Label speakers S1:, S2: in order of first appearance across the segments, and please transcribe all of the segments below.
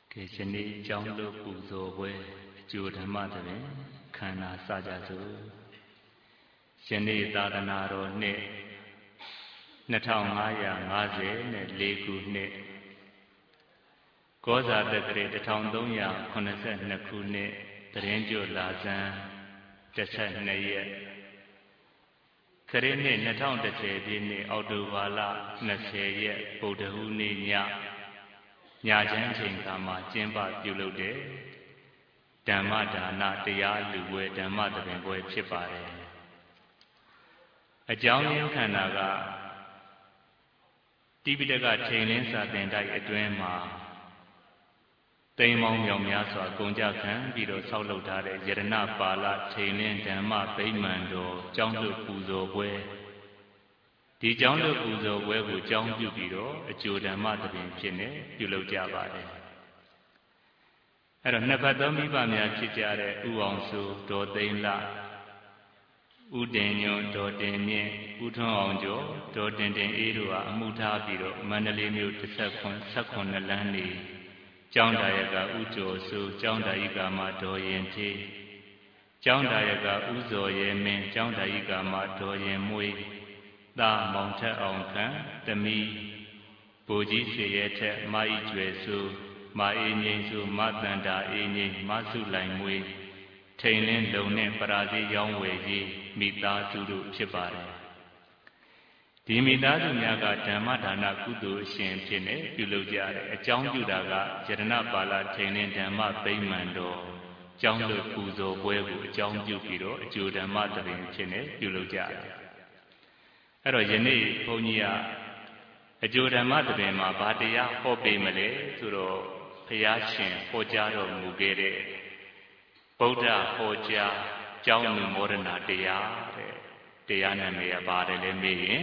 S1: ကေဇနီကျောင်းလို့ပူဇော်ပွဲအကျိုးဓမ္မသဘင်ခန္ဓာစကြစို့ယနေ့သာသနာတော်နှစ်2554ခုနှစ်ကောဇာတက္ကရာ1382ခုနှစ်တရင်ကျွလာဇန်12ရက်ခရစ်နှစ်2010ပြည့်နှစ်အောက်တိုဘာလ20ရက်ဗုဒ္ဓဟူးနေ့ညချမ်းချိန်ခါမှာကျင်းပပြုလုပ်တဲ့ဓမ္မဒါနတရားလူပွဲဓမ္မသဘင်ပွဲဖြစ်ပါတယ်အကြောင်းရင်းခန္ဓာကတိပိဋကချိန်လင်းစာသင်တိုက်အတွင်းမှာတိမ်မောင်းမြောင်များစွာကုန်ကြခံပြီးတော့ဆောက်လုပ်ထားတဲ့ယရဏပါဠချိန်လင်းဓမ္မဗိမာန်တော်ကျောင်းလွတ်ပူဇော်ပွဲဒီကျောင်းလွတ်ပူဇော်ပွဲကိုကျောင်းပြုပြီးတော့အကျိုးဓမ္မသဘင်ဖြစ်နေပြုလုပ်ကြပါတယ်အဲ့တော့နှစ်ဖက်သောမိဘများဖြစ်ကြတဲ့ဥအောင်စုဒေါ်သိန်းလဥတင်ညွန့်ဒေါ်တင်မြင့်ဥထွန်းအောင်ကျော်ဒေါ်တင်တင်အေးတို့ဟာအမှုထားပြီးတော့မန္တလေးမြို့18လမ်းနေကျောင်းဒါယကဥကျော်စုကျောင်းဒါယိကာမဒေါ်ရင်ထေးကျောင်းဒါယကဥဇော်ရဲမင်းကျောင်းဒါယိကာမဒေါ်ရင်မွေးသာမောင်ထက်အောင်ခန့်တမီဗိုလ်ကြီးစေရဲထက်မာဤကျွယ်စုမာအေးငိမ့်စုမတန်တာအေးငိမ့်မဆုလိုင်မွေးထိန်လင်းလုံနဲ့ပရာဇိရောင်းဝယ်ကြီးမိသားစုတို့ဖြစ်ပါတယ်ဒီမိသားစုများကဓမ္မဒါနကုသိုလ်အရှင်ဖြစ်နေပြုလုပ်ကြတယ်အကြောင်းပြုတာကယရဏပါဠထိန်လင်းဓမ္မဗိမာန်တော်ကျောင်းလွတ်ပူဇော်ပွဲကိုအကြောင်းပြုပြီးတော့အကျိုးဓမ္မသဘင်ဖြစ်နေပြုလုပ်ကြတယ်အဲ့တော့ယနေ့ဘုန်းကြီးကအကျိုးဓမ္မသဘင်မှာဗာတရားဟောပေးမလဲဆိုတော့ဘုရားရှင်ဟောကြားတော်မူခဲ့တဲ့ဗုဒ္ဓဟောကြားကျောင်းလူမောဒနာတရားတဲ့တရားနာမည်ကပါတယ်လဲမေးရင်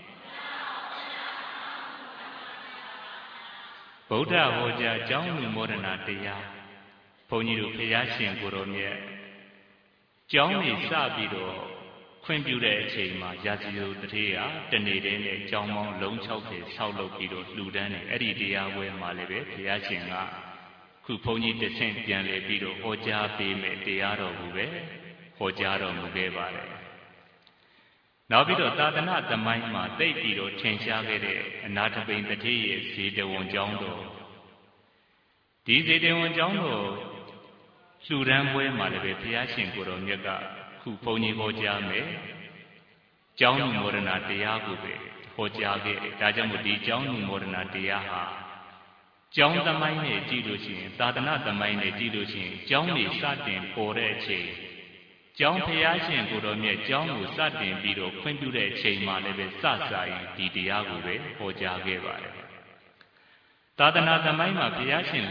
S1: ဗုဒ္ဓဟောကြားကျောင်းလူမောဒနာတရားဘုန်းကြီးတို့ဘုရားရှင်ကိုယ်တော်မြတ်ကျောင်းကြီးစပြီးတော့ခွင့်ပြုတဲ့အချိန်မှာရာဇဂိုတထေးကတနေ့တည်းနဲ့ကျောင်းပေါင်းလုံး60ဆောက်လုပ်ပြီးတော့လှူဒန်းတယ်အဲ့ဒီတရားပွဲမှာလည်းပဲဘုရားရှင်ကခုဘုန်းကြီးတဆင့်ပြန်လေပြီးတော့ဟောကြားပေးမယ်တရားတော်ကိုပဲဟောကြားတော်မူခဲ့ပါတယ်နောက်ပြီးတော့သာသနာသမိုင်းမှာသိပြီးတော့ထင်ရှားခဲ့တဲ့အနာထပိန်တထေးရဲ့ဇေတဝန်ကျောင်းတော်ဒီဇေတဝန်ကျောင်းတော်လှူဒန်းပွဲမှာလည်းပဲဘုရားရှင်ကိုယ်တော်မြတ်ကခုဘုန်းကြီးဟောကြားမယ်ကျောင်းလူမောဒနာတရားကိုပဲဟောကြားခဲ့တယ်ဒါကြောင့်မို့ဒီကျောင်းလူမောဒနာတရားဟာကျောင်းသမိုင်းနဲ့ကြည့်လို့ရှိရင်သာသနာသမိုင်းနဲ့ကြည့်လို့ရှိရင်ကျောင်းတွေစတင်ပေါ်တဲ့အချိန်ကျောင်းဘုရားရှင်ကိုယ်တော်မြတ်ကျောင်းကိုစတင်ပြီးတော့ခွင့်ပြုတဲ့အချိန်မှာလည်းပဲစရင်ဒီတရားကိုပဲဟောကြားခဲ့ပါတယ်သာသနာသမိုင်းမှာဘုရားရှင်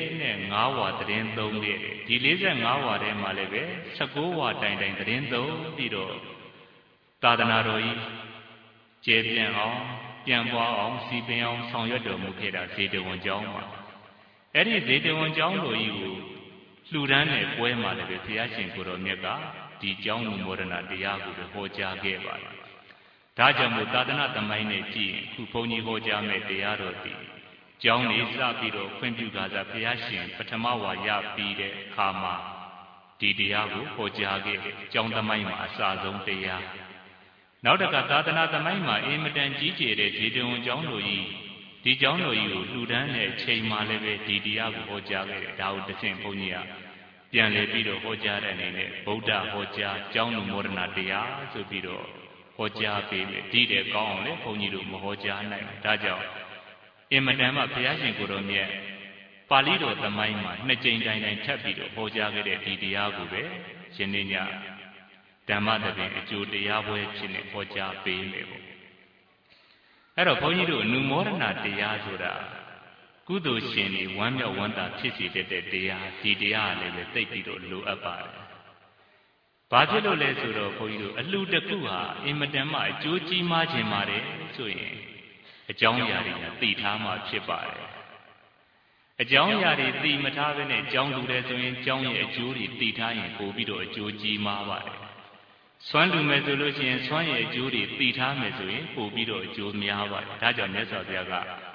S1: 45ဝါသတင်းသုံးခဲ့တယ်ဒီ45ဝါထဲမှာလည်းပဲ19ဝါတိုင်သတင်းသုံးပြီးတော့သာသနာတော်ကြီးကျေပြန့်အောင်ပြန်ပွားအောင်စီပင်အောင်ဆောင်ရွက်တော်မူခဲ့တာဇေတဝန်ကျောင်းမှာအဲ့ဒီဇေတဝန်ကျောင်းတော်ကြီးကိုလှူဒန်းတဲ့ပွဲမှာလည်းပဲဘုရားရှင်ကိုယ်တော်မြတ်ကဒီကျောင်းလူမောဒနာတရားကိုဟောကြားခဲ့ပါတယ်ဒါကြောင့်မို့သာသနာသမိုင်းနဲ့ကြည့်ရင်ခုဘုန်းကြီးဟောကြားမဲ့တရားတော်ဒီကျောင်းလေးစပြီးတော့ခွင့်ပြုကားဘုရားရှင်ပထမဝါရပြီးတဲ့အခါမှာဒီတရားကိုဟောကြားခဲ့ကျောင်းသမိုင်းမှာအစဆုံးတရားနောက်တကသာသနာသမိုင်းမှာအင်မတန်ကြီးကျယ်တဲ့ဇေတဝန်ကျောင်းတော်ကြီးဒီကျောင်းတော်ကြီးကိုလှူဒန်းတဲ့အချိန်မှလည်းပဲဒီတရားကိုဟောကြားခဲ့တယ်ဒါကိုတစ်ဆင့်ဘုန်းကြီးကပြန်လည်ပြီးတော့ဟောကြားတဲ့အနေနဲ့ဗုဒ္ဓဟောကြားကျောင်းလူမောဒနာတရားဆိုပြီးတော့ဟောကြားပေးမယ်ဒီတဲ့ကောင်းအောင်လေဘုန်းကြီးတို့မဟောကြားနိုင်ဘူးဒါကြောင့်အင်မတန်မှဘုရားရှင်ကိုယ်တော်မြတ်ပါဠိတော်သမိုင်းမှာနှစ်ကြိမ်တိုင်ထပ်ပြီးတော့ဟောကြားခဲ့တဲ့ဒီတရားကိုပဲယနေ့ညဓမ္မသဘင်အကျိုးတရားပွဲဖြစ်နေဟောကြားပေးမယ်ပေါ့အဲ့တော့ဘုန်းကြီးတို့အနုမောဒနာတရားဆိုတာကုသိုလ်ရှင်တွေဝမ်းမြောက်ဝမ်းသာဖြစ်စေတဲ့တရားဒီတရားလည်းပဲသိပြီးတော့လိုအပ်ပါတယ်ဘာဖြစ်လို့လဲဆိုတော့ဘုန်းကြီးတို့အလှတစ်ခုဟာအင်မတန်မှအကျိုးကြီးမားခြင်းပါတယ်ဆိုရင်အကြောင်းအရာတွေကသိထားမှဖြစ်ပါတယ်အကြောင်းအရာတွေသိမထားဘဲနဲ့ကြောင်းလူတယ်ဆိုရင်ကြောင်းရဲ့အကျိုးတွေသိထားရင်ပို့ပြီးတော့အကျိုးကြီးမားပါတယ်စွမ်းလူမယ်ဆိုလို့ရှိရင်စွမ်းရဲ့အကျိုးတွေသိထားမယ်ဆိုရင်ပို့ပြီးတော့အကျိုးများပါတယ်ဒါကြောင့်မြတ်စွာဘုရားက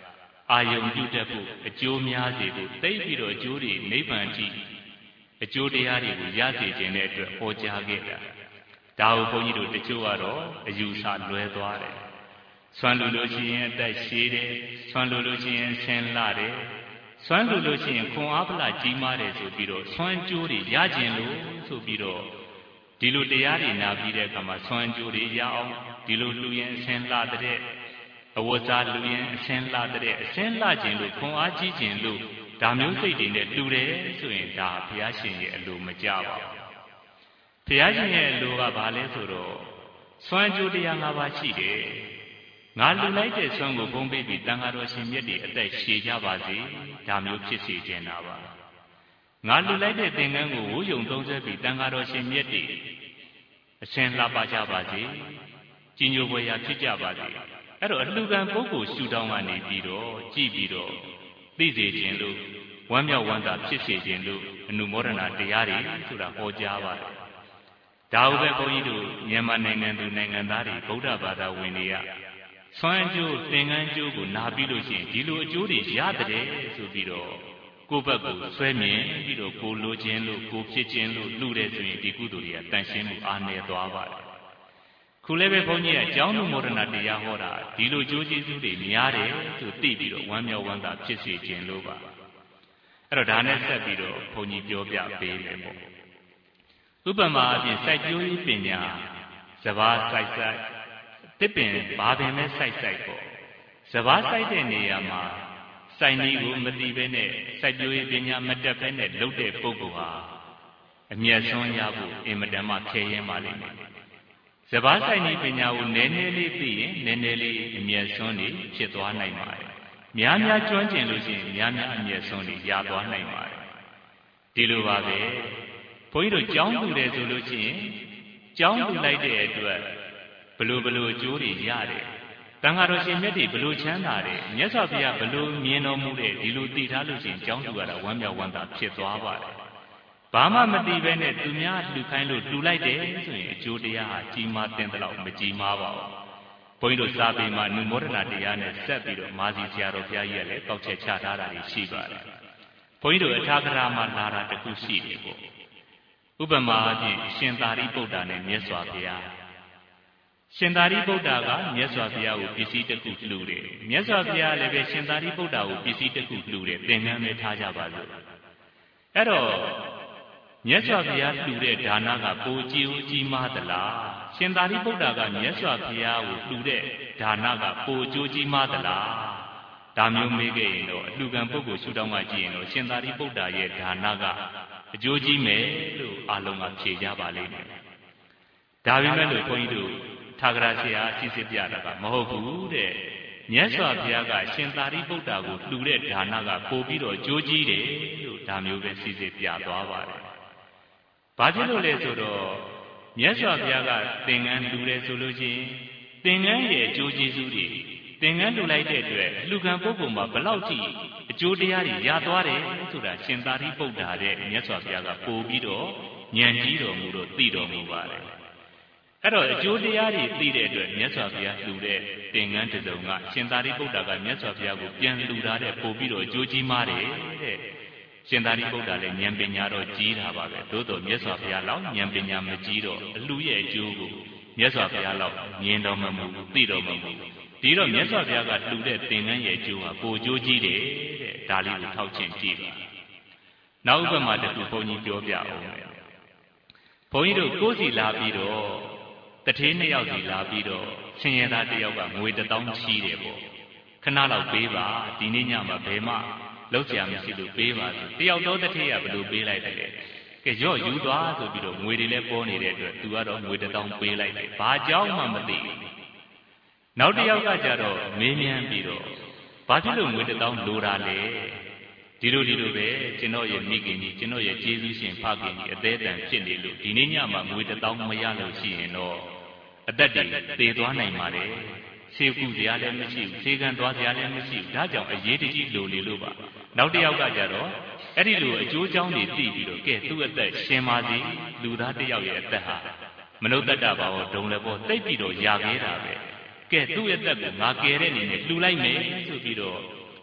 S1: အာယုံပြုတတ်ဖို့အကျိုးများစေဖို့သိပြီးတော့အကျိုးတွေနိဗ္ဗာန်ကြီးအကျိုးတရားတွေကိုရစေခြင်းတဲ့အတွက်ဟောကြားခဲ့တာဒါကိုဘုန်းကြီးတို့တချို့ကတော့အယူဆလွဲသွားတယ်ဆွမ်းလူလို့ရှိရင်အသက်ရှည်တယ်ဆွမ်းလူလို့ရှိရင်ဆင်းလာတယ်ဆွမ်းလူလို့ရှိရင်ခွန်အားဗလာကြီးမားတယ်ဆိုပြီးတော့ဆွမ်းကြိုးတွေရခြင်းလို့ဆိုပြီးတော့ဒီလိုတရားတွေနာပြီးတဲ့အခါမှာဆွမ်းကြိုးတွေရအောင်ဒီလိုလူရင်အဆင်းလာတဲ့အဝတ်စားလူရင်အဆင်းလာတဲ့အဆင်းလာခြင်းလို့ခွန်အားကြီးခြင်းလို့ဒါမျိုးစိတ်တွေနဲ့လူတယ်ဆိုရင်ဒါဘုရားရှင်ရဲ့အလိုမကြပါဘူးဘုရားရှင်ရဲ့အလိုကဘာလဲဆိုတော့ဆွမ်းကြိုးတရား၅ပါးရှိတယ်ငါလူလိုက်တဲ့ဆွမ်းကိုဘုံပေးပြီးတန်ဃာတော်ရှင်မြတ်တွေအသက်ရှည်ကြပါစေဒါမျိုးဖြစ်စေခြင်းတာပါငါလူလိုက်တဲ့သင်္ကန်းကိုဝိုးယုံသုံးဆက်ပြီးတန်ဃာတော်ရှင်မြတ်တွေအရှင်လှပကြပါစေကြီးညိုပွဲရာဖြစ်ကြပါစေအဲ့တော့အလှူခံပုဂ္ဂိုလ်ရှုထောင်းကနေပြီးတော့ကြည်ပြီးတော့သိစေခြင်းလို့ဝမ်းမြောက်ဝမ်းသာဖြစ်စေခြင်းလို့အနုမောဒနာတရားတွေဆိုတာဟောကြားပါတယ်ဒါဟုပဲဘုန်းကြီးတို့မြန်မာနိုင်ငံသူနိုင်ငံသားတွေဗုဒ္ဓဘာသာဝင်တွေကဆွမ်းကြိုးသင်္ကန်းကြိုးကိုနာပြီးလို့ရှိရင်ဒီလိုအကျိုးတွေရတယ်ဆိုပြီးတော့ကိုယ့်ဘက်ကိုဆွဲမြင်ပြီးတော့ကိုလိုခြင်းလို့ကိုဖြစ်ခြင်းလို့လှူတယ်ဆိုရင်ဒီကုသိုလ်တွေကတန်ရှင်းမှုအားနည်းသွားပါတယ်ခုလည်းပဲဘုန်းကြီးကအကြောင်းမောဒနာတရားဟောတာဒီလိုကြိုးကျေးဇူးတွေများတယ်ဆိုသိပြီးတော့ဝမ်းမြောက်ဝမ်းသာဖြစ်စေခြင်းလို့ပါအဲ့တော့ဒါနဲ့ဆက်ပြီးတော့ဘုန်းကြီးပြောပြပေးမယ်ပေါ့ဥပမာအပြင်စိုက်ပျိုးရေးပညာစဘာစိုက်တစ်ပင်ဘာပင်ပဲစိုက်ပေါ့စဘာစိုက်တဲ့နေရာမှာစိုက်နည်းကိုမသိဘဲနဲ့စိုက်ပျိုးရေးပညာမတတ်ဘဲနဲ့လုပ်တဲ့ပုဂ္ဂိုလ်ဟာအမျက်စွန်းရဖို့အင်မတန်မှခဲရင်ပါလိမ့်မယ်စဘာစိုက်နည်းပညာကိုနည်းနည်းလေးသိရင်နည်းနည်းလေးအမျက်စွန်းနေဖြစ်သွားနိုင်ပါတယ်များများကျွမ်းကျင်လို့ရှိရင်များများအမျက်စွန်းနေရသွားနိုင်ပါတယ်ဒီလိုပါပဲဘုန်းကြီးတို့ကြောင်းတူတယ်ဆိုလို့ရှိရင်ကြောင်းတူလိုက်တဲ့အတွက်ဘလို့အကျိုးတွေရတယ်တန်ဃာတော်ရှင်မြတ်တွေဘလို့ချမ်းသာတယ်မြတ်စွာဘုရားဘလို့မြင်တော်မူတဲ့ဒီလိုသိထားလို့ရှိရင်ကြောင်းတူရတာဝမ်းမြောက်ဝမ်းသာဖြစ်သွားပါတယ်ဘာမှမသိဘဲနဲ့သူများလှူခိုင်းလို့လှူလိုက်တယ်ဆိုရင်အကျိုးတရားဟာကြီးမားတဲ့လောက်မကြီးမားပါဘူးဘုန်းကြီးတို့စာပေမှာနုမောဒနာတရားနဲ့ဆက်ပြီးတော့မာစီဆရာတော်ဘုရားကြီးကလည်းတောက်ချက်ချထားတာရှိပါတယ်ဘုန်းကြီးတို့အထာဂရမှာလာတာတခုရှိတယ်ပေါ့ဥပမာအပြင်ရှင်သာရိပုတ္တရာနဲ့မြတ်စွာဘုရားရှင်သာရိပုတ္တရာကမြတ်စွာဘုရားကိုပစ္စည်းတစ်ခုလှူတယ်မြတ်စွာဘုရားလည်းပဲရှင်သာရိပုတ္တရာကိုပစ္စည်းတစ်ခုလှူတယ်သင်္ကန်းနဲ့ထားကြပါလို့အဲ့တော့မြတ်စွာဘုရားလှူတဲ့ဒါနကပိုကြီးမားသလားရှင်သာရိပုတ္တရာကမြတ်စွာဘုရားကိုလှူတဲ့ဒါနကပိုကြီးမားသလားဒါမျိုးမေးခဲ့ရင်တော့အလှူခံပုဂ္ဂိုလ်ရှုထောင့်ကကြည့်ရင်တော့ရှင်သာရိပုတ္တရာရဲ့ဒါနကအကျိုးကြီးမယ်လို့အာလုံးကဖြေကြပါလိမ့်မယ်ဒါပေမဲ့လို့ဘုန်းကြီးတို့ထာဂရဆရာအစစ်ပြတာကမဟုတ်ဘူးတဲ့မြတ်စွာဘုရားကရှင်သာရိပုတ္တရာကိုလှူတဲ့ဒါနကပိုပြီးတော့ကျိုးကြီးတယ်လို့ဒါမျိုးပဲစစ်ပြသွားပါတယ်ဘာဖြစ်လို့လဲဆိုတော့မြတ်စွာဘုရားကသင်္ကန်းလှူတယ်ဆိုလို့ရှိရင်သင်္ကန်းရဲ့အကျိုးကျေးဇူးတွေသင်္ကန်းလှူလိုက်တဲ့အတွက်လှူခံပုဂ္ဂိုလ်မှာဘလောက်ထိအကျိုးတရားတွေရသွားတယ်ဆိုတာရှင်သာရိပုတ္တရာတဲ့မြတ်စွာဘုရားကပို့ပြီးတော့ဉာဏ်ကြီးတော်မူတော့သိတော်မူပါတယ်အဲ့တော့အကျိုးတရားတွေသိတဲ့အတွက်မြတ်စွာဘုရားလှူတဲ့သင်္ကန်းတစ်စုံကရှင်သာရိပုတ္တရာကမြတ်စွာဘုရားကိုပြန်လှူထားတဲ့ပို့ပြီးတော့အကျိုးကြီးမားတယ်တဲ့ရှင်သာရိပုတ္တရာလည်းဉာဏ်ပညာတော့ကြီးတာပါပဲသို့တော်မြတ်စွာဘုရားလောက်ဉာဏ်ပညာမကြီးတော့အလှူရဲ့အကျိုးကိုမြတ်စွာဘုရားလောက်မြင်တော်မမူသိတော်မမူဒီတော့မြတ်စွာဘုရားကလှူတဲ့သင်္ကန်းရဲ့အကျိုးဟာပိုအကျိုးကြီးတယ်တဲ့ဒါလေးကိုထောက်ချင်ကြည့်ပါနောက်ဥပမာတစ်ခုဘုန်းကြီးပြောပြအောင်မယ်ဘုန်းကြီးတို့ကိုယ်စီလာပြီးတော့တထေးနှစ်ယောက်စီလာပြီးတော့ဆင်းရဲသားတစ်ယောက်ကငွေ1000ချီးတယ်ပေါ့ခဏလောက်ပေးပါဒီနေ့ညမှာဘယ်မှလောက်ကြမရှိလို့ပေးပါဆိုတယောက်တော့တထေးကဘယ်လိုပေးလိုက်တယ်ကဲရော့ယူသွားဆိုပြီးတော့ငွေတွေလည်းပေါ်နေတဲ့အတွက်သူကတော့ငွေ1000ပေးလိုက်တယ်ဘာကြောင့်မှမသိဘူးနောက်တစ်ယောက်ကကြတော့မေးမြန်းပြီးတော့ဘာဖြစ်လို့ငွေ1000လိုတာလဲဒီလိုပဲကျွန်တော်ရဲ့မိခင်ကြီးကျွန်တော်ရဲ့ကျေးဇူးရှင်ဖခင်ကြီးအသေးအံဖြစ်နေလို့ဒီနေ့ညမှာငွေ1000မရလို့ရှိရင်တော့အသက်တွေသေသွားနိုင်ပါတယ်ဆေးကုစရာလည်းမရှိဘူးဆေးကန်သွားစရာလည်းမရှိဘူးဒါကြောင့်အရေးတကြီးလိုနေလို့ပါနောက်တစ်ယောက်ကကြတော့အဲ့ဒီလိုအကျိုးကြောင်းတွေသိပြီးတော့ကဲသူ့အသက်ရှင်ပါစေလူသားတစ်ယောက်ရဲ့အသက်ဟာမနုဿတ္တဘာဝဒုံလည်းပေါ့တိတ်ပြီးတော့ຢာခဲ့တာပဲကဲသူ့ရဲ့အသက်ကိုငါကယ်တဲ့အနေနဲ့လှူလိုက်မယ်ဆိုပြီးတော့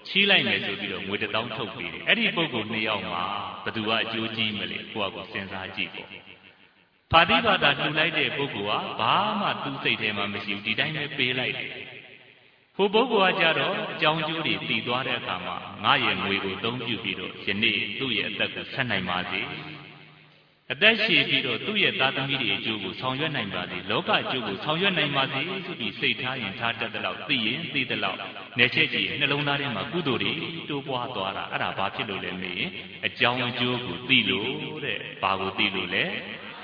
S1: ချီးလိုက်မယ်ဆိုပြီးတော့ငွေ1000ထုတ်ပေးတယ်အဲ့ဒီပုဂ္ဂိုလ်2ယောက်မှာဘသူကအကျိုးကြီးမလဲကိုယ့်အကိုစဉ်းစားကြည့်ပေါ့ဖာတိဘာသာလှူလိုက်တဲ့ပုဂ္ဂိုလ်ကဘာမှသူ့စိတ်ထဲမှာမရှိဘူးဒီတိုင်းပဲပေးလိုက်တယ်ဟိုပုဂ္ဂိုလ်ကကြတော့အကြောင်းကျိုးတွေတည်သွားတဲ့အခါမှာငါရဲ့ငွေကိုသုံးပြုပြီးတော့ယနေ့သူ့ရဲ့အသက်ကိုဆက်နိုင်ပါစေအသက်ရှည်ပြီးတော့သူ့ရဲ့သားသမီးတွေအကျိုးကိုဆောင်ရွက်နိုင်ပါစေလောကအကျိုးကိုဆောင်ရွက်နိုင်ပါစေဆိုပြီးစိတ်ထားရင်ထားတတ်တဲ့လောက်သိရင်သိတဲ့လောက်နေချက်ကြီးနှလုံးသားထဲမှာကုသိုလ်တွေတိုးပွားသွားတာအဲ့ဒါဘာဖြစ်လို့လဲမေးရင်အကြောင်းအကျိုးကိုသိလို့တဲ့ဘာကိုသိလို့လဲ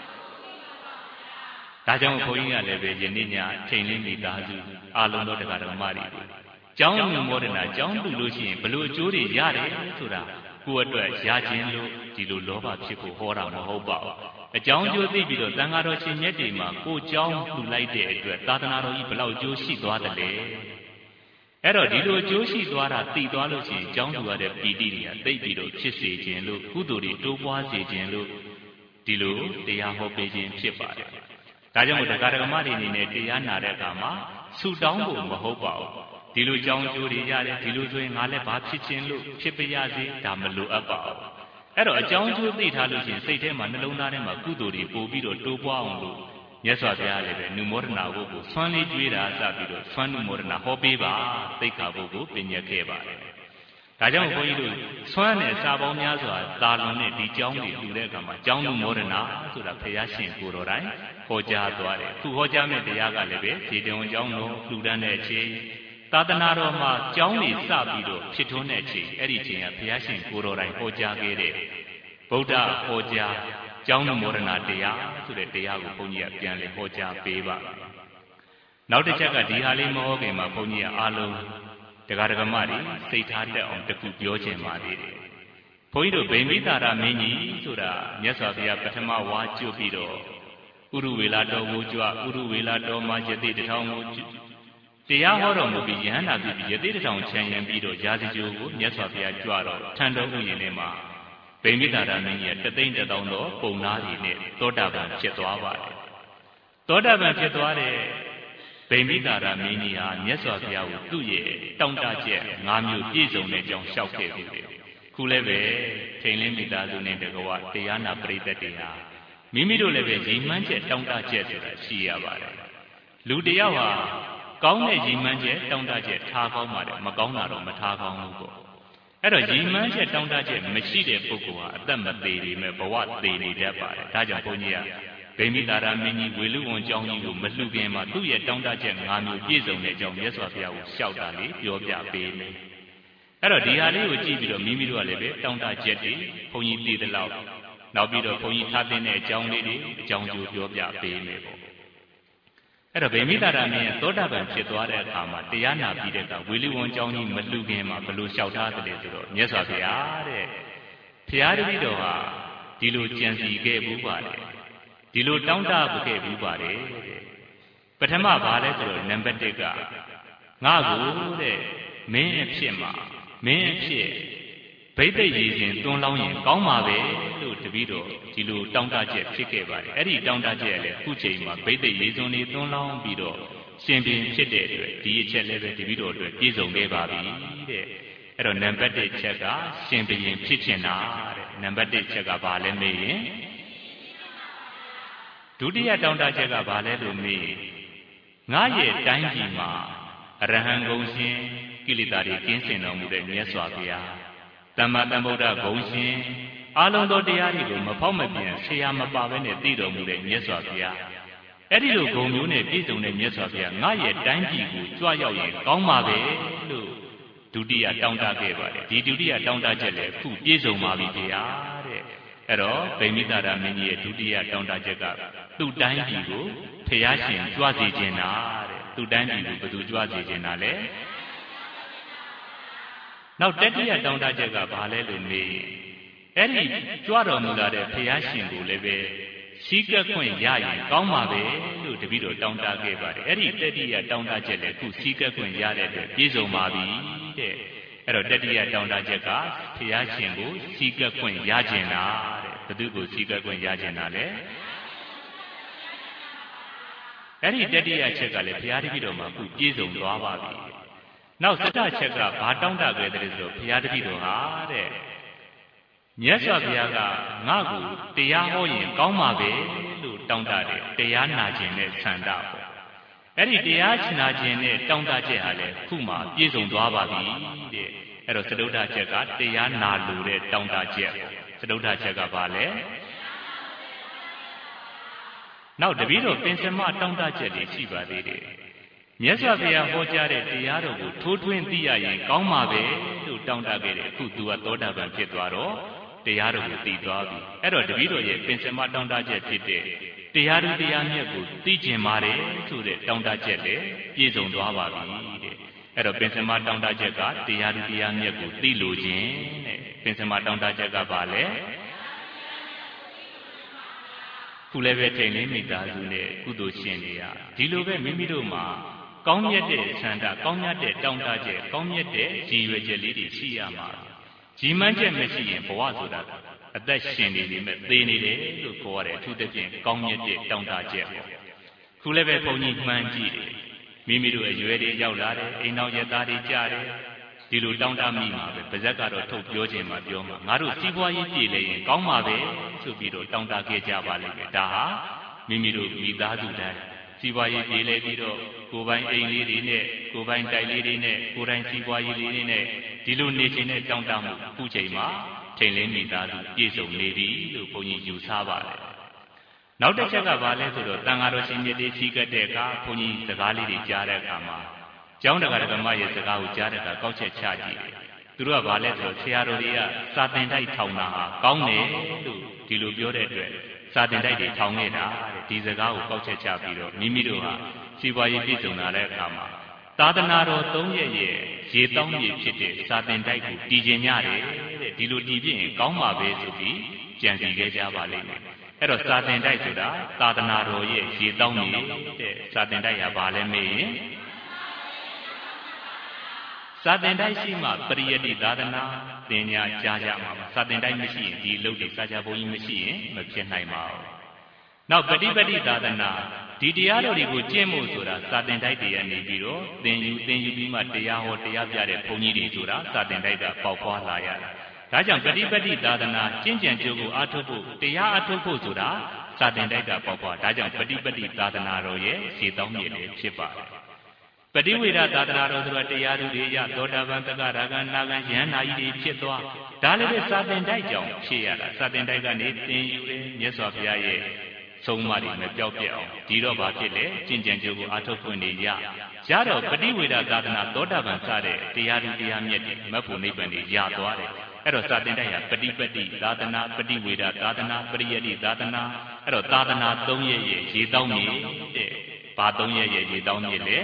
S1: ဒါကြောင့်ဘုန်းကြီးကလည်းပဲယနေ့ညချိန်လင်းမိသားစုအာလုံးတော်တရားတော်မှာတွေကျောင်းလူမောဒနာကျောင်းလူလို့ရှိရင်ဘလို့အကျိုးတွေရတယ်ဆိုတာကိုယ့်အတွက်ရခြင်းလို့ဒီလိုလောဘဖြစ်ဖို့ဟောတာမဟုတ်ပါဘူးအကြောင်းကျိုးသိပြီးတော့တန်ဃာတော်ရှင်မြတ်တွေမှာကိုယ်ကျောင်းလှူလိုက်တဲ့အတွက်သာသနာတော်ကြီးဘလောက်အကျိုးရှိသွားတယ်လဲအဲ့တော့ဒီလိုအကျိုးရှိသွားတာသိသွားလို့ရှိရင်ကျောင်းလှူရတဲ့ပီတိတွေကသိပြီးတော့ဖြစ်စေခြင်းလို့ကုသိုလ်တွေတိုးပွားစေခြင်းလို့ဒီလိုတရားဟောပေးခြင်းဖြစ်ပါတယ်ဒါကြောင့်မို့တရားဓမ္မတွေအနေနဲ့တရားနာတဲ့အခါမှာဆုတောင်းဖို့မဟုတ်ပါဘူးဒီလိုကြောင်းကျိုးတွေရတယ်ဒီလိုဆိုရင်ငါလည်းဘာဖြစ်ခြင်းလို့ဖြစ်ပါရစေဒါမလိုအပ်ပါဘူးအဲ့တော့အကြောင်းကျိုးသိထားလို့ရှိရင်စိတ်ထဲမှာနှလုံးသားထဲမှာကုသိုလ်တွေပို့ပြီးတော့တိုးပွားအောင်လို့မြတ်စွာဘုရားလည်းပဲနုမောဒနာဘုကိုဆွမ်းလေးကျွေးတာစပြီးတော့ဆွမ်းနုမောဒနာဟောပေးပါသိက္ခာဘုကိုပညတ်ခဲ့ပါတယ်ဒါကြောင့်ဘုန်းကြီးတို့ဆွမ်းနဲ့စာပေါင်းများစွာသာလွန်တဲ့ဒီကျောင်းတွေလူတဲ့အခါမှာကျောင်းနုမောဒနာဆိုတာဘုရားရှင်ကိုယ်တော်တိုင်ဟောကြားသွားတယ်သူဟောကြားမဲ့တရားကလည်းပဲခြေတုံကျောင်းတော်လှူဒန်းတဲ့အချိန်သာသနာတော်မှာကျောင်းတွေစပြီးတော့ဖြစ်ထွန်းတဲ့အချိန်အဲ့ဒီအချိန်ကဘုရားရှင်ကိုယ်တော်တိုင်ဟောကြားခဲ့တဲ့ဗုဒ္ဓဟောကြားကျောင်းနုမောဒနာတရားဆိုတဲ့တရားကိုဘုန်းကြီးကပြန်လည်ဟောကြားပေးပါနောက်တစ်ချက်ကဒီဟာလေးမဟောခင်မှာဘုန်းကြီးကအားလုံးတရားဓမ္မတွေစိတ်ထားတတ်အောင်တခုပြောချင်ပါသေးတယ်ဘုန်းကြီးတို့ဗိမိတာရမင်းကြီးဆိုတာမြတ်စွာဘုရားပထမဝါကျွတ်ပြီးတော့ဥရုဝေလာတော်ဝိုးကြွဥရုဝေလာတော်မှာယသိတထောင်ကိုတရားဟောတော်မူပြီးယဟန္တာပြုပြီးယသိတထောင်ခြံရံပြီးတော့ရာဇဂျိုကိုမြတ်စွာဘုရားကြွတော့ထံတော်ဥယျာဉ်ထဲမှာဗိမိတာရမင်းကြီးကတသိန်း1000တော်ပုံနာတွေနဲ့သောတာပန်ဖြစ်သွားပါတယ်သောတာပန်ဖြစ်သွားတဲ့ဗိမိတာရမင်းကြီးဟာမြတ်စွာဘုရားကိုသူ့ရဲ့တောင်းတချက်5မျိုးပြည့်စုံတဲ့အကြောင်းလျှောက်ခဲ့ပြီးတယ်ခုလည်းပဲထိန်လင်းမိသားစုနဲ့တကွာတရားနာပရိသတ်တွေဟာမိမိတို့လည်းပဲရည်မှန်းချက်တောင်းတချက်ဆိုတာရှိရပါတယ်လူတယောက်ဟာကောင်းတဲ့ရည်မှန်းချက်တောင်းတချက်ထားကောင်းပါတယ်မကောင်းတာတော့မထားကောင်းဘူးပေါ့အဲ့တော့ရည်မှန်းချက်တောင်းတချက်မရှိတဲ့ပုဂ္ဂိုလ်ဟာအသက်မသေးပေမဲ့ဘဝသေးနေတတ်ပါတယ်ဒါကြောင့်ဘုန်းကြီးကဗိမိတာရမင်းကြီးဝေလူဝန်ကျောင်းကြီးကိုမလှူခင်မှာသူ့ရဲ့တောင်းတချက်5မျိုးပြည့်စုံတဲ့အကြောင်းမြတ်စွာဘုရားကိုလျှောက်တာလေးပြောပြပေးမယ်အဲ့တော့ဒီဟာလေးကိုကြည့်ပြီးတော့မိမိတို့ကလည်းပဲတောင်းတချက်တွေဘုန်းကြီးသိသလောက်နောက်ပြီးတော့ဘုန်းကြီးထားတဲ့အကြောင်းလေးတွေအကြောင်းကျိုးပြောပြပေးမယ်ပေါ့အဲ့တော့ဗိမိတာရမင်းရဲ့သောတာပန်ဖြစ်သွားတဲ့အခါမှာတရားနာပြီးတဲ့အခါဝေလူဝန်ကျောင်းကြီးမလှူခင်မှာဘယ်လိုလျှောက်ထားသလဲဆိုတော့မြတ်စွာဘုရားတဲ့ဘုရားတပည့်တော်ဟာဒီလိုကြံစီခဲ့ဘူးပါတယ်ဒီလိုတောင်းတခဲ့ဘူးပါတယ်တဲ့ပထမဘာလဲဆိုတော့နံပါတ်1ကငါ့ကိုတဲ့မင်းအဖြစ်မှာမင်းအဖြစ်ဗိသိက်ရည်စဉ်တွန်းလောင်းရင်ကောင်းပါပဲလို့တပည့်တော်ဒီလိုတောင်းတချက်ဖြစ်ခဲ့ပါတယ်အဲ့ဒီတောင်းတချက်လည်းခုချိန်မှာဗိသိက်ရည်စွန်တွေတွန်းလောင်းပြီးတော့ရှင်ပြန်ဖြစ်တဲ့အတွက်ဒီအချက်လည်းပဲတပည့်တော်အတွက်ပြည့်စုံခဲ့ပါပြီတဲ့အဲ့တော့နံပါတ်1ချက်ကရှင်ပြန်ဖြစ်ချင်တာတဲ့နံပါတ်1ချက်ကဘာလဲမေးရင်ဒုတိယတောင်းတချက်ကဘာလဲလို့မေးငါရဲ့တိုင်းပြည်မှာအရဟံဂုံရှင်ကိလေသာတွေကင်းစင်တော်မူတဲ့မြတ်စွာဘုရားသမ္မာသမ္ဗုဒ္ဓဂုံရှင်အလုံးသောတရားတွေကိုမဖောက်မပြန်ဆရာမပါဘဲနဲ့သိတော်မူတဲ့မြတ်စွာဘုရားအဲ့ဒီလိုဂုံမျိုးနဲ့ပြည့်စုံတဲ့မြတ်စွာဘုရားငါရဲ့တိုင်းပြည်ကိုကြွရောက်ရင်ကောင်းပါပဲလို့ဒုတိယတောင်းတခဲ့ပါတယ်ဒီဒုတိယတောင်းတချက်လည်းအခုပြည့်စုံပါပြီဗျာတဲ့အဲ့တော့ဗိမိတာရမင်းကြီးရဲ့ဒုတိယတောင်းတချက်ကသူ့တိုင်းပြည်ကိုဖျားရှင်ကြွစေခြင်းတာတဲ့သူ့တိုင်းပြည်ကိုဘယ်သူကြွစေခြင်းတာလဲနောက်တတိယတောင်းတချက်ကဘာလဲလို့မေးအဲ့ဒီကြွတော်မူလာတဲ့ဖျားရှင်ကိုလည်းပဲစီးကပ်ခွင့်ရရင်ကောင်းပါပဲလို့တပည့်တော်တောင်းတခဲ့ပါတယ်အဲ့ဒီတတိယတောင်းတချက်လည်းခုစီးကပ်ခွင့်ရတဲ့အတွက်ပြည့်စုံပါပြီတဲ့အဲ့တော့တတိယတောင်းတချက်ကဖျားရှင်ကိုစီးကပ်ခွင့်ရခြင်းလားတဲ့ဘယ်သူကိုစီးကပ်ခွင့်ရခြင်းလားလဲအဲ့ဒီတတိယချက်ကလည်းဘုရားတပည့်တော်မှာခုပြည့်စုံသွားပါပြီနောက်စတချက်ကဘာတောင်းတခဲ့တယ်ဆိုတော့ဘုရားတပည့်တော်ဟာတဲ့မြတ်စွာဘုရားကငါ့ကိုတရားဟောရင်ကောင်းမှာပဲလို့တောင်းတတယ်တရားနာခြင်းနဲ့ဆန္ဒပေါ့အဲ့ဒီတရားနာခြင်းနဲ့တောင်းတချက်ဟာလေခုမှပြည့်စုံသွားပါပြီတဲ့အဲ့တော့စတုတ္ထချက်ကတရားနာလို့တဲ့တောင်းတချက်စတုတ္ထချက်ကဘာလဲနောက်တပည့်တော်ပင်စမတောင်းတချက်တွေရှိပါသေးတယ်မြတ်စွာဘုရားဟောကြားတဲ့တရားတော်ကိုထိုးထွင်းသိရရင်ကောင်းမှာပဲလို့တောင်းတခဲ့တယ်အခုသူကသောတာပန်ဖြစ်သွားတော့တရားတော်ကိုသိသွားပြီအဲ့တော့တပည့်တော်ရဲ့ပင်စမတောင်းတချက်ဖြစ်တဲ့တရားသူတရားမြတ်ကိုသိကျင်ပါတယ်ဆိုတဲ့တောင်းတချက်လည်းပြည့်စုံသွားပါပြီတဲ့အဲ့တော့ပင်စမတောင်းတချက်ကတရားသူတရားမြတ်ကိုသိလိုခြင်းတဲ့ပင်စမတောင်းတချက်ကဘာလဲခုလည်းပဲထိန်လေးမိသားစုနဲ့ကုသိုလ်ရှင်တွေကဒီလိုပဲမိမိတို့မှာကောင်းမြတ်တဲ့ဆန္ဒကောင်းမြတ်တဲ့တောင်းတချက်ကောင်းမြတ်တဲ့ရည်ရွယ်ချက်လေးတွေရှိရမှာရည်မှန်းချက်မရှိရင်ဘဝဆိုတာအသက်ရှင်နေနေမဲ့သေနေတယ်လို့ခေါ်ရတယ်အထူးသဖြင့်ကောင်းမြတ်တဲ့တောင်းတချက်ပေါ့ခုလည်းပဲဘုန်းကြီးမှန်းကြည့်တယ်မိမိတို့အရွယ်တွေရောက်လာတယ်အိမ်တော်ရသားတွေကြားတယ်ဒီလိုတောင်းတမိမှာပဲပါဇက်ကတော့ထုတ်ပြောခြင်းမှာပြောမှာငါတို့စီးပွားရေးပြည်လေရင်ကောင်းမှာပဲဆိုပြီးတော့တောင်းတခဲ့ကြပါလိမ့်မယ်ဒါဟာမိမိတို့မိသားစုတိုင်းစီးပွားရေးပြည်လေပြီးတော့ကိုယ်ပိုင်အိမ်လေးတွေနဲ့ကိုယ်ပိုင်တိုက်လေးတွေနဲ့ကိုယ်တိုင်စီးပွားရေးလေးတွေနဲ့ဒီလိုနေခြင်းနဲ့တောင်းတမှုအခုချိန်မှာထိန်လင်းမိသားစုပြည့်စုံနေပြီလို့ဘုန်းကြီးယူဆပါတယ်နောက်တစ်ချက်ကဘာလဲဆိုတော့တန်ဃာတော်ရှင်မြတ်တွေစီးကတဲ့အခါဘုန်းကြီးစကားလေးတွေကြားတဲ့အခါမှာကျောင်းတရားဓမ္မရဲ့စကားကိုကြားတဲ့အခါကောက်ချက်ချကြည့်တယ်သူတို့ကဘာလဲဆိုတော့ဆရာတော်တွေကစာသင်တိုက်ထောင်တာဟာကောင်းတယ်လို့ဒီလိုပြောတဲ့အတွက်စာသင်တိုက်တွေထောင်နေတာတဲ့ဒီစကားကိုကောက်ချက်ချပြီးတော့မိမိတို့ဟာစီးပွားရေးပြည့်စုံလာတဲ့အခါမှာသာသနာတော်၃ရက်ရဲ့ရေတောင်းမြေဖြစ်တဲ့စာသင်တိုက်ကိုတည်ခြင်းရတယ်တဲ့ဒီလိုတည်ပြရင်ကောင်းပါပဲဆိုပြီးကြံစီခဲ့ကြပါလိမ့်မယ်အဲ့တော့စာသင်တိုက်ဆိုတာသာသနာတော်ရဲ့ရေတောင်းမြေတဲ့စာသင်တိုက်ဟာဘာလဲမေးရင်စာသင်တိုက်ရှိမှပရိယတိသာသနာသင်ညာကြားကြမှာပါစာသင်တိုက်မရှိရင်ဒီလုပ်တွေစာချဘုန်းကြီးမရှိရင်မဖြစ်နိုင်ပါဘူးနောက်ပฏิပတိသာသနာဒီတရားတော်တွေကိုကျင့်ဖို့ဆိုတာစာသင်တိုက်တွေကနေပြီးတော့သင်ယူပြီးမှတရားဟောတရားပြတဲ့ဘုန်းကြီးတွေဆိုတာစာသင်တိုက်ကပေါက်ဖွာလာရတာဒါကြောင့်ပฏิပတိသာသနာကျင့်ကြံကြိုးကိုအားထုတ်ဖို့တရားအားထုတ်ဖို့ဆိုတာစာသင်တိုက်ကပေါက်ဖွာဒါကြောင့်ပฏิပတိသာသနာတော်ရဲ့ရှေ့တောင်းမြစ်လေးဖြစ်ပါတယ်ပฏิဝေဒသာသနာတော်ဆိုတာတရားသူတွေရသောတာပန်တက္ကရာဂံနာဂံယန္နာကြီးတွေဖြစ်သွားဒါလည်းပဲစာသင်တိုက်ကြောင့်ဖြစ်ရတာစာသင်တိုက်ကနေသင်ယူတယ်မြတ်စွာဘုရားရဲ့ဆုံးမတွေမပြောက်ပြက်အောင်ဒီတော့ဘာဖြစ်လဲကျင့်ကြံကြိုးကိုအားထုတ်ခွင့်နေရတော့ပฏิဝေဒသာသနာသောတာပန်စတဲ့တရားသူတရားမြတ်တွေမတ်ဖို့နိဗ္ဗာန်တွေရသွားတယ်အဲ့တော့စာသင်တိုက်ဟာပฏิပတိသာသနာပฏิဝေဒသာသနာပရိယတိသာသနာအဲ့တော့သာသနာ၃ရဲ့ရေတောင်းမြေတဲ့ဘာ၃ရဲ့ရေတောင်းမြေလဲ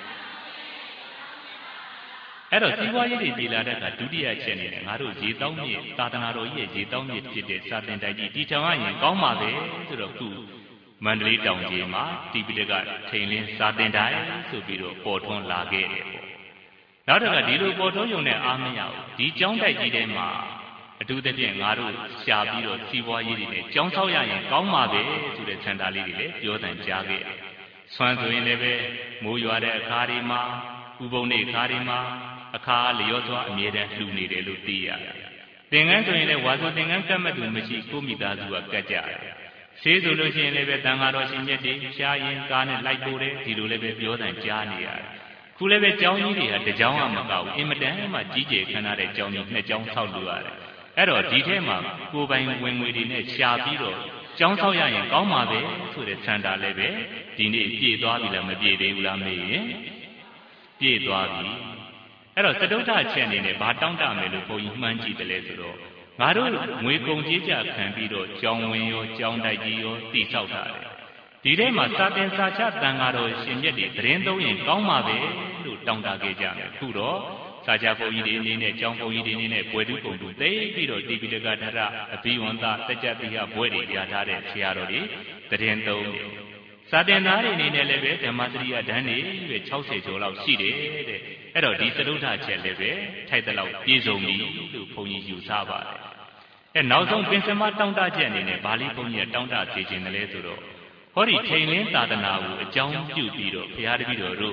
S1: အဲ့တော့စီးပွားရေးတွေပြည်လာတဲ့အခါဒုတိယချက်နေတယ်ငါတို့ရေတောင်းမြေသာသနာတော်ကြီးရဲ့ရေတောင်းမြေဖြစ်တဲ့စာသင်တိုက်ကြီးတီထောင်ရရင်ကောင်းပါပဲဆိုတော့ခုမန္တလေးတောင်ကြီးမှာတိပိဋကထိန်လင်းစာသင်တိုက်ဆိုပြီးတော့ပေါ်ထွန်းလာခဲ့တယ်ပေါ့နောက်တစ်ခါဒီလိုပေါ်ထွန်းရုံနဲ့အားမရဘူးဒီကျောင်းတိုက်ကြီးထဲမှာအထူးသဖြင့်ငါတို့ရှားပြီးတော့စီးပွားရေးတွေနဲ့ကျောင်းဆောက်ရရင်ကောင်းပါပဲဆိုတဲ့စံတာလေးတွေလည်းပြောတန်ကြားခဲ့တယ်ဆွမ်းဆိုရင်လည်းပဲမိုးရွာတဲ့အခါတွေမှာဥပုံတဲ့အခါတွေမှာအခါလျောစွာအမြဲတမ်းလှူနေတယ်လို့သိရတယ်။သင်္ကန်းဆိုရင်လည်းဝါဆိုသင်္ကန်းကတ်မဲ့သူမရှိကိုမိသားစုကကတ်ကြတယ်။ဆေးဆိုလို့ရှိရင်လည်းပဲတန်ဃာတော်ရှင်မြတ်တွေရှားရင်ကားနဲ့လိုက်ပို့တယ်ဒီလိုလည်းပဲပြောတန်ကြားနေရတယ်။ခုလည်းပဲကျောင်းကြီးတွေဟာတစ်ကျောင်းမှမကဘူးအင်မတန်မှကြီးကျယ်ခမ်းနားတဲ့ကျောင်းကြီးနှစ်ကျောင်းဆောက်လို့ရတယ်။အဲ့တော့ဒီထဲမှာကိုယ်ပိုင်ဝင်ငွေတွေနဲ့ရှားပြီးတော့ကျောင်းဆောက်ရရင်ကောင်းပါပဲဆိုတဲ့စံတာလည်းပဲဒီနေ့ပြည့်သွားပြီလားမပြည့်သေးဘူးလားမေးရင်ပြည့်သွားပြီအဲ့တော့စတုတ္ထချက်အနေနဲ့ဘာတောင်းတမယ်လို့ဘုန်းကြီးမှန်းကြည့်တယ်လဲဆိုတော့ငါတို့ငွေကုန်ကြေးကြခံပြီးတော့ကျောင်းဝင်ရောကျောင်းတိုက်ကြီးရောတည်ဆောက်တာတယ်ဒီထဲမှာစာသင်စာချတန်ဃာတော်ရှင်မြတ်တွေသတင်းသုံးရင်ကောင်းပါပဲလို့တောင်းတခဲ့ကြတယ်ခုတော့စာချဘုန်းကြီးတွေအနေနဲ့ကျောင်းဘုန်းကြီးတွေအနေနဲ့ဘွယ်တုပုံတုသိပြီးတော့တိပိဋကထရအဘိဝန္တတကြတိဟဘွယ်တွေပြထားတဲ့ဆရာတော်တွေသတင်းသုံးတယ်စာတင်သားတွေအနေနဲ့လည်းပဲဓမ္မစရိယဓာတ်တွေပဲ60ကျော်လောက်ရှိတယ်တဲ့အဲ့တော့ဒီသတုဋ္ဌချက်လည်းပဲထိုက်တဲ့လောက်ပြည့်စုံပြီလို့ဘုန်းကြီးယူဆပါတယ်အဲ့နောက်ဆုံးပင်စမတောင်းတချက်အနေနဲ့ဗာလိဘုန်းကြီးကတောင်းတစေခြင်းတယ်လဲဆိုတော့ဟောဒီထိန်လင်းသာသနာကိုအကြောင်းပြုပြီးတော့ဘုရားတပည့်တော်တို့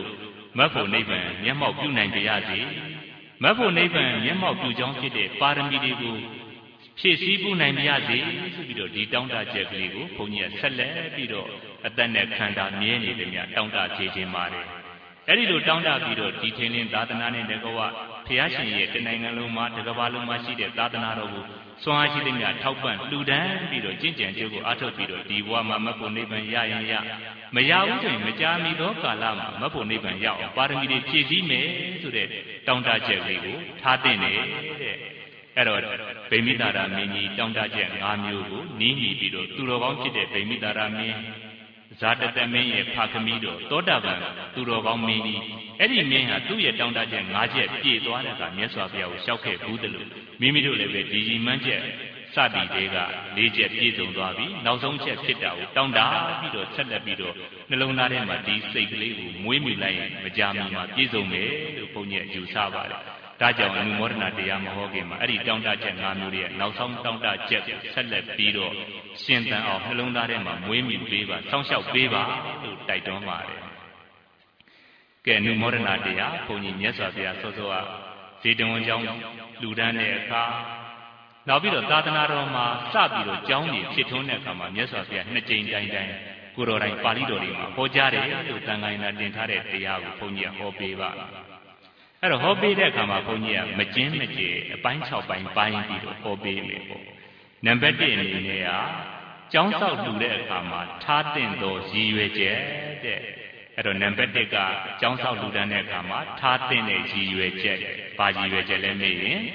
S1: မတ်ဖို့နိဗ္ဗာန်မျက်မှောက်ပြုနိုင်ကြရစေမတ်ဖို့နိဗ္ဗာန်မျက်မှောက်ပြုကြောင်းဖြစ်တဲ့ပါရမီတွေကိုဖြည့်ဆည်းဖို့နိုင်ကြစေဆိုပြီးတော့ဒီတောင်းတချက်ကလေးကိုဘုန်းကြီးကဆက်လက်ပြီးတော့အသက်နဲ့ခန္ဓာမြဲနေတယ်များတောင်းတခြေခြင်းပါတယ်အဲ့ဒီလိုတောင်းတပြီးတော့ဒီထင်းလင်းသာသနာနဲ့တကွာဘုရားရှင်ရဲ့တနိုင်ငံလုံးမှာတကမ္ဘာလုံးမှာရှိတဲ့သာသနာတော်ကိုစွမ်းအားရှိတဲ့များထောက်ပံ့လှူဒန်းပြီးတော့ကျင့်ကြံကြိုးကိုအားထုတ်ပြီးတော့ဒီဘဝမှာမတ်ဖို့နိဗ္ဗာန်ရရင်ရမရဘူးဆိုရင်မကြာမီသောကာလမှာမတ်ဖို့နိဗ္ဗာန်ရအောင်ပါရမီတွေဖြည့်ဆည်းမယ်ဆိုတဲ့တောင်းတချက်လေးကိုထားတဲ့တဲ့အဲ့တော့ဗိမိတာရမင်းကြီးတောင်းတချက်၅မျိုးကိုနီးနီးပြီးတော့သူတော်ကောင်းဖြစ်တဲ့ဗိမိတာရမင်းဇာတတမင်းရဲ့ဖခင်တော်သောတာပန်သူတော်ကောင်းမင်းကြီးအဲ့ဒီမင်းဟာသူ့ရဲ့တောင်းတချက်၅ချက်ပြည့်သွားတဲ့အခါမြတ်စွာဘုရားကိုလျှောက်ခဲ့ဘူးတယ်လို့မိမိတို့လည်းပဲဒီကြီးမှန်းချက်စသည်တွေက၄ချက်ပြည့်စုံသွားပြီနောက်ဆုံးချက်ဖြစ်တာကိုတောင်းတပြီးတော့ဆက်လက်ပြီးတော့နှလုံးသားထဲမှာဒီစိတ်ကလေးကိုမွေးမြူလိုက်ရင်မကြာမီမှာပြည့်စုံမယ်လို့ဘုန်းကြီးယူဆပါတယ်ဒါကြောင့်အနုမောဒနာတရားမဟောခင်မှာအဲ့ဒီတောင်းတချက်၅မျိုးရဲ့နောက်ဆုံးတောင်းတချက်ကိုဆက်လက်ပြီးတော့ရှင်သန်အောင်နှလုံးသားထဲမှာမွေးမြူပေးပါစောင့်ရှောက်ပေးပါလို့တိုက်တွန်းပါတယ်ကဲအနုမောဒနာတရားဘုန်းကြီးမြတ်စွာဘုရားစောစောကဇေတဝန်ကျောင်းလူတန်းတဲ့အခါနောက်ပြီးတော့သာသနာတော်မှာစပြီးတော့ကျောင်းကြီးဖြစ်ထွန်းတဲ့အခါမှာမြတ်စွာဘုရားနှစ်ကြိမ်တိုင်းတိုင်းကိုတော်တိုင်ပါဠိတော်တွေမှာဟောကြားတယ်လို့သံဃာယနာတင်ထားတဲ့တရားကိုဘုန်းကြီးကဟောပေးပါအဲ့တော့ဟောပေးတဲ့အခါမှာဘုန်းကြီးကမကျင်းမကျေအပိုင်း6ပိုင်းပိုင်းပြီးတော့ဟောပေးမယ်ပေါ့နံပါတ်1အနေနဲ့ကကျောင်းဆောက်လှူတဲ့အခါမှာထားတင်သောရည်ရွယ်ချက်တဲ့အဲ့တော့နံပါတ်1ကကျောင်းဆောက်လှူဒန်းတဲ့အခါမှာထားတင်တဲ့ရည်ရွယ်ချက်ဘာရည်ရွယ်ချက်လဲမေးရင်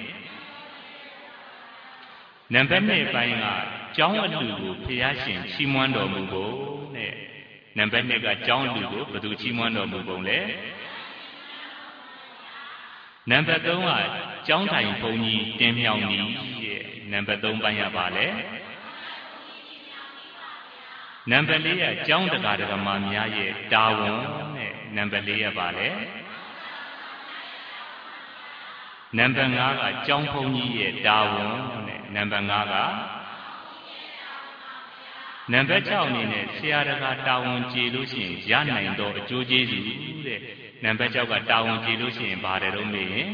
S1: နံပါတ်2ပိုင်းကကျောင်းအလှူကိုဘုရားရှင်ချီးမွမ်းတော်မူဖို့တဲ့နံပါတ်2ကကျောင်းအလှူကိုဘယ်သူချီးမွမ်းတော်မူပုံလဲနံပါတ်3ကကျောင်းထိုင်ဘုန်းကြီးတင်မြောင်ကြီးရဲ့နံပါတ်3ပိုင်းကပါလဲနံပါတ်4ကကျောင်းတရားဓမ္မများရဲ့တာဝန်နဲ့နံပါတ်4ကပါလဲနံပါတ်5ကကျောင်းဘုန်းကြီးရဲ့တာဝန်နဲ့နံပါတ်5ကနံပါတ်6အနေနဲ့ဆရာတော်တာဝန်ကျေလို့ရှိရင်ရနိုင်သောအကျိုးကျေးဇူးတဲ့နံပါတ်6ကတာဝန်ကျေလို့ရှိရင်ဘာတယ်တော့မေးရင်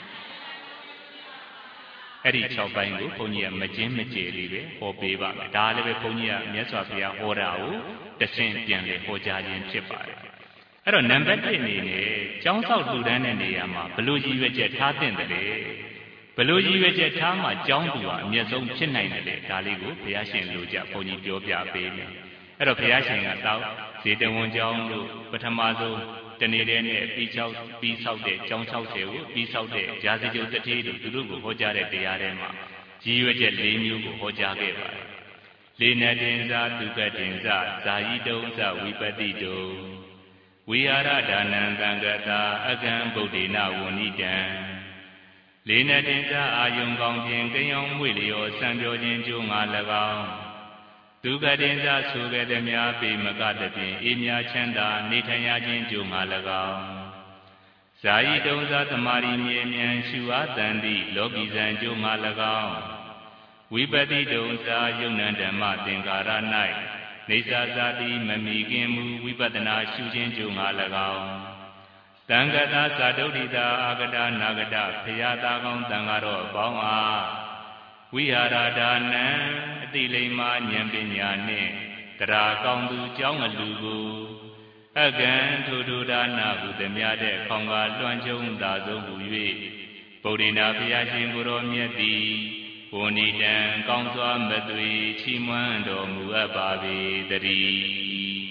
S1: အဲ့ဒီ6ပိုင်းကိုဘုန်းကြီးကမကျင်းမကျေလေးပဲဟောပေးပါမယ်ဒါလည်းပဲဘုန်းကြီးကမြတ်စွာဘုရားဟောတာကိုတဆင့်ပြန်လေဟောကြားခြင်းဖြစ်ပါတယ်အဲ့တော့နံပါတ်1အနေနဲ့ကျောင်းဆောက်လှူဒန်းတဲ့နေရာမှာဘလို့ရည်ရွယ်ချက်ထားသင့်တယ်လေဘလို့ရည်ရွယ်ချက်ထားမှကျောင်းသူဟာအမျက်ဆုံးဖြစ်နိုင်တယ်လေဒါလေးကိုဘုရားရှင်လိုကြဘုန်းကြီးပြောပြပေးမယ်အဲ့တော့ဘုရားရှင်ကတော့ဇေတဝန်ကျောင်းတို့ပထမဆုံးတနေ့တည်းနဲ့ပြီးဆောက်တဲ့ကျောင်း60ကိုပြီးဆောက်တဲ့ရာဇဂုတတိတို့သူတို့ကိုဟောကြားတဲ့တရားထဲမှာရည်ရွယ်ချက်၄မျိုးကိုဟောကြားခဲ့ပါတယ်လေနတင်္ဇာဒုက္ကတင်္ဇာဇာယိတုံဇဝိပတိတုံဝိဟာရဒါနံသံဃတာအကံဗုဒ္ဓေနဝဏိတံလေနတင်္ဇာအာယုံကောင်းခြင်းကိန်းအောင်မွေလျောစံပြောခြင်းကျိုးငါ၎င်းဒုက္ခတင်္ဇာဆိုခဲ့သည်များပေမကတဖြင့်အေးမြချမ်းသာနေထိုင်ရခြင်းကျိုးငါ၎င်းဇာယိတုံဇာသမารီမြေမြန်ရှုအားတန်သည့်လောကီဇံကျိုးငါ၎င်းဝိပတိတုံဇာယုံနံဓမ္မသင်္ကာရ၌နေသာဇာတိမမီခင်မူဝိပဿနာရှုခြင်းကျိုးငါ၎င်းတံဃတာသာဒုဋ္ဌိတာအာဂတနာဂတဖရာသာကောင်းတံဃာတော်အပေါင်းအားဝိဟာရဒါနံအတိလိမ္မာဉာဏ်ပညာနှင့်တရားကောင်းသူကျောင်းအလူကိုအကံထိုထိုဒါနဟုသမျှတဲ့ခေါင်ကလွှမ်းကျုံသာဆုံးဟူ၍ဗုဒ္ဓနာဘုရားရှင်ကိုယ်တော်မြတ်သည်ဝဏိတံကောင်းစွာမသွေချီးမွမ်းတော်မူအပ်ပါပေတည်း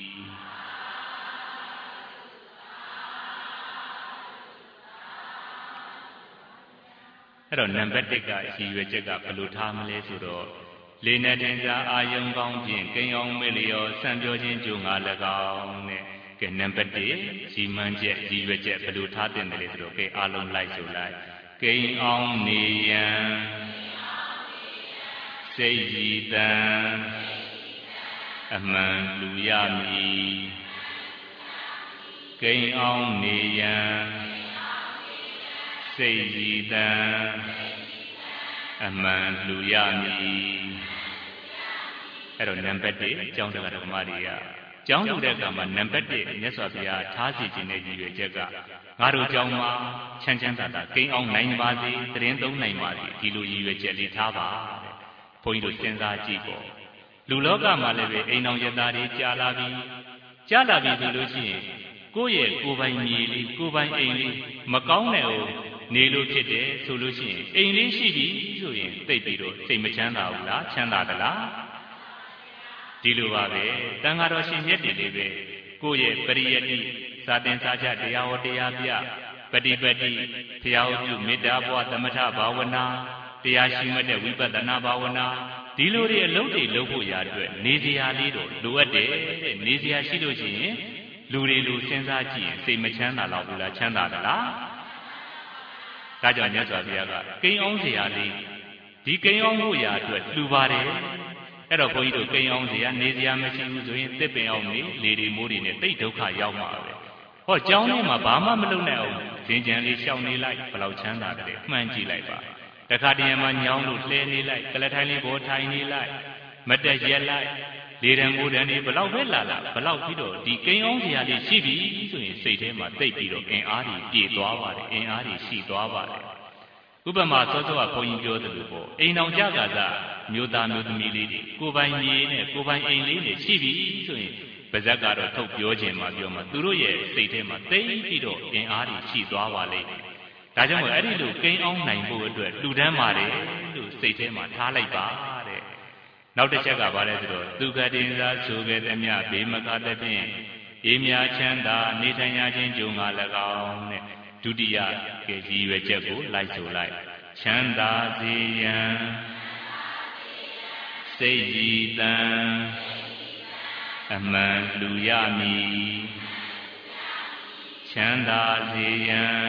S1: အဲ့တော့နံပါတ်1ကရည်ရွယ်ချက်ကဘယ်လိုထားမလဲဆိုတော့လေနတင်္ဇာအာယုံကောင်းဖြင့်ကိန်းအောင်မေ့လျောစံပြောခြင်းကျိုးငါ၎င်းတဲ့ကဲနံပါတ်1ရည်မှန်းချက်ရည်ရွယ်ချက်ဘယ်လိုထားတင်တယ်လဲဆိုတော့ကဲအားလုံးလိုက်ဆိုလိုက်ကိန်းအောင်နေရန်စိတ်ကြည်တံအမှန်လူရမည်ကိန်းအောင်နေရန်စိတ်ကြည်တံအမှန်လူရမည်အဲ့တော့နံပါတ်1ကျောင်းတရားဓမ္မတွေကကျောင်းလူတဲ့ကမှာနံပါတ်1မြတ်စွာဘုရားထားစီခြင်းတဲ့ရည်ရွယ်ချက်ကငါတို့ကျောင်းမှာချမ်းချမ်းသာသာကိန်းအောင်နိုင်ပါစေတရင်သုံးနိုင်ပါစေဒီလိုရည်ရွယ်ချက်လေးထားပါတဲ့ဘုန်းကြီးတို့စဉ်းစားကြည့်ပေါ့လူလောကမှာလည်းပဲအိမ်အောင်ရသားတွေကြာလာပြီဆိုလို့ရှိရင်ကိုယ့်ရဲ့ကိုယ်ပိုင်မြေလေးကိုယ်ပိုင်အိမ်လေးမကောင်းတဲ့ဟုတ်နေလို့ဖြစ်တယ်ဆိုလို့ရှိရင်အိမ်လေးရှိပြီဆိုရင်သိပ်ပြီးတော့စိတ်မချမ်းသာဘူးလားချမ်းသာသလားဒီလိုပါပဲတန်ဃာတော်ရှင်မြတ်တွေလေးပဲကိုယ့်ရဲ့ပရိယတ္တိစာသင်စာချတရားဟောတရားပြပฏิပတ်တိဘုရားဥပြုမေတ္တာပွားသမထဘာဝနာတရားရှိမှတ်တဲ့ဝိပဿနာဘာဝနာဒီလိုတွေအလုပ်တွေလုပ်ဖို့ရာအတွက်နေစရာလေးတော့လိုအပ်တယ်တဲ့နေစရာရှိလို့ရှိရင်လူတွေလူစဉ်းစားကြည့်ရင်စိတ်မချမ်းသာတော့ဘူးလားချမ်းသာသလားဒါကြောင့်မြတ်စွာဘုရားကကိန်းအောင်စရာလေးဒီကိန်းအောင်ဖို့ရာအတွက်လှူပါတယ်အဲ့တော့ဘုန်းကြီးတို့ကိန်းအောင်စရာနေစရာမရှိဘူးဆိုရင်တစ်ပင်အောင်နေလေတွေမိုးတွေနဲ့တိတ်ဒုက္ခရောက်မှာပဲဟောကျောင်းထဲမှာဘာမှမလုပ်နိုင်အောင်ဂျင်းကြံလေးရှောင်နေလိုက်ဘယ်လောက်ချမ်းသာတယ်မှန်းကြည့်လိုက်ပါတခါတည်းမှာညောင်းလို့လှဲနေလိုက်ကလထိုင်လေးဘောထိုင်နေလိုက်မတက်ရက်လိုက်လေတံမိုးတံတွေဘယ်လောက်ပဲလာဘယ်လောက်ပြီးတော့ဒီကိန်းအောင်စရာလေးရှိပြီဆိုရင်စိတ်ထဲမှာတိတ်ပြီးတော့အင်အားကြီးပြည့်သွားပါတယ်အင်အားကြီးရှိသွားပါတယ်ဥပမာစောစောကဘုန်းကြီးပြောသလိုပေါ့အိမ်အောင်ကြကားမျိုးသားမျိုးသမီးလေးတွေကိုယ်ပိုင်မြေနဲ့ကိုယ်ပိုင်အိမ်လေးတွေရှိပြီဆိုရင်ပါဇက်ကတော့ထုတ်ပြောခြင်းမှာပြောမှာသူတို့ရဲ့စိတ်ထဲမှာတိတ်ပြီးတော့အင်အားကြီးရှိသွားပါလိမ့်မယ်ဒါကြောင့်မို့အဲ့ဒီလိုကိန်းအောင်နိုင်ဖို့အတွက်လူတန်းပါတယ်လို့စိတ်ထဲမှာထားလိုက်ပါတဲ့နောက်တစ်ချက်ကဘာလဲဆိုတော့ဒုက္ခတင်စားဆိုခဲ့သည်မြဘေးမကသဖြင့်အေးမြချမ်းသာနေထိုင်ရခြင်းကြုံငါ၎င်းတဲ့ဒုတိယကရည်ရွယ်ချက်ကိုလိုက်ဆိုလိုက်ချမ်းသာစေရန်စိတ်ရည်တန်အမှန်လူရမည်ချမ်းသာစေရန်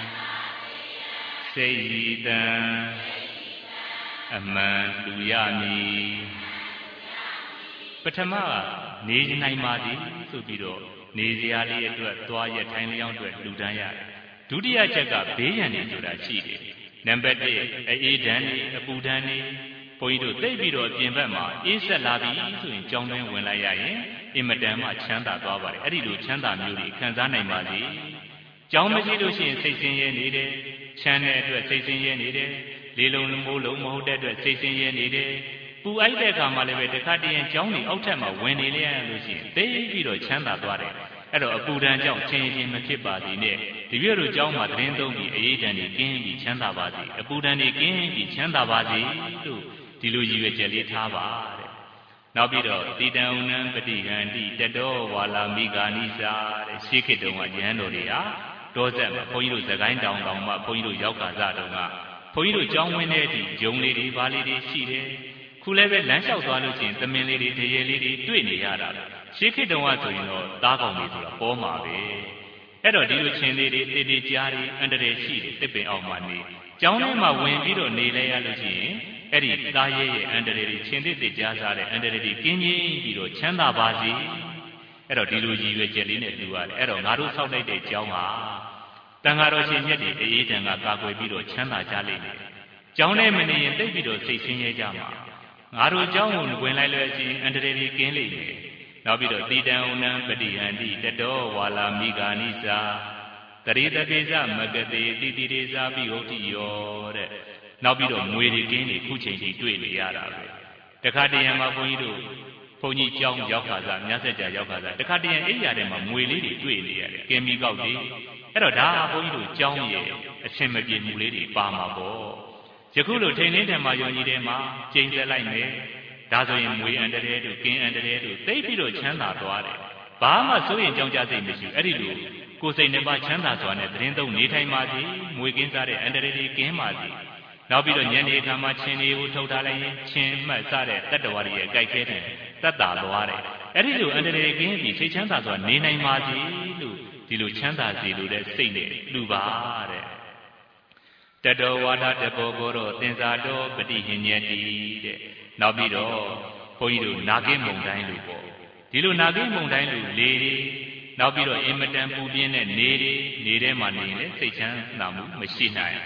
S1: စိတ်ရည်တန်အမှန်လူရမည်ပထမကနေနိုင်ပါသည်ဆိုပြီးတော့နေစရာလေးအတွက်သွားရထိုင်လျောင်းအတွက်လူတန်းရတယ်ဒုတိယချက်ကဘေးရန်နေဆိုတာရှိတယ်နံပါတ်1အေးဒဏ်နေအပူဒဏ်နေဘုန်းကြီးတို့သိပြီးတော့ပြင်ဘက်မှာအေးဆက်လာပြီဆိုရင်ကြောင်းတွင်းဝင်လိုက်ရရင်အင်မတန်မှချမ်းသာသွားပါတယ်အဲ့ဒီလိုချမ်းသာမျိုးတွေခံစားနိုင်ပါစေကြောင်းမရှိလို့ရှိရင်စိတ်ဆင်းရဲနေတယ်ချမ်းတဲ့အတွက်စိတ်ဆင်းရဲနေတယ်လေလုံးမိုးလုံးမဟုတ်တဲ့အတွက်စိတ်ဆင်းရဲနေတယ်ပူအိုက်တဲ့အခါမှာလည်းပဲတခါတည်းကြောင်းတွေအောက်ထက်မှာဝင်နေလျက်လို့ရှိရင်သိပြီးတော့ချမ်းသာသွားတယ်အဲ့တော့အပူဒဏ်ကြောင့်ချင်းချင်းမဖြစ်ပါစေနဲ့ဒီပြည့်တို့ကြောင်းမှာသတင်းသုံးပြီးအေးဒဏ်တွေကင်းပြီးချမ်းသာပါစေအပူဒဏ်တွေကင်းပြီးချမ်းသာပါစေလို့ဒီလိုရည်ရွယ်ချက်လေးထားပါတဲ့နောက်ပြီးတော့တိတံဥနံပฏิဟံတိတတောဝါလာမိဂာနိစာတဲ့ရှေးခေတ်တုန်းကဉာဏ်တော်တွေဟာတောဆက်မှာဘုန်းကြီးတို့သခိုင်းတောင်တောင်မှာဘုန်းကြီးတို့ရောက်ကာစတုန်းကဘုန်းကြီးတို့ကြောင်းဝင်းတဲ့အထိဂျုံလေးတွေဘာလေးတွေရှိတယ်ခုလည်းပဲလမ်းလျှောက်သွားလို့ချင်းသမင်လေးတွေတရေလေးတွေတွေ့နေရတာရှေးခေတ်တုန်းကဆိုရင်တော့သားကောင်လေးဆိုတာပေါ်မှာပဲအဲ့တော့ဒီလိုချင်းလေးတွေတေးတေးကြားတွေအန္တရာယ်ရှိတယ်တစ်ပင်အောင်မှနေကျောင်းထဲမှာဝင်ပြီးတော့နေလဲရလို့ရှိရင်အဲ့ဒီသားရဲရဲ့အန္တရာယ်တွေချင်းတေးကြားစားတဲ့အန္တရာယ်တွေကင်းကြီးပြီးတော့ချမ်းသာပါစေအဲ့တော့ဒီလိုရည်ရွယ်ချက်လေးနဲ့လူရတယ်အဲ့တော့ငါတို့ဆောက်လိုက်တဲ့ကျောင်းဟာတန်ဃာတော်ရှင်မြတ်တွေအေးတန်ကကာကွယ်ပြီးတော့ချမ်းသာကြလိမ့်မယ်ကျောင်းထဲမနေရင်တိတ်ပြီးတော့စိတ်ဆင်းရဲကြမှာငါတို့ကျောင်းကိုဝင်လိုက်လို့ချင်းအန္တရာယ်တွေကင်းလိမ့်မယ်နောက်ပြီးတော့တိတံဥနံပฏิဟံတိတတောဝါလာမိဂာနိစာတရိတပိသမကတိတိတိရိစာပိဟုတ်တိယောတဲ့နောက်ပြီးတော့ငွေတွေကင်းနေခုချိန်ထိတွေ့နေရတာပဲတခါတရံမှာဘုန်းကြီးတို့ဘုန်းကြီးကျောင်းရောက်ခါစားမြတ်ဆက်ကြရောက်ခါစားတခါတရံအိယာထဲမှာငွေလေးတွေတွေ့နေရတယ်ကင်မီကောက်တွေအဲ့တော့ဒါဘုန်းကြီးတို့ကျောင်းရဲ့အရှင်မပြေမှုလေးတွေပါမှာပေါ့ယခုလိုထိန်လေးဓမ္မယုံကြီးထဲမှာကျိန်ဆက်လိုက်မယ်ဒါဆိုရင်ငွေအန္တရာယ်တို့ကင်းအန္တရာယ်တို့သိပြီးတော့ချမ်းသာသွားတယ်ဘာမှစိုးရင်ကြောင်းကြစိတ်မရှိအဲ့ဒီလိုကိုယ်စိတ်နှစ်ပါးချမ်းသာစွာနဲ့သတင်းသုံးနေထိုင်ပါစေငွေကင်းစားတဲ့အန္တရာယ်တွေကင်းပါစေနောက်ပြီးတော့ညနေအခါမှာချင်းတွေကိုထုတ်ထားလိုက်ရင်ချင်းမှတ်စားတဲ့တတ္တဝါတွေရဲ့ကြိုက်ခဲတဲ့တတ်တာသွားတယ်အဲ့ဒီလိုအန္တရာယ်ကင်းပြီးစိတ်ချမ်းသာစွာနေနိုင်ပါစေလို့ဒီလိုချမ်းသာစေလို့တဲ့စိတ်နဲ့လူပါတဲ့တတောဝါဒတဘောဘောတော့သင်္ဇာတော်ပฏิဟိညတိတဲ့နောက်ပြီးတော့ဘုန်းကြီးတို့နာဂိမုံတိုင်းလို့ပေါ့ဒီလိုနာဂိမုံတိုင်းလို့လေတွေနောက်ပြီးတော့အင်မတန်ပူပြင်းတဲ့နေတွေနေထဲမှာနေရင်လည်းစိတ်ချမ်းသာမှုမရှိနိုင်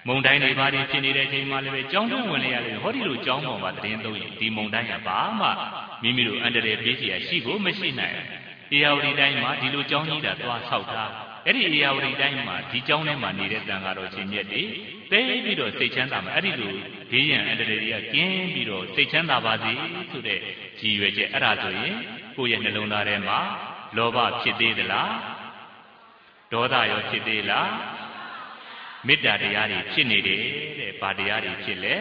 S1: မုံတိုင်းတွေဘာတွေဖြစ်နေတဲ့အချိန်မှလည်းပဲကြောင်းတွင်းဝင်လေရတယ်ဟောဒီလိုကြောင်းပေါ်မှာတရင်သုံးရင်ဒီမုံတိုင်းကဘာမှမိမိတို့အန္တရာယ်ပေးเสียရှိဖို့မရှိနိုင်အေယာဝတီတိုင်းမှာဒီလိုကြောင်းကြီးတာသွားဆောက်တာအဲ့ဒီအေယာဝတီတိုင်းမှာဒီကြောင်းထဲမှာနေတဲ့တန်ဃာတော်ရှင်မြတ်တွေသိပြီးတော့စိတ်ချမ်းသာမှာအဲ့ဒီလိုဘေးရန်အန္တရာယ်တွေကကင်းပြီးတော့စိတ်ချမ်းသာပါစေဆိုတဲ့ရည်ရွယ်ချက်အဲ့ဒါဆိုရင်ကိုယ့်ရဲ့နှလုံးသားထဲမှာလောဘဖြစ်သေးသလားဒေါသရောဖြစ်သေးလားမေတ္တာတရားတွေဖြစ်နေတယ်တဲ့ဘာတရားတွေဖြစ်လဲ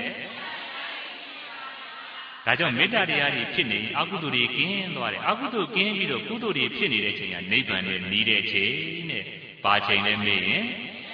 S1: ဒါကြောင့်မေတ္တာတရားတွေဖြစ်နေအကုသိုလ်တွေကင်းသွားတယ်အကုသိုလ်ကင်းပြီးတော့ကုသိုလ်တွေဖြစ်နေတဲ့အချိန်ကနိဗ္ဗာန်နဲ့နီးတဲ့ချိန်နဲ့ဘာချိန်လဲမေးရင်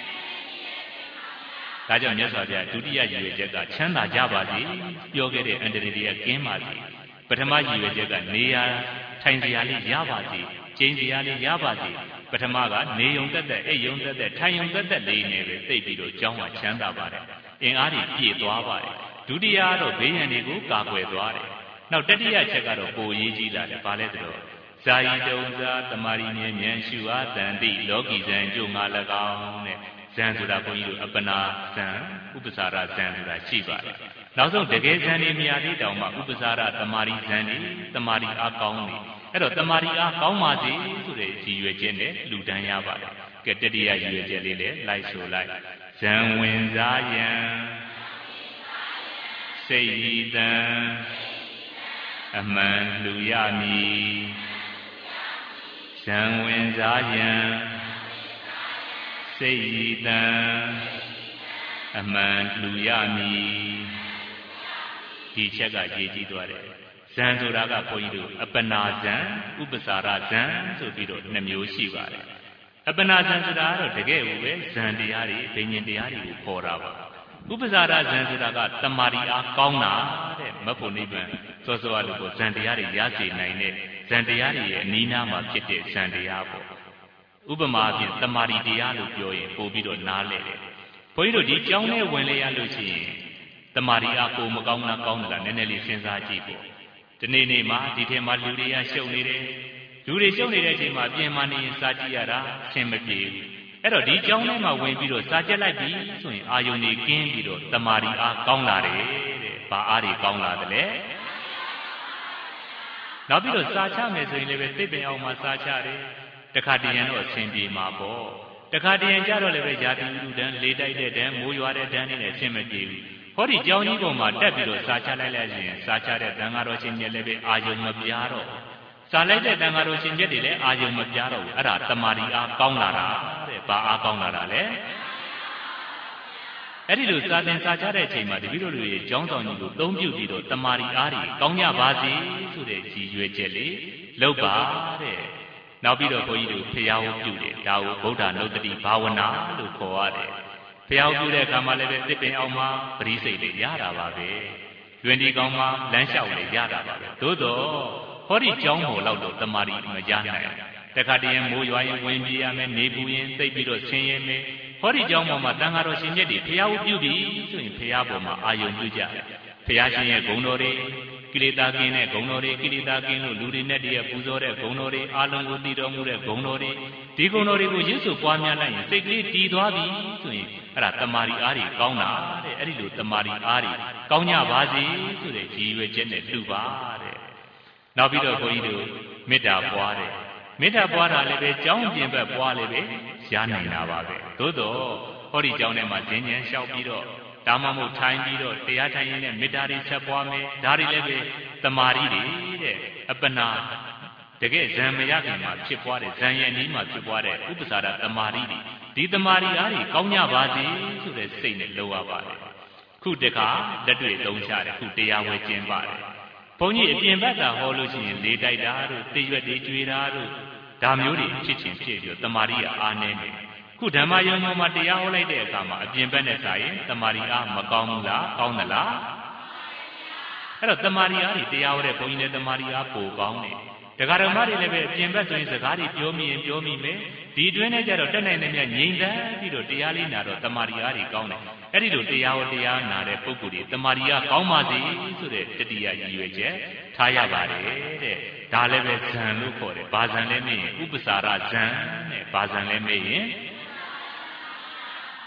S1: ဒါကြောင့်မြတ်စွာဘုရားဒုတိယရည်ရွယ်ချက်ကချမ်းသာကြပါစေပြောခဲ့တဲ့အန္တရာယ်တွေကင်းပါစေပထမရည်ရွယ်ချက်ကနေရာထိုင်စရာလေးရပါစေကျင်းစရာလေးရပါစေပထမကနေယုံတက်တဲ့အိပ်ယုံတက်တဲ့ထိုင်ယုံတက်တဲ့လေးနဲ့ပဲသိပြီးတော့ကြောင်းကချမ်းသာပါတယ်အင်အားတွေပြည့်သွားပါတယ်ဒုတိယကတော့ဘေးရန်တွေကိုကာကွယ်သွားတယ်နောက်တတိယချက်ကတော့ပိုရေးကြီးလာတယ်ဘာလဲဆိုတော့ဇာယီတုံဇာတမာရီမြဲမြန်းရှုအားတန်တိလောကီဇံကျုံငါ၎င်းတဲ့ဇံဆိုတာဘုန်းကြီးတို့အပနာဇံဥပ္ပစာရဇံဆိုတာရှိပါတယ်နောက်ဆုံးတကယ်ဇံနေမြာလေးတောင်မှဥပ္ပစာရတမာရီဇံနေတမာရီအားကောင်းနေအဲ့တော့တမာရီအားကောင်းပါစေဆိုတဲ့ရည်ရွယ်ချက်နဲ့လူတန်းရပါတယ်ကဲတတိယရည်ရွယ်ချက်လေးလည်းလိုက်ဆိုလိုက်ဇံဝင်စားယံစိတ်ဤတံအမှန်လူရမည်ဇံဝင်စားယံစိတ်ဤတံအမှန်လူရမည်ဒီချက်ကရေးကြည့်သွားတယ်ဇံဆိုတာကဘုန်းကြီးတို့အပနာဇံဥပ္ပစာရဇံဆိုပြီးတော့2မျိုးရှိပါတယ်အပနာဇံဆိုတာကတော့တကယ်ကိုပဲဇံတရားတွေဘိညာဉ်တရားတွေကိုခေါ်တာပါဥပ္ပစာရဇံဆိုတာကတမာရီအားကောင်းတာတဲ့မဖို့နိဗ္ဗာန်စောစောအလိုကိုဇံတရားတွေရစေနိုင်တဲ့ဇံတရားတွေရဲ့အနီးနားမှာဖြစ်တဲ့ဇံတရားပေါ့ဥပမာအပြင်တမာရီတရားလို့ပြောရင်ပို့ပြီးတော့နားလဲတယ်ဘုန်းကြီးတို့ဒီကြောင်းနဲ့ဝင်လေရလို့ရှိရင်တမာရီအားကိုမကောင်းလားကောင်းတယ်လားနည်းနည်းလေးစဉ်းစားကြည့်ပေါ့ဒီနေ့မှာဒီထဲမှာလူတွေကရှုပ်နေတယ်လူတွေရှုပ်နေတဲ့အချိန်မှာပြင်မာနေရင်စာကြည့်ရတာအဆင်မပြေဘူးအဲ့တော့ဒီကြောင်းထဲမှာဝင်ပြီးတော့စာကြက်လိုက်ပြီဆိုရင်အာယုန်ကြီးကင်းပြီးတော့တမာရီအားကောင်းလာတယ်တဲ့ဘာအားတွေကောင်းလာတယ်လဲနောက်ပြီးတော့စာချမယ်ဆိုရင်လည်းပဲသိပင်အောင်မှာစာချတယ်တခါတရံတော့အဆင်ပြေမှာပေါ့တခါတရံကြတော့လည်းပဲယာတိဥဒန်းလေးတိုက်တဲ့တန်းမိုးရွာတဲ့တန်းနဲ့အဆင်မပြေဘူးဟောဒီကြောင်းကြီးပေါ်မှာတက်ပြီးတော့စာချလိုက်လိုက်ရင်စာချတဲ့တန်ဃာတော်ရှင်မြတ်လည်းပဲအာယုံမပြားတော့စာလိုက်တဲ့တန်ဃာတော်ရှင်မြတ်တွေလည်းအာယုံမပြားတော့ဘူးအဲ့ဒါတမာရီအားကောင်းလာတာတဲ့ဘာအားကောင်းလာတာလဲအဲ့ဒီလိုစာသင်စာချတဲ့အချိန်မှာတပည့်တော်တွေရဲ့ကျောင်းဆောင်ကြီးကိုသုံးပြုပြီးတော့တမာရီအားတွေကောင်းကြပါစေဆိုတဲ့ရည်ရွယ်ချက်လေးလုပ်ပါတဲ့နောက်ပြီးတော့ဘုန်းကြီးတို့ဖျားဝပြုတယ်ဒါကိုဗုဒ္ဓနုတ္တိဘာဝနာလို့ခေါ်ရတယ်ဖျားဝပြုတဲ့အခါမှာလည်းပဲတစ်ပင်အောင်မှာပရိစိတ်လေးရတာပါပဲတွင်ဒီကောင်းမှာလမ်းလျှောက်လေးရတာပါပဲသို့တော့ဟောဒီကျောင်းပေါ်လောက်တော့တမာရီမရနိုင်တခါတည်းမိုးရွာရင်ဝင်ပြေးရမယ်နေပူရင်သိပ်ပြီးတော့ဆင်းရဲမယ်ဟောဒီကျောင်းပေါ်မှာတန်ဃာတော်ရှင်မြတ်တွေဖျားဝပြုပြီးဆိုရင်ဖျားပေါ်မှာအာယုံပြုကြတယ်ဖျားရှင်ရဲ့ဂုဏ်တော်တွေကိလေသာကင်းတဲ့ဂုဏ်တော်တွေကိလေသာကင်းလို့လူတွေနဲ့တည်းပူဇော်တဲ့ဂုဏ်တော်တွေအာလုံးကိုတည်တော်မူတဲ့ဂုဏ်တော်တွေဒီဂုဏ်တော်တွေကိုရည်စုပွားများလိုက်ရင်စိတ်ကလေးတည်သွားပြီဆိုရင်အဲ့ဒါတမာရီအားတွေကောင်းတာတဲ့အဲ့ဒီလိုတမာရီအားတွေကောင်းကြပါစေဆိုတဲ့ရည်ရွယ်ချက်နဲ့လှူပါတဲ့နောက်ပြီးတော့ဘုန်းကြီးတို့မေတ္တာပွားတယ်မေတ္တာပွားတာလည်းပဲကြောင်းပြင်ဘက်ပွားလည်းပဲရနိုင်တာပါပဲသို့တော့ဟောဒီကြောင်းထဲမှာဇင်းဉဏ်လျှောက်ပြီးတော့ဒါမှမဟုတ်ထိုင်ပြီးတော့တရားထိုင်ရင်းနဲ့မေတ္တာတွေဆက်ပွားမယ်ဒါတွေလည်းပဲတမာရီတွေတဲ့အပနာတကယ်ဇံမရခင်မှာဖြစ်ပွားတဲ့ဇံရည်နီးမှာဖြစ်ပွားတဲ့ဥပ္ပစာရတမာရီတွေဒီတမာရီအားတွေကောင်းကြပါစေဆိုတဲ့စိတ်နဲ့လုပ်ရပါတယ်ခုတခါလက်တွေ့သုံးချတယ်ခုတရားဝဲကျင်းပါတယ်ဘုန်းကြီးအပြင်ဘက်ကဟောလို့ရှိရင်လေးတိုက်တာတို့တရွက်တွေကျွေးတာတို့ဒါမျိုးတွေဖြစ်ချင်းဖြစ်ပြီးတမာရီကအားနည်းနေခုဓမ္မယုံမှာတရားဟောလိုက်တဲ့အခါမှာအပြင်ဘက်နဲ့စာရင်တမာရီအားမကောင်းဘူးလားကောင်းသလားအဲ့တော့တမာရီအားတွေတရားဟောတဲ့ဘုန်းကြီးနဲ့တမာရီအားပိုကောင်းတယ်တရားဓမ္မတွေလည်းပဲအပြင်ဘက်ဆိုရင်စကားတွေပြောမိရင်ပြောမိမယ်ဒီအတွင်းနဲ့ကြတော့တက်နိုင်တဲ့မြတ်ငြိမ်သက်ပြီးတော့တရားလေးနာတော့တမာရီအားတွေကောင်းတယ်အဲ့ဒီလိုတရားဟောတရားနာတဲ့ပုဂ္ဂိုလ်တွေတမာရီအားကောင်းပါစေဆိုတဲ့တတိယရည်ရွယ်ချက်ထားရပါတယ်တဲ့ဒါလည်းပဲဇံလို့ခေါ်တယ်ဘာဇံလဲမေးရင်ဥပ္ပစာရဇံတဲ့ဘာဇံလဲမေးရင်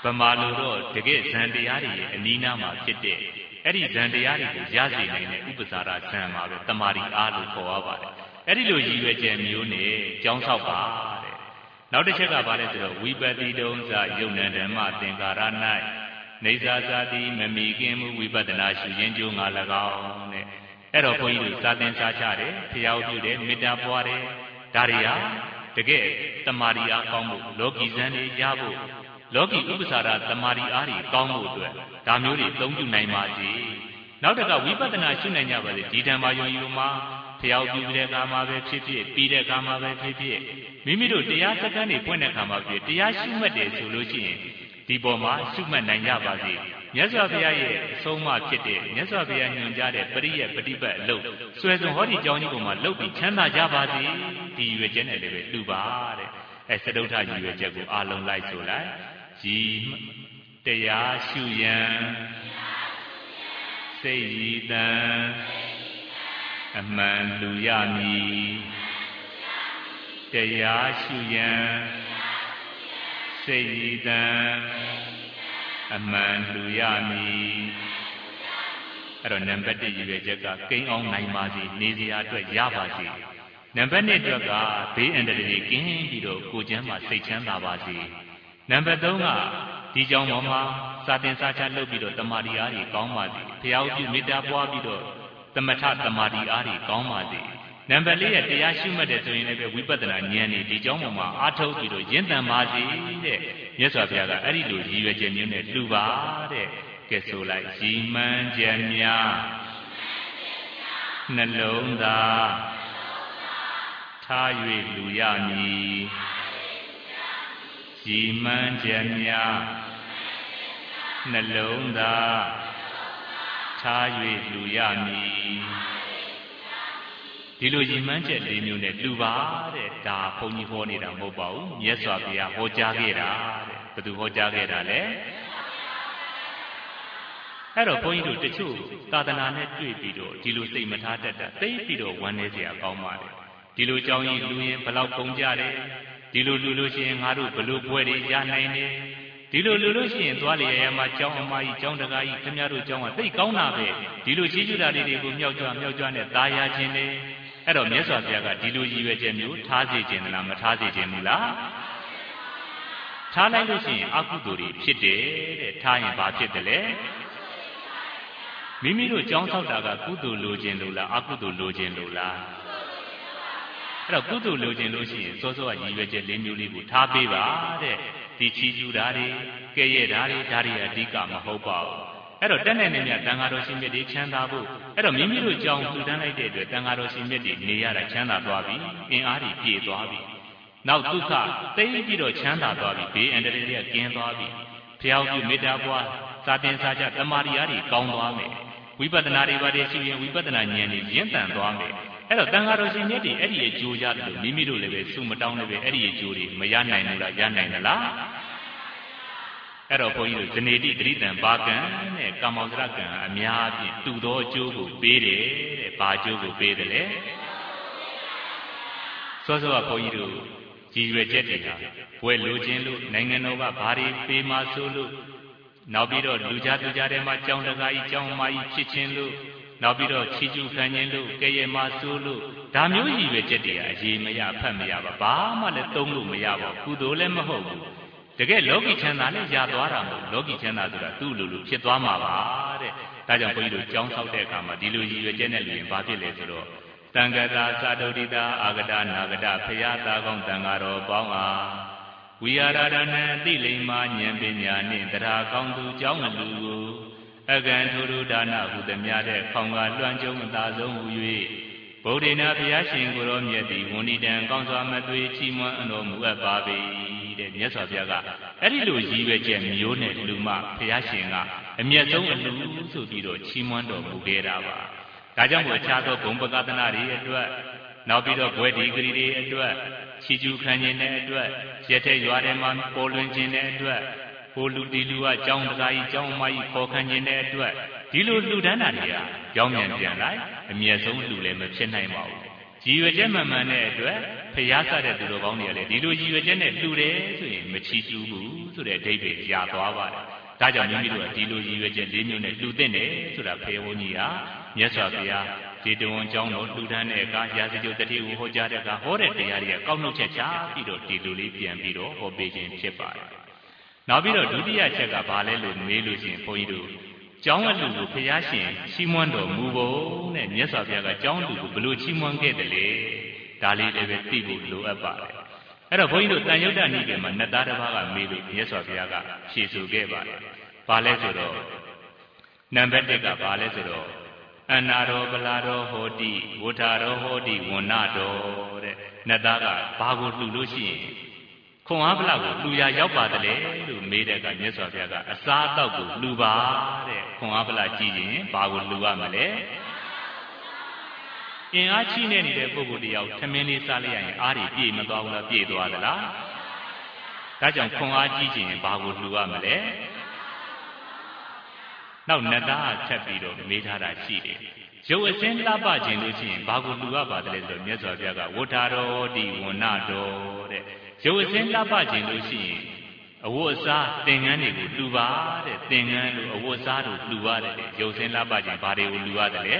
S1: ဗမာလိုတော့တကယ်ဇန်တရားတွေရဲ့အနီးနားမှာဖြစ်တဲ့အဲ့ဒီဇန်တရားတွေကိုရစေနိုင်တဲ့ဥပစာရဇန်မှာပဲတမာရီအားလို့ခေါ်ရပါတယ်အဲ့ဒီလိုရည်ရွယ်ချက်မျိုးနဲ့ကြောင်းဆောက်ပါတဲ့နောက်တစ်ချက်ကဘာလဲဆိုတော့ဝိပတိတုံးစာယုံနံဓမ္မသင်္ကာရ၌နေသာဇာတိမမီကင်းမှုဝိပဿနာရှုရင်းကျိုးငါ၎င်းတဲ့အဲ့တော့ဘုန်းကြီးတို့စာသင်စားချတယ်ဖျားပြုတယ်မေတ္တာပွားတယ်ဒါတွေဟာတကယ်တမာရီအားကောင်းဖို့လောကီဇန်တွေရဖို့လောကီဥပ္ပစာရတမာရီအားတွေကောင်းဖို့အတွက်ဒါမျိုးတွေသုံးပြုနိုင်ပါစေနောက်တစ်ခါဝိပဿနာရှုနိုင်ကြပါစေဒီဓမ္မယုံယူမှာဖျားပြုတဲ့အခါမှာပဲဖြစ်ဖြစ်ပြီးတဲ့အခါမှာပဲဖြစ်ဖြစ်မိမိတို့တရားစကားတွေဖွင့်တဲ့အခါမှာဖြစ်တရားရှုမှတ်တယ်ဆိုလို့ရှိရင်ဒီပေါ်မှာရှုမှတ်နိုင်ကြပါစေမြတ်စွာဘုရားရဲ့အဆုံးအမဖြစ်တဲ့မြတ်စွာဘုရားညွှန်ကြားတဲ့ပရိယပฏิပတ်အလုပ်ဆွဲစုံဟောဒီကြောင်းကြီးပေါ်မှာလှုပ်ပြီးချမ်းသာကြပါစေဒီရွယ်ချက်နဲ့လည်းပဲလှူပါတဲ့အဲစတုထရွယ်ချက်ကိုအာလုံးလိုက်ဆိုလိုက်ဤတရားရှုရန်စိတ်ရည်တံအမှန်လူရမည်တရားရှုရန်စိတ်ရည်တံအမှန်လူရမည်အဲ့တော့နံပါတ်1ရည်ရွယ်ချက်ကကိန်းအောင်နိုင်ပါစေနေစရာအတွက်ရပါစေနံပါတ်2အတွက်ကဘေးအန္တရာယ်တွေကင်းပြီးတော့ကိုယ်ကျမ်းမှာစိတ်ချမ်းသာပါစေနံပါတ်3ကဒီကြောင့်ပေါ်မှာစာသင်စာချလုပ်ပြီးတော့တမာရီအားတွေကောင်းပါစေဖျားပြုမေတ္တာပွားပြီးတော့သမထတမာရီအားတွေကောင်းပါစေနံပါတ်4ရဲ့တရားရှုမှတ်တယ်ဆိုရင်လည်းဝိပဿနာဉာဏ်နဲ့ဒီကြောင့်ပေါ်မှာအားထုတ်ပြီးတော့ရင့်တန်ပါစေတဲ့မြတ်စွာဘုရားကအဲ့ဒီလိုရည်ရွယ်ချက်မျိုးနဲ့လှူပါတဲ့ကဲဆိုလိုက်ရည်မှန်းချက်များနှလုံးသားထား၍လူရမည်ရည်မှန်းချက်များနှလုံးသားထား၍လူရမည်ဒီလိုရည်မှန်းချက်၄မျိုးနဲ့လူပါတဲ့ဒါဘုန်းကြီးဟောနေတာမဟုတ်ပါဘူးမြတ်စွာဘုရားဟောကြားခဲ့တာတဲ့ဘယ်သူဟောကြားခဲ့တာလဲအဲ့တော့ဘုန်းကြီးတို့တချို့သာသနာနဲ့တွေ့ပြီးတော့ဒီလိုစိတ်မထားတတ်တာသိပြီးတော့ဝမ်းနည်းစရာကောင်းပါတယ်ဒီလိုကြောင်းကြီးလူရင်ဘလောက်ကုန်ကြတယ်ဒီလိုလူလို့ရှိရင်ငါတို့ဘလို့ဘွဲတွေရနိုင်တယ်ဒီလိုလူလို့ရှိရင်သွားလေရရမှာကျောင်းအမကြီးကျောင်းတကာကြီးခင်ဗျားတို့ကျောင်းကသိကောင်းတာပဲဒီလိုကြီးကျူတာတွေကိုမြောက်ကြွနဲ့ตาရခြင်းလေအဲ့တော့မြတ်စွာဘုရားကဒီလိုရည်ရွယ်ချက်မျိုးထားစေခြင်းလားမထားစေခြင်းဘူးလားထားလိုက်လို့ရှိရင်အကုသိုလ်တွေဖြစ်တယ်တဲ့ထားရင်ဘာဖြစ်တယ်လဲမိမိတို့ကြောင်းဆောက်တာကကုသိုလ်လိုခြင်းလို့လားအကုသိုလ်လိုခြင်းလို့လားအဲ့တော့ကုသိုလ်လိုခြင်းလို့ရှိရင်စောစောကရည်ရွယ်ချက်၄မျိုးလေးကိုထားပေးပါတဲ့ဒီချီကျူတာတွေကဲ့ရဲ့တာတွေဒါတွေအဓိကမဟုတ်ပါဘူးအဲ့တော့တက်နိုင်နေမြတ်တန်ဃာတော်ရှင်မြတ်တွေချမ်းသာဖို့အဲ့တော့မိမိတို့ကြောင်းလှူဒန်းလိုက်တဲ့အတွက်တန်ဃာတော်ရှင်မြတ်တွေနေရတာချမ်းသာသွားပြီအင်အားတွေပြည့်သွားပြီနောက်ဒုက္ခသိပြီးတော့ချမ်းသာသွားပြီဘေးအန္တရာယ်တွေကကင်းသွားပြီဖျားပြုမေတ္တာပွားစာသင်စာချတမာရီအားတွေကောင်းသွားမယ်ဝိပဿနာတွေပါတဲ့ရှိရင်ဝိပဿနာဉာဏ်တွေရင့်တန်သွားမယ်အဲ့တော့တန်ဃာတော်ရှင်မြတ်တွေအဲ့ဒီအကျိုးရတယ်လို့မိမိတို့လည်းပဲစုမတောင်းလည်းပဲအဲ့ဒီအကျိုးတွေမရနိုင်ဘူးလားရနိုင်သလားအဲ့တော့ဘုန်းကြီးတို့ဇနေတိတတိတံဘာကံနဲ့ကာမောဇရကံအများအပြည့်တူသောအကျိုးကိုပေးတယ်တဲ့ဘာအကျိုးကိုပေးတယ်လဲစောစောကဘုန်းကြီးတို့ရည်ရွယ်ချက်တွေဟာဘွယ်လိုခြင်းလို့နိုင်ငံတော်ကဘာတွေပေးမှဆိုလို့နောက်ပြီးတော့လူကြားသူကြားထဲမှာကြောင်းတကားကြီးကြောင်းမကြီးဖြစ်ခြင်းလို့နောက်ပြီးတော့ချီကျူးခံခြင်းလို့ကဲရဲမှဆိုလို့ဒါမျိုးရည်ရွယ်ချက်တွေကအရေးမရဖတ်မရပါဘာမှလည်းသုံးလို့မရပါဘူးကုသိုလ်လည်းမဟုတ်ဘူးတကယ်လောကီချမ်းသာနဲ့ရသွားတာမဟုတ်လောကီချမ်းသာဆိုတာသူ့လိုလိုဖြစ်သွားမှာပါတဲ့ဒါကြောင့်ဘုန်းကြီးတို့ကြောင်းဆောက်တဲ့အခါမှာဒီလိုရည်ရွယ်ချက်နဲ့လူရင်ဘာဖြစ်လဲဆိုတော့တန်ခါသာသာတုတိတာအာဂတနာဂတဖရာသာကောင်းတန်ဃာတော်ပေါင်းအားဝိဟာရဒနံတိလိမ္မာဉာဏ်ပညာနှင့်တရားကောင်းသူကြောင်းလူကိုအကံထူထူဒါနဟုသမျှတဲ့ခေါင်ကလွှမ်းကျုံအသာဆုံးဟူ၍ဗုဒ္ဓေနာဘုရားရှင်ကိုရောမြတ်သည်ဝန်ဒီတံကောင်းစွာမသွေချီးမွမ်းအတော်မူအပ်ပါပေတဲ့မြတ်စွာဘုရားကအဲ့ဒီလိုရည်ရွယ်ချက်မျိုးနဲ့လူမှဘုရားရှင်ကအမျက်ဆုံးအလူဆိုပြီးတော့ချီးမွမ်းတော်မူခဲ့တာပါဒါကြောင့်မို့အခြားသောဘုံပကသနာတွေအတွက်နောက်ပြီးတော့ဘွဲဒီဂရီတွေအတွက်ချီကျူးခံခြင်းတဲ့အတွက်ရက်ထဲရွာထဲမှာပေါ်လွင်ခြင်းတဲ့အတွက်ဟိုလူဒီလူကကြောင်းတကားကြီးကြောင်းမကြီးပေါ်ခံခြင်းတဲ့အတွက်ဒီလိုလူဒန်းတာတွေကကြောင်းမြန်ပြန်လိုက်အမျက်ဆုံးလူလည်းမဖြစ်နိုင်ပါဘူးရည်ရွယ်ချက်မှန်မှန်နဲ့အတွက်ဖျားဆတဲ့သူတော်ကောင်းတွေကလည်းဒီလိုရည်ရွယ်ချက်နဲ့လှူတယ်ဆိုရင်မချီးကျူးဘူးဆိုတဲ့အဓိပ္ပာယ်ရသွားပါတယ်။ဒါကြောင့်မိမိတို့ကဒီလိုရည်ရွယ်ချက်၄မျိုးနဲ့လှူသင့်တယ်ဆိုတာဖေယဝန်းကြီးဟာမြတ်စွာဘုရားဒီတဝန်ကျောင်းတော်လှူဒန်းတဲ့အခါရာဇဂိုတတိကိုဟောကြားတဲ့အခါဟောတဲ့တရားတွေကကောက်နှုတ်ချက်ချပြီးတော့ဒီလိုလေးပြန်ပြီးတော့ဟောပေးခြင်းဖြစ်ပါတယ်။နောက်ပြီးတော့ဒုတိယချက်ကဘာလဲလို့မေးလို့ရှိရင်ဘုန်းကြီးတို့ကျောင်းအလှကိုဘုရားရှင်ချီးမွမ်းတော်မူဖို့နဲ့မြတ်စွာဘုရားကကျောင်းအလှကိုဘလို့ချီးမွမ်းခဲ့တယ်လေဒါလေးလည်းပဲသိဖို့လိုအပ်ပါတယ်အဲ့တော့ဘုန်းကြီးတို့တန်ယုတ်တနိကေမှာနတ်သားတစ်ပါးကမေးလို့မြတ်စွာဘုရားကဖြေဆိုခဲ့ပါတယ်ဘာလဲဆိုတော့နံပါတ်1ကဘာလဲဆိုတော့အနာရောပလာရောဟောတိဝဋ္ဌာရောဟောတိဝဏ္ဏတော်တဲ့နတ်သားကဘာကိုလှူလို့ရှိရင်ခွန်အားဗလာကိုလှူရာရောက်ပါတယ်လေလို့မေးတဲ့အခါမြတ်စွာဘုရားကအစားအသောက်ကိုလှူပါတဲ့ခွန်အားဗလာကြည့်ရင်ဘာကိုလှူရမလဲအင်အားကြီးနေတဲ့ပုဂ္ဂိုလ်တယောက်ထမင်းလေးစားလိုက်ရရင်အားတွေပြည့်မသွားဘူးလားပြည့်သွားသလားဒါကြောင့်ခွန်အားကြီးခြင်းဘာကိုလှူရမလဲနောက်နတ်သားထပ်ပြီးတော့မေးထားတာရှိတယ်ရုပ်အစင်းလှပခြင်းလို့ရှိရင်ဘာကိုလှူရပါတယ်ဆိုတော့မြတ်စွာဘုရားကဝဋ္ဌာရောတိဝဏ္ဏတော်တဲ့ရုပ်အစင်းလှပခြင်းလို့ရှိရင်အဝတ်အစားသင်္ကန်းတွေကိုလှူပါတဲ့သင်္ကန်းတို့အဝတ်အစားတို့လှူရတယ်ရုပ်အစင်းလှပခြင်းဘာတွေကိုလှူရတယ်လဲ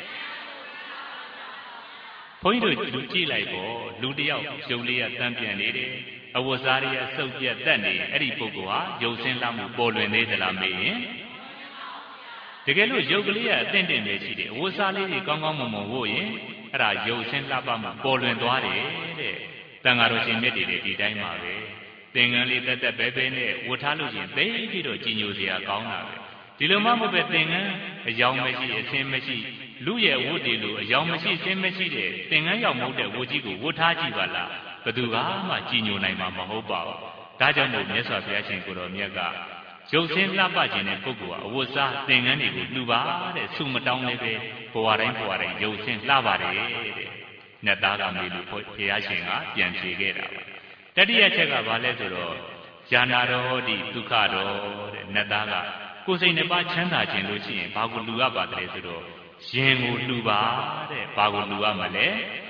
S1: ဘုန်းကြီးတို့လူကြည့်လိုက်ပေါ့လူတယောက်ရုပ်လေးကတန်းပြန်နေတယ်အဝတ်စားတွေကစုပ်ပြတ်တက်နေအဲ့ဒီပုဂ္ဂိုလ်ဟာရုပ်ဆင်းလှမှုပေါ်လွင်သေးသလားမေးရင်တကယ်လို့ရုပ်ကလေးကအသင့်တင်ပဲရှိတယ်အဝတ်စားလေးတွေကောင်းကောင်းမွန်မွန်ဝတ်ရင်အဲ့ဒါရုပ်ဆင်းလှပမှုပေါ်လွင်သွားတယ်တဲ့တန်ဃာတော်ရှင်မြတ်တွေဒီတိုင်းပါပဲသင်္ကန်းလေးတက်တက်ပဲပဲနဲ့ဝတ်ထားလို့ရှင်သိပြီးတော့ကြီးညိုစရာကောင်းတာပဲဒီလိုမှမဟုတ်ပဲသင်္ကန်းအယောင်မရှိအဆင်းမရှိလူရဲ့ဝတ်တွေလိုအယောင်မရှိဆင်းမရှိတဲ့သင်္ကန်းရောက်မဟုတ်တဲ့ဝတ်ကြီးကိုဝတ်ထားကြည့်ပါလားဘယ်သူကမှကြီးညိုနိုင်မှာမဟုတ်ပါဘူးဒါကြောင့်မို့မြတ်စွာဘုရားရှင်ကိုတော်မြတ်ကရုပ်ဆင်းလှပခြင်းတဲ့ပုဂ္ဂိုလ်ဟာအဝတ်စားသင်္ကန်းတွေကိုလှူပါတဲ့ဆုမတောင်းလည်းပဲဘဝတိုင်းရုပ်ဆင်းလှပါတယ်တဲ့နတ်သားကမေးလို့ဘုရားရှင်ကပြန်ဖြေခဲ့တာပါတတိယချက်ကဘာလဲဆိုတော့ယာနာရောဟောတိဒုက္ခရောတဲ့နတ်သားကကိုယ်စိတ်နှစ်ပါးချမ်းသာခြင်းလို့ရှိရင်ဘာကိုလှူရပါတယ်ဆိုတော့ရင်ကိုလှူပါတဲ့ဘာကိုလှူရမလဲ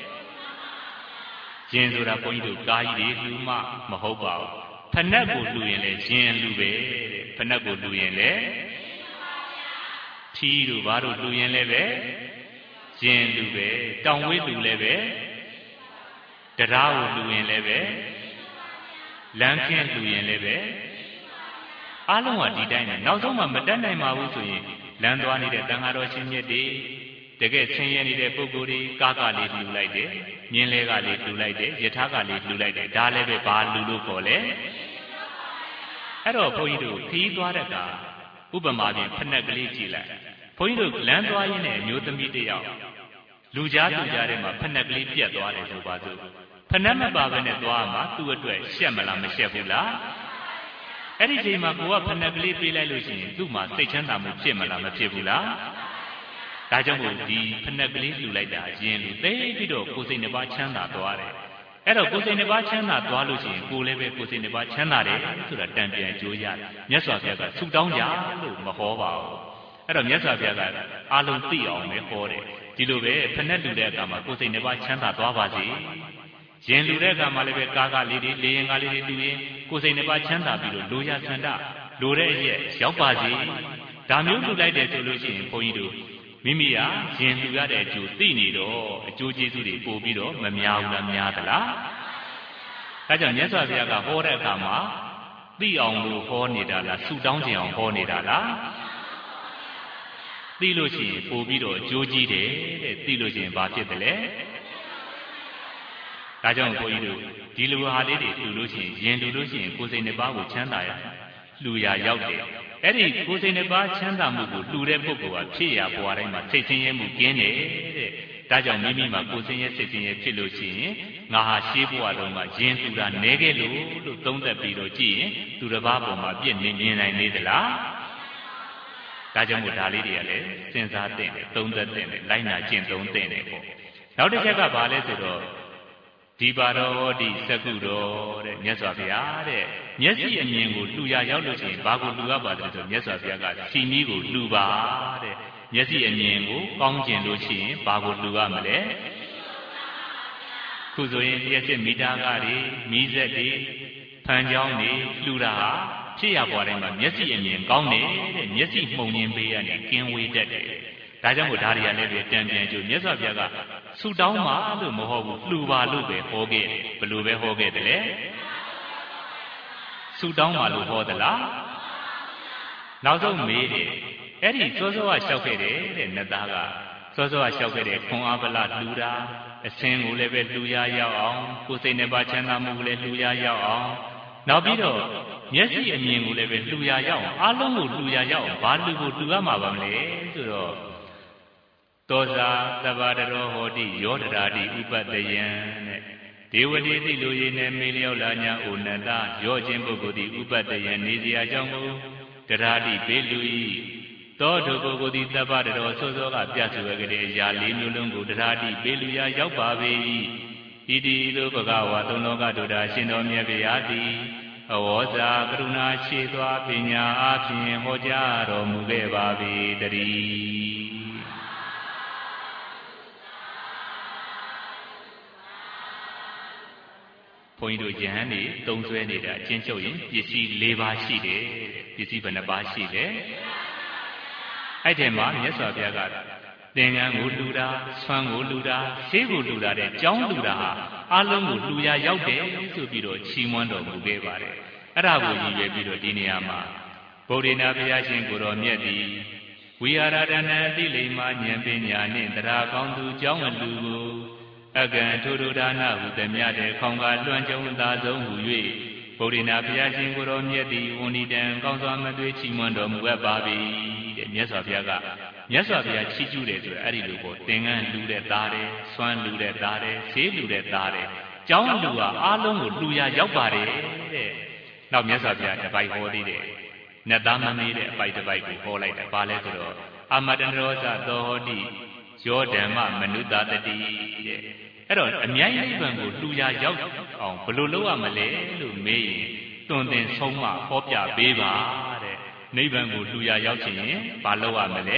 S1: ရင်ဆိုတာဘုန်းကြီးတို့ကားကြီးတွေလှူမှမဟုတ်ပါဘူးဖနက်ကိုလှူရင်လည်းရင်လှူပဲတဲ့ဖနက်ကိုလှူရင်လည်းထီးတို့ဘာတို့လှူရင်လည်းပဲရင်လှူပဲတောင်ဝေးလှူလည်းပဲတရားကိုလှူရင်လည်းပဲလမ်းခင်းလှူရင်လည်းပဲအားလုံးကဒီတိုင်းနဲ့နောက်ဆုံးမှမတတ်နိုင်ပါဘူးဆိုရင်လမ်းသွားနေတဲ့တန်ဃာတော်ရှင်မြတ်တွေတကယ်ဆင်းရဲနေတဲ့ပုဂ္ဂိုလ်တွေကားကလေးလှူလိုက်တယ်မြင်းလဲကလေးလှူလိုက်တယ်ယထာကလေးလှူလိုက်တယ်ဒါလည်းပဲဘာလှူလို့ခေါ်လဲအဲ့တော့ဘုန်းကြီးတို့ခီးသွားတဲ့အခါဥပမာဖြင့်ဖနက်ကလေးကြည့်လိုက်ဘုန်းကြီးတို့လမ်းသွားရင်းနဲ့အမျိုးသမီးတယောက်လူကြားထဲမှာဖနက်ကလေးပြတ်သွားတယ်ဆိုပါစို့ဖနက်မပါဘဲနဲ့သွားမှာသူ့အတွက်ရှက်မလားမရှက်ဘူးလားအဲ့ဒီချိန်မှာကိုကဖနက်ကလေးပေးလိုက်လို့ရှိရင်သူ့မှာစိတ်ချမ်းသာမှုဖြစ်မလားမဖြစ်ဘူးလားဒါကြောင့်မို့ဒီဖနက်ကလေးလှူလိုက်တာရင်လူသိပြီးတော့ကိုယ်စိတ်နှစ်ပါးချမ်းသာသွားတယ်အဲ့တော့ကိုယ်စိတ်နှစ်ပါးချမ်းသာသွားလို့ရှိရင်ကိုယ်လည်းပဲကိုယ်စိတ်နှစ်ပါးချမ်းသာတယ်ဆိုတာတန်ပြန်ကြိုးရတယ်မြတ်စွာဘုရားကဆုတောင်းကြလို့မဟောပါဘူးအဲ့တော့မြတ်စွာဘုရားကအားလုံးသိအောင်ပဲဟောတယ်ဒီလိုပဲဖနက်လှူတဲ့အခါမှာကိုယ်စိတ်နှစ်ပါးချမ်းသာသွားပါစေရင်လူတဲ့အခါမှာလည်းပဲကားကလေးတွေလေရင်ကားလေးတွေတူရင်ကိုယ်စိတ်နှစ်ပါးချမ်းသာပြီးတော့လိုရဆန္ဒလိုတဲ့အရက်ရောက်ပါစေဒါမျိုးလှူလိုက်တယ်ဆိုလို့ရှိရင်ဘုန်းကြီးတို့မိမိကရင်လှူရတဲ့အကျိုးသိနေတော့အကျိုးကျေးဇူးတွေပို့ပြီးတော့မများဘူးလားများသလားဒါကြောင့်မြတ်စွာဘုရားကဟောတဲ့အခါမှာသိအောင်လို့ဟောနေတာလားဆုတောင်းခြင်းအောင်ဟောနေတာလားသိလို့ရှိရင်ပို့ပြီးတော့အကျိုးကြီးတယ်တဲ့သိလို့ရှိရင်ဘာဖြစ်တယ်လဲဒါကြောင့်ဘုန်းကြီးတို့ဒီလိုဟာလေးတွေလှူလို့ရှိရင်လှူလို့ရှိရင်ကိုယ်စိတ်နှစ်ပါးကိုချမ်းသာရလှူရာရောက်တယ်အဲ့ဒီကိုယ်စိတ်နှစ်ပါးချမ်းသာမှုကိုလှူတဲ့ပုဂ္ဂိုလ်ဟာဖြစ်ရဘဝတိုင်းမှာစိတ်ဆင်းရဲမှုကင်းတယ်တဲ့ဒါကြောင့်မိမိမှာကိုယ်ဆင်းရဲစိတ်ဆင်းရဲဖြစ်လို့ရှိရင်ငါဟာရှေးဘဝတုန်းကရင်လှူတာနဲခဲ့လို့သုံးသက်ပြီးတော့ကြည့်ရင်သူတစ်ပါးပေါ်မှာပြည့်မြင်နိုင်နေသလားဒါကြောင့်မို့ဒါလေးတွေကလည်းစဉ်းစားသင့်တယ်သုံးသက်သင့်တယ်လိုက်နာကျင့်သုံးသင့်တယ်ပေါ့နောက်တစ်ချက်ကဘာလဲဆိုတော့ဒီပါတော်ဟောတိစကုတော်တဲ့မြတ်စွာဘုရားတဲ့မျက်စိအမြင်ကိုလှူရရောက်လို့ရှိရင်ဘာကိုလှူရပါတယ်ဆိုမြတ်စွာဘုရားကစီမီးကိုလှူပါတဲ့မျက်စိအမြင်ကိုကောင်းကျင်လို့ရှိရင်ဘာကိုလှူရမလဲခုဆိုရင်လျှက်စစ်မီတာကားတွေမီးစက်တွေဖန်ချောင်းတွေလှူတာဟာဖြစ်ရပွားတိုင်းမှာမျက်စိအမြင်ကောင်းတယ်တဲ့မျက်စိမှုန်ရင်းပေးရနေကင်းဝေးတတ်တယ်ဒါကြောင့်မို့ဒါတွေကလည်းပဲတန်ပြန်ကျိုးမြတ်စွာဘုရားကဆူတောင်းပါလို့မဟုတ်ဘူးလှူပါလို့ပဲဟောခဲ့တယ်ဘယ်လိုပဲဟောခဲ့တယ်လဲဆူတောင်းပါလို့ဟောသလားနောက်ဆုံးမေးတယ်အဲ့ဒီစောစောကလျှောက်ခဲ့တယ်တဲ့နတ်သားကစောစောကလျှောက်ခဲ့တယ်ခွန်အားဗလလှူတာအစင်းကိုလည်းပဲလှူရရောက်အောင်ကိုယ်စိတ်နှပါချမ်းသာမှုကိုလည်းလှူရရောက်အောင်နောက်ပြီးတော့မျက်စိအမြင်ကိုလည်းပဲလှူရရောက်အောင်အလုံးကိုလှူရရောက်အောင်ဘာလှူကိုလှူရမှာပါမလဲဆိုတော့သောဇာသဗ္ဗတရောဟောတိယောတရာတိဥပတ္တယံတဲ့ဒေဝတိတိလူရည်နဲ့မေလျောက်လာညာဩနတရောခြင်းပုဂ္ဂိုလ်သည်ဥပတ္တယံနေစရာကြောင့်ကိုတရာတိဘေလူဤသောထုပုဂ္ဂိုလ်သည်သဗ္ဗတရောစောစောကပြဆိုရကြတဲ့အရာလေးမျိုးလုံးကိုတရာတိဘေလူရာရောက်ပါပေ၏ဣတိလိုဘဂဝါသုံးလောကတို့တာရှင်တော်မြတ်ဗျာသည်အဝေါဇာကရုဏာရှိသောပညာအဖြင့်ဟောကြားတော်မူခဲ့ပါ၏တည်းဘုန်းကြီးတို့ယဟန်နေသုံးဆွဲနေတာအချင်းချုပ်ရင်ပစ္စည်း၄ပါးရှိတယ်ပစ္စည်းဘယ်နှပါးရှိလဲအဲ့ဒီမှာမြတ်စွာဘုရားကသင်္ကန်းကိုလှူတာဆွမ်းကိုလှူတာဆေးကိုလှူတာတဲ့ကြောင်းလှူတာဟာအလုံးကိုလှူရရောက်တယ်ဆိုပြီးတော့ချီးမွမ်းတော်မူခဲ့ပါတယ်အဲ့ဒါကိုရည်ရွယ်ပြီးတော့ဒီနေရာမှာဗုဒ္ဓနာဘုရားရှင်ကိုတော်မြတ်သည်ဝိဟာရဒနာတိလိမ္မာဉာဏ်ပညာနှင့်တရားကောင်းသူကြောင်းအလှူကိုအကံထိုထိုဒါနဟုသမျှတဲ့ခေါင်ကလွှမ်းကျုံသာဆုံးဟူ၍ဗုဒ္ဓနာဘုရားရှင်ကိုတော်မြတ်သည်ဝဏ္ဏီတံကောင်းစွာမသွေးချီးမွမ်းတော်မူအပ်ပါ၏တဲ့မြတ်စွာဘုရားကမြတ်စွာဘုရားချီးကျူးတယ်ဆိုတော့အဲ့ဒီလိုပေါ့သင်္ကန်းလှူတဲ့သားတယ်ဆွမ်းလှူတဲ့သားတယ်ဆေးလှူတဲ့သားတယ်ကျောင်းလှူဟာအားလုံးကိုလှူရရောက်ပါတယ်တဲ့နောက်မြတ်စွာဘုရားတပိုက်ဟောသေးတယ်နတ်သားမမေးတဲ့အပိုက်တစ်ပိုက်ကိုဟောလိုက်တာဘာလဲဆိုတော့အမတန္တရောဇသောဟောတိယောဓမ္မမနုဿတတိတဲ့အဲ့တော့အမြိုင်နိဗ္ဗာန်ကိုလှူရရောက်အောင်ဘယ်လိုလုပ်ရမလဲလို့မေးရင်တွင်တင်ဆုံးမဟောပြပေးပါတဲ့နိဗ္ဗာန်ကိုလှူရရောက်ချင်ရင်ဘာလုပ်ရမလဲ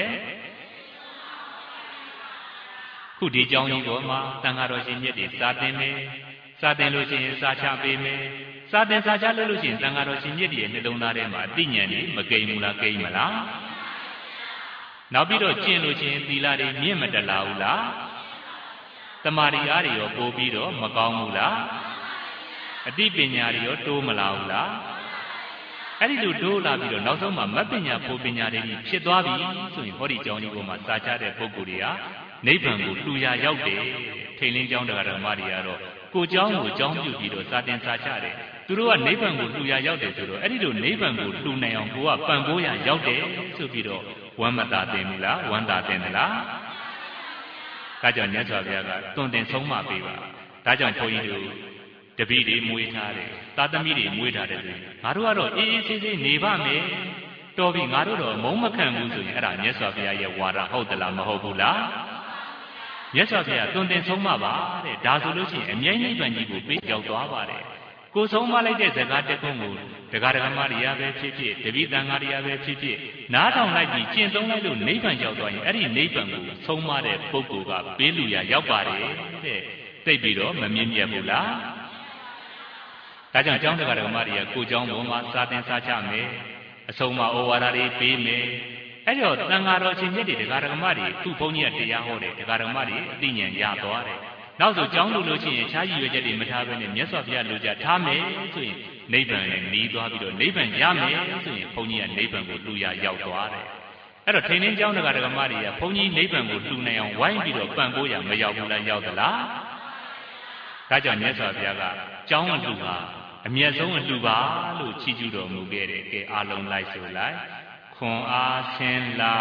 S1: ခုဒီကြောင်းကြီးပေါ်မှာတန်ဃာတော်ရှင်မြတ်တွေစာသင်မယ်စာသင်လို့ရှိရင်စာချပေးမယ်စာသင်စာချလို့ရှိရင်တန်ဃာတော်ရှင်မြတ်တွေရဲ့နှလုံးသားထဲမှာအသိဉာဏ်တွေမကိမ်ဘူးလားကိမ်မလားနောက်ပြီးတော့ကျင့်လို့ရှိရင်သီလတွေမြင့်မတလာဘူးလားတမာရီအားတွေရောပို့ပြီးတော့မကောင်းဘူးလားအသိပညာတွေရောတိုးမလာဘူးလားအဲ့ဒီလိုတိုးလာပြီးတော့နောက်ဆုံးမှာမတ်ပညာပို့ပညာတွေဖြစ်သွားပြီဆိုရင်ဟောဒီကြောင်းဒီပေါ်မှာစာချတဲ့ပုဂ္ဂိုလ်တွေကနိဗ္ဗာန်ကိုလှူရာရောက်တယ်ထိန်လင်းကျောင်းတရားဓမ္မတွေကတော့ကိုเจ้าကိုเจ้าပြုပြီးတော့စာတင်စာချတယ်သူတို့ကနိဗ္ဗာန်ကိုလှူရာရောက်တယ်ဆိုတော့အဲ့ဒီလိုနိဗ္ဗာန်ကိုလှူနိုင်အောင်ကိုကပံ့ပိုးရာရောက်တယ်ဆိုပြီးတော့ဝမ်းမသာတင်ဘူးလားဝမ်းသာတင်သလားဒါကြောင့်မြတ်စွာဘုရားကတွင်တင်ဆုံးမပေးပါဒါကြောင့်ဘုန်းကြီးတို့တပည့်တွေမွေးထားတယ်သာသမီတွေမွေးထားတယ်ဆိုရင်ငါတို့ကတော့အေးအေးဆေးဆေးနေပါမယ်တော်ပြီငါတို့တော့မုန်းမခံဘူးဆိုရင်အဲ့ဒါမြတ်စွာဘုရားရဲ့ဝါဒဟုတ်သလားမဟုတ်ဘူးလားမြတ်စွာဘုရားတွင်တင်ဆုံးမပါတဲ့ဒါဆိုလို့ရှိရင်အမြဲနိဗ္ဗာန်ကြီးကိုပေးရောက်သွားပါတယ်ကိုဆုံးမလိုက်တဲ့ဇကာတက်ခွန်းကိုတရားဓမ္မတွေရပဲဖြစ်ဖြစ်တပည့်တန်ဃာတွေရပဲဖြစ်ဖြစ်နားထောင်လိုက်ပြီးကျင့်သုံးလိုက်လို့နိဗ္ဗာန်ရောက်သွားရင်အဲ့ဒီနိဗ္ဗာန်ကိုဆုံးမတဲ့ပုဂ္ဂိုလ်ကပေးလူရရောက်ပါတယ်တဲ့သိပြီးတော့မမြင်မြတ်ဘူးလားဒါကြောင့်ကျောင်းတရားဓမ္မတွေကကိုကျောင်းပေါ်မှာစာသင်စာချမယ်အဆုံးအမဩဝါဒတွေပေးမယ်အဲ့တော့သံဃာတော်ရှင်မြတ်တွေတရားဓမ္မတွေသူ့ဘုန်းကြီးကတရားဟောတယ်တရားဓမ္မတွေအသိဉာဏ်ရသွားတယ်နောက်ဆိုကျောင်းလို့ရှိရင်ခြားရည်ရွယ်ချက်တွေမထားဘဲနဲ့မြတ်စွာဘုရားလိုချထားမယ်ဆိုရင်နိဗ္ဗာန်နဲ့หนีသွားပြီးတော့နိဗ္ဗာန်ရမယ်ဆိုရင်ဘုန်းကြီးကနိဗ္ဗာန်ကိုလှူရရောက်သွားတယ်အဲ့တော့ထိန်နှင်းကျောင်းတရားဓမ္မတွေကဘုန်းကြီးနိဗ္ဗာန်ကိုလှူနိုင်အောင်ဝိုင်းပြီးတော့ပံ့ပိုးရမရောက်ဘူးလားရောက်သလားဒါကြောင့်မြတ်စွာဘုရားကကျောင်းအလှူဟာအမြတ်ဆုံးအလှူပါလို့ချီးကျူးတော်မူခဲ့တယ်ကဲအားလုံးလိုက်ဆိုလိုက်ခွန်အားဆင်းလာ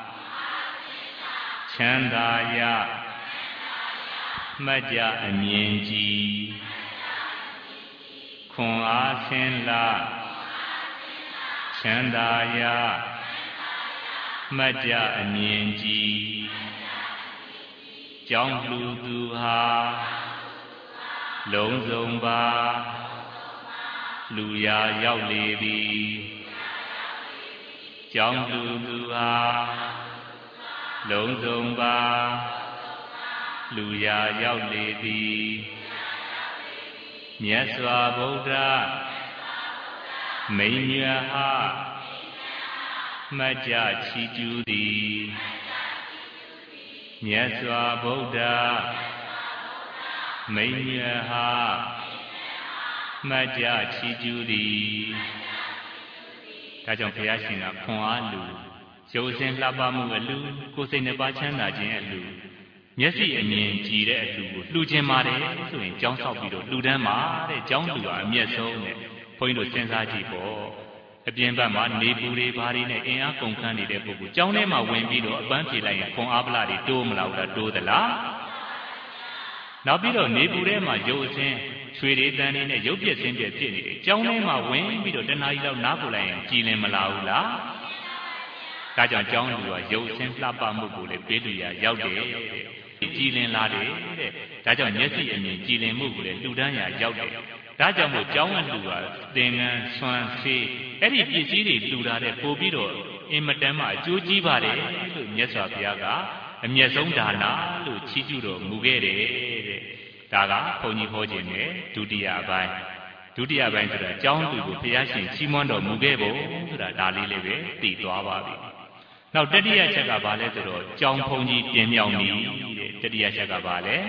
S1: ချမ်းသာရမှတ်ကြအမြင်ကြည်ခွန်အားဆင်းလာချမ်းသာရမှတ်ကြအမြင်ကြည်ကြောင်းလှူသူဟာလုံးစုံပါလူရာရောက်လေသည်ကြောင်းလှူသူဟာလုံးစုံပါလူရာရောက်လေသည်မြတ်စွာဘုရားမိန်မြတ်ဟမှတ်ကြချီးကျူးသည်မြတ်စွာဘုရားမိန်မြတ်ဟမှတ်ကြချီးကျူးသည်ဒါကြောင့်ဘုရားရှင်ကခွန်အားလူရုပ်စဉ်လှပမှုအလူကိုယ်စိတ်နှပါချမ်းသာခြင်းအလူမျက်စိအမြင်ကြည်တဲ့အလူကိုလှူခြင်းပါတယ်ဆိုရင်ကြောင်းဆောက်ပြီးတော့လှူဒန်းပါတဲ့ကြောင်းလှူတာအမျက်ဆုံးနဲ့ဘုန်းကြီးတို့စဉ်းစားကြည့်ပေါ့အပြင်ဘက်မှာနေပူတွေဘာတွေနဲ့အင်အားကုန်ခန်းနေတဲ့ပုဂ္ဂိုလ်ကြောင်းထဲမှာဝင်ပြီးတော့အပန်းဖြေလိုက်ရင်ခွန်အားပလာတွေတိုးမလားဘူးလားတိုးသလားနောက်ပြီးတော့နေပူထဲမှာရုပ်အစဉ်ရွှေတွေတန်းနေနဲ့ရုပ်ပြက်ဆင်းပြက်ဖြစ်နေတယ်ကြောင်းထဲမှာဝင်ပြီးတော့တဏှာကြီးလောက်နားပူလိုက်ရင်ကြည်လင်မလားဘူးလားဒါကြောင့်ကြောင်းလူကရုပ်အစဉ်လှပမှုကိုလည်းပေးလူရရောက်တယ်ကြည်လင်လာတယ်တဲ့ဒါကြောင့်မျက်စိအမြင်ကြည်လင်မှုကိုလည်းလှူဒန်းရရောက်တယ်ဒါကြောင့်မို့ကြောင်းကလူကသင်္ကန်းဆွမ်းဆေးအဲ့ဒီပစ္စည်းတွေလှူတာတဲ့ပို့ပြီးတော့အင်မတန်မှအကျိုးကြီးပါတယ်လို့မြတ်စွာဘုရားကအမျက်ဆုံးဒါနလို့ချီးကျူးတော်မူခဲ့တယ်တဲ့ဒါကဘုန်းကြီးဟောခြင်းနဲ့ဒုတိယပိုင်းဆိုတာကြောင်းလူကိုဘုရားရှင်ချီးမွမ်းတော်မူခဲ့ဖို့ဆိုတာဒါလေးလည်းပဲသိသွားပါပြီနောက်တတိယချက်ကဘာလဲဆိုတော့ကြောင်းဘုန်းကြီးတင်မြောက်နေတဲ့တတိယချက်ကဘာလဲ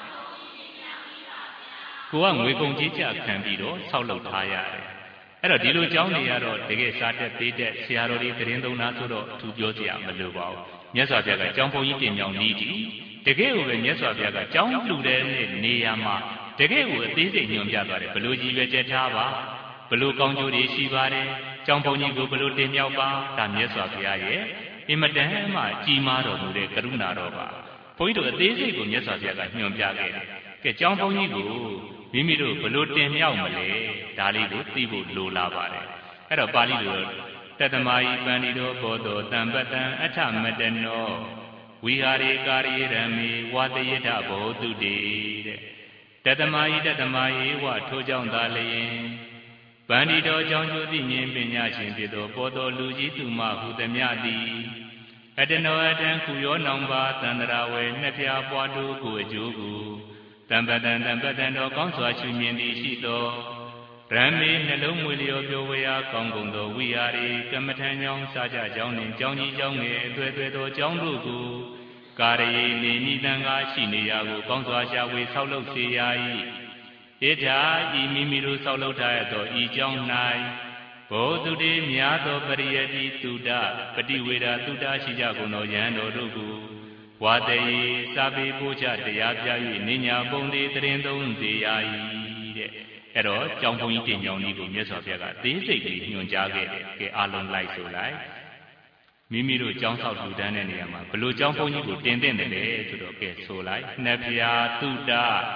S1: ကိုကငွေကုန်ကြေးကျခံပြီးတော့ဆောက်လုပ်ထားရတယ်အဲ့တော့ဒီလိုကြောင်းနေရတော့တကယ်စားတက်ပေးတဲ့ဆရာတော်တွေသတင်းသုံးတာဆိုတော့သူပြောစရာမလိုပါဘူးမြတ်စွာဘုရားကကြောင်းဘုန်းကြီးတင်မြောက်နေသည်တကယ်ကိုပဲမြတ်စွာဘုရားကကြောင်းလှူတဲ့နေရာမှာတကယ်ကိုအသေးစိတ်ညွှန်ပြသွားတယ်ဘလို့ကြီးပဲချက်ထားပါဘလို့ကောင်းကျိုးတွေရှိပါတယ်ကြောင်းဘုန်းကြီးကိုဘလို့တင်မြောက်ပါဒါမြတ်စွာဘုရားရဲ့အင်မတန်မှကြီးမားတော်မူတဲ့ကရုဏာတော်ပါဘုန်းကြီးတို့အသေးစိတ်ကိုမြတ်စွာဘုရားကညွှန်ပြခဲ့တယ်ကဲကြောင်းဘုန်းကြီးကိုမိမိတို့ဘလို့တင်မြောက်မလဲဒါလေးကိုသိဖို့လိုလာပါတယ်အဲ့တော့ပါဠိလိုတတမယိပန္တိတော်ဘောတော်တံပတံအထမတနောဝိဟာရေကာရိရမေဝါတယထဘောတုတေတဲ့တတမယိဝထိုကြောင့်သာလျင်ပန္တိတော်ကြောင့်ကျိုးသိဉ္ပညာရှင်ဖြစ်သောဘောတော်လူကြီးသူမဟုသမျှသည်အတနောအတံခုရောနောင်ပါတန္တရာဝေနှစ်ဖြာပွားတို့ကိုအကျိုးကိုတံပတံတော်ကောင်းစွာရှုမြင်သည်ရှိသောရမေနှလုံးမွေလျောပြောဝေယကောင်းကုန်သောဝိဟာရီကမ္မထံကြောင့်စာကြကြောင်းနှင့်ကြောင်းကြီးကြောင်းငယ်အသွဲသွဲသောကြောင်းတို့ကိုကာရေနေမိတန်ကားရှိနေရာကိုကောင်းစွာရှာဝေဆောက်လုပ်စေရ၏ဣဋ္ဌာဤမိမိတို့ဆောက်လုပ်ထားသောဤကြောင်း၌ဘောတုတေများသောပရိယတိတုဒပတိဝေဒတုဒရှိကြကုန်သောယဟန်တော်တို့ကိုဝါတေစာပေပို့ချတရားပြ၍နိညာပုံသေးတရင်သုံးစေရ၏တဲ့အဲ့တော့ကြောင်းဘုန်းကြီးတင်ကြောင်းကြီးကိုမြတ်စွာဘုရားကသေးစိတ်လေးညွှန်ကြားခဲ့တယ်ကဲအားလုံးလိုက်ဆိုလိုက်မိမိတို့ကြောင်းဆောက်ထူတန်းတဲ့နေရာမှာဘလို့ကြောင်းဘုန်းကြီးကိုတင်တဲ့တယ်ဆိုတော့ကဲဆိုလိုက်နှစ်ဖြာတုဒ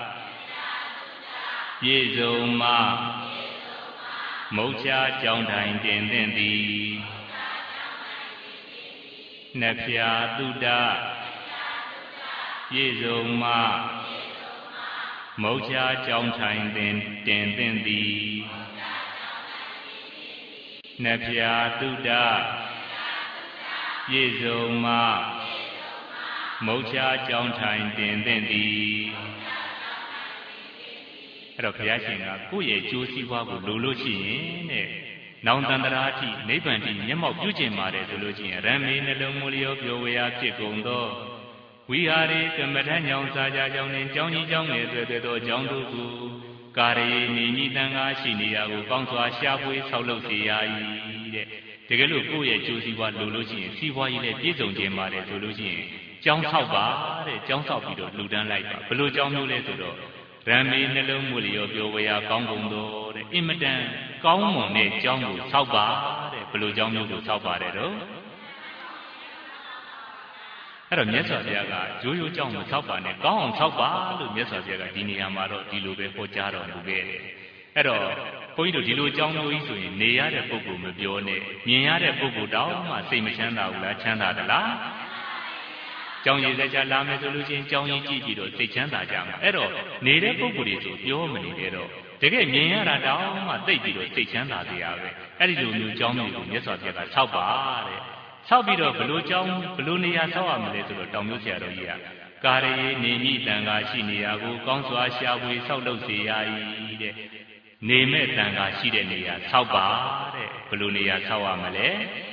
S1: ပြည့်စုံမမုတ်ချကြောင်းတိုင်းတင်တဲ့သည်နှစ်ဖြာတုဒပြည့်စုံမမုတ်ချကြောင်းထိုင်တင်သင့်သည်နှစ်ဖြာတုဒပြည့်စုံမမုတ်ချကြောင်းထိုင်တင်သင့်သည်အဲ့တော့ဘုရားရှင်ကကိုယ့်ရဲ့ကျိုးစီးပွားကိုလိုလို့ရှိရင်တဲ့နောင်တန္တရာအထိနိဗ္ဗာန်ထိမျက်မှောက်ပြုကျင်ပါတယ်ဆိုလို့ရှိရင်ရမေနှလုံးမူလျောပြောဝေယဖြစ်ကုန်သောဝိဟာရေကမ္မထံကြောင့်စာကြကြောင့်နှင့်ကြောင်းကြီးကြောင်းငယ်သွဲသွဲသောကြောင်းတို့ကိုကာရေနေမိတန်ကားရှိနေရာကိုကောင်းစွာရှာဖွေဆောက်လုပ်စေရ၏တဲ့တကယ်လို့ကိုယ့်ရဲ့ကျိုးစီးပွားလိုလို့ရှိရင်စီးပွားရေးလည်းပြည့်စုံခြင်းပါတယ်ဆိုလို့ရှိရင်ကြောင်းဆောက်ပါတဲ့ကြောင်းဆောက်ပြီးတော့လှူဒန်းလိုက်ပါဘလို့ကြောင်းမျိုးလဲဆိုတော့ရမေနှလုံးမူလျောပြောဝေယကောင်းကုန်သောတဲ့အင်မတန်ကောင်းမွန်တဲ့ကြောင်းကိုဆောက်ပါတဲ့ဘလို့ကြောင်းမျိုးကိုဆောက်ပါတယ်တော့အဲ့တော့မြတ်စွာဘုရားကရိုးရိုးကြောင်းကိုဆောက်ပါနဲ့ကောင်းအောင်ဆောက်ပါလို့မြတ်စွာဘုရားကဒီနေရာမှာတော့ဒီလိုပဲဟောကြားတော်မူခဲ့တယ်အဲ့တော့ဘုန်းကြီးတို့ဒီလိုကြောင်းမျိုးကြီးဆိုရင်နေရတဲ့ပုဂ္ဂိုလ်မပြောနဲ့မြင်ရတဲ့ပုဂ္ဂိုလ်တောင်မှစိတ်မချမ်းသာဘူးလားချမ်းသာသလားကြောင်းရည်စကြလာမယ်ဆိုလို့ချင်းကြောင်းရည်ကြည့်ပြီးတော့စိတ်ချမ်းသာကြမှာအဲ့တော့နေတဲ့ပုဂ္ဂိုလ်တွေဆိုပြောမနေကြတော့တကယ်မြင်ရတာတောင်မှသိပြီးတော့စိတ်ချမ်းသာစေရပဲအဲ့ဒီလိုမျိုးကြောင်းမျိုးကိုမြတ်စွာဘုရားကဆောက်ပါတဲ့ဆောက်ပြီးတော့ဘလို့ကြောင်းဘလို့နေရာဆောက်ရမလဲဆိုတော့တောင်မျိုးဆရာတော်ကြီးကကာရေနေမိတန်ကားရှိနေရာကိုကောင်းစွာရှာဖွေဆောက်လုပ်စေရ၏တဲ့နေမဲ့တန်ခါရှိတဲ့နေရာဆောက်ပါတဲ့ဘယ်လိုနေရာဆောက်ရမလဲ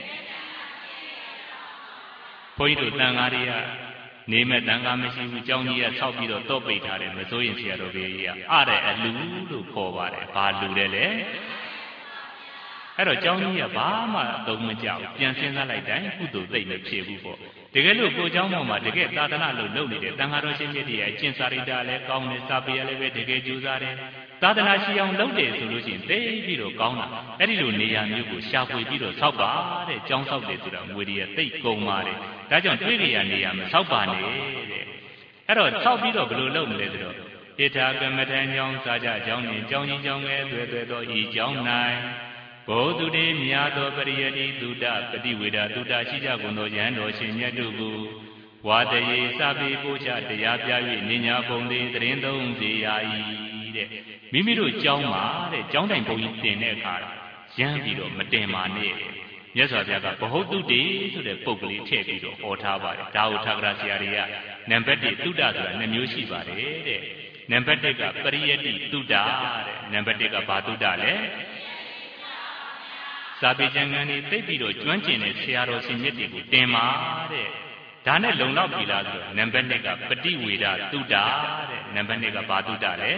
S1: ဘုန်းကြီးတို့တန်ခါတွေကနေမဲ့တန်ခါမရှိဘူးကျောင်းကြီးကဆောက်ပြီးတော့တော့ပိတ်ထားတယ်မစိုးရင်ဆရာတော်ကြီးအားတဲ့အလူလို့ခေါ်ပါတယ်ဘာလူလဲလဲအဲ့တော့ကျောင်းကြီးကဘာမှအသုံးမကျဘူးပြန်စဉ်းစားလိုက်တိုင်းကုသိုလ်သိမ့်မဖြစ်ဘူးပေါ့တကယ်လို့ကိုเจ้าမောင်မှာတကယ်သာသနာလို့လုပ်နေတဲ့တန်ခါတော်ရှင်မြတ်တွေရဲ့အကျင့်စာရိတ္တလည်းကောင်းတယ်စာပေလည်းပဲတကယ်ကြိုးစားတယ်သာသနာရှိအောင်လုပ်တယ်ဆိုလို့ရှိရင်သိပြီးတော့ကောင်းတာအဲ့ဒီလိုနေရာမျိုးကိုရှာဖွေပြီးတော့ဆောက်ပါတဲ့ကျောင်းဆောက်တယ်ဆိုတာငွေတွေသိကုန်ပါတယ်ဒါကြောင့်တွေ့ကြရနေရမဆောက်ပါနဲ့တဲ့အဲ့တော့ဆောက်ပြီးတော့ဘယ်လိုလုပ်မလဲဆိုတော့ဣထာကမ္မထံကျောင်းစာကြကျောင်းနဲ့ကျောင်းကြီးကျောင်းငယ်တွေ့တော့ဤကျောင်း၌ဘောဓုတေမြာသောပရိယတိသုတပฏิဝေဒသုတရှိကြကုန်သောယဟန်တော်ရှင်မြတ်တို့ကိုဝါတရေစပေပို့ချတရားပြ၍နိညာပုံသေးတရင်သုံးစေရ၏တဲ့မိမိတို့ကျောင်းမှာတဲ့ကျောင်းတိုင်ဘုံကြီးတင်တဲ့အခါရမ်းပြီးတော့မတင်ပါနဲ့မြတ်စွာဘုရားကဘဟုတ်တုတေဆိုတဲ့ပုဂ္ဂလိထည့်ပြီးတော့ဟောထားပါတယ်ဒါဟုထာဂရဆရာတွေကနံပါတ်1သုတဆိုတာ2မျိုးရှိပါတယ်တဲ့နံပါတ်1ကပရိယတိသုတတဲ့နံပါတ်1ကဘာသုတလဲစာပေကျမ်းဂန်တွေသိပြီးတော့ကျွမ်းကျင်တဲ့ဆရာတော်ရှင်မြတ်တွေကိုတင်ပါတဲ့ဒါနဲ့လုံလောက်ပြီလားဆိုတော့နံပါတ်2ကပฏิဝေဒသုတတဲ့နံပါတ်2ကဘာသုတလဲ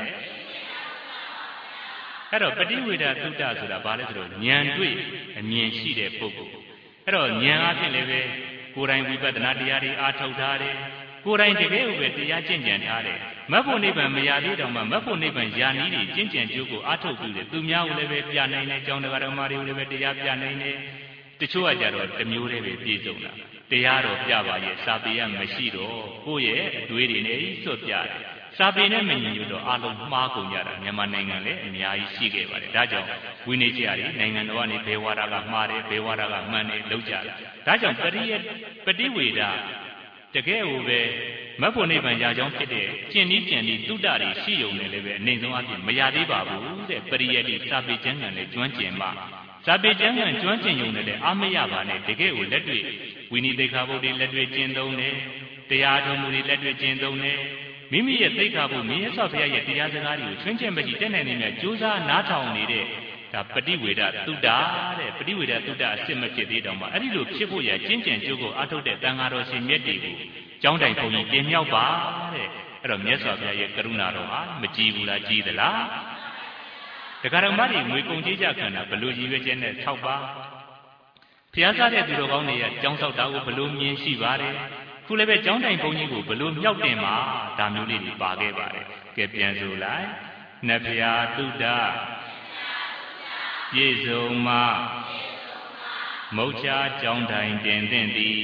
S1: အဲ့တော့ပฏิဝေဒသုတဆိုတာဘာလဲဆိုတော့ဉာဏ်တွေ့အမြင်ရှိတဲ့ပုဂ္ဂိုလ်အဲ့တော့ဉာဏ်အဖြစ်လည်းပဲကိုယ်တိုင်ဝိပဿနာတရားတွေအားထုတ်ထားတယ်ကိုယ်တိုင်တကယ်ပဲတရားကျင့်ကြံထားတယ်မတ်ဖို့နိဗ္ဗာန်မရသေးတော့မှမတ်ဖို့နိဗ္ဗာန်ယာနီးတွေကျင့်ကြံကြိုးကိုအားထုတ်ပြီးတယ်သူများကိုလည်းပဲပြနိုင်တယ်ကျောင်းတော်တော်မာတွေကိုလည်းပဲတရားပြနိုင်တယ်တချို့ကကြတော့တစ်မျိုးတည်းပဲပြည့်စုံတာတရားတော်ပြပါရဲ့စာပေရမရှိတော့ကိုယ့်ရဲ့အတွေးတွေနဲ့စွတ်ပြတယ်စာပေနဲ့မညီညွတ်တော့အလုံးမှားကုန်ကြတာမြန်မာနိုင်ငံလည်းအများကြီးရှိခဲ့ပါတယ်ဒါကြောင့်ဝိနည်းကြရီနိုင်ငံတော်ကနေဘေဝါဒကမှားတယ်ဘေဝါဒကမှန်တယ်လောက်ကြတယ်ဒါကြောင့်ပฏิဝေဒတကယ်ကိုပဲမတ်ဖို့နိဗ္ဗာန်ရာကြောင်းဖြစ်တဲ့ကျင့်နည်းကြံနည်းသုတတွေရှိုံနဲ့လည်းပဲအနိုင်ဆုံးအပြင်မရသေးပါဘူးတဲ့ပရိယတိစာပေကျမ်းဂန်နဲ့ကျွမ်းကျင်မှစာပေကျမ်းဂန်ကျွမ်းကျင်ုံနဲ့လည်းအားမရပါနဲ့တကယ်ကိုလက်တွေ့ဝိနည်းသိက္ခာပုဒ်တွေလက်တွေ့ကျင့်သုံးတယ်တရားတော်မူတွေလက်တွေ့ကျင့်သုံးတယ်မိမိရဲ့သိက္ခာပုဒ်မြတ်စွာဘုရားရဲ့တရားစကားတွေကိုချွင်းချက်မရှိတက်နိုင်နေမြတ်ကြိုးစားနားထောင်နေတဲ့ဒါပฏิဝေဒသုတတဲ့ပฏิဝေဒသုတအစစ်မဖြစ်သေးတော့မှအဲ့ဒီလိုဖြစ်ဖို့ရကျင့်ကြံကြိုးကိုအားထုတ်တဲ့တန်ဃာတော်ရှင်မြတ်တွေကိုကျောင်းတိုင်ဘုံကြီးတင်မြောက်ပါတဲ့အဲ့တော့မြတ်စွာဘုရားရဲ့ကရုဏာတော်ဟာမကြည်ဘူးလားကြည်သလားတခါတော့မတွေငွေကုန်ကြေးကြခံတာဘလို့ရည်ရွယ်ချက်နဲ့၆ပါးဘုရားစားတဲ့သူတော်ကောင်းတွေကကျောင်းဆောက်တာကိုဘလို့မြင်ရှိပါတယ်ခုလည်းပဲကျောင်းတိုင်ဘုံကြီးကိုဘလို့မြောက်တင်ပါဒါမျိုးလေးတွေပါခဲ့ပါတယ်ကဲပြန်ဆိုလိုက်နှစ်ဖျားတုဒ္ဒပြည့်စုံမှမုတ်ချကျောင်းတိုင်တင်သင့်သည်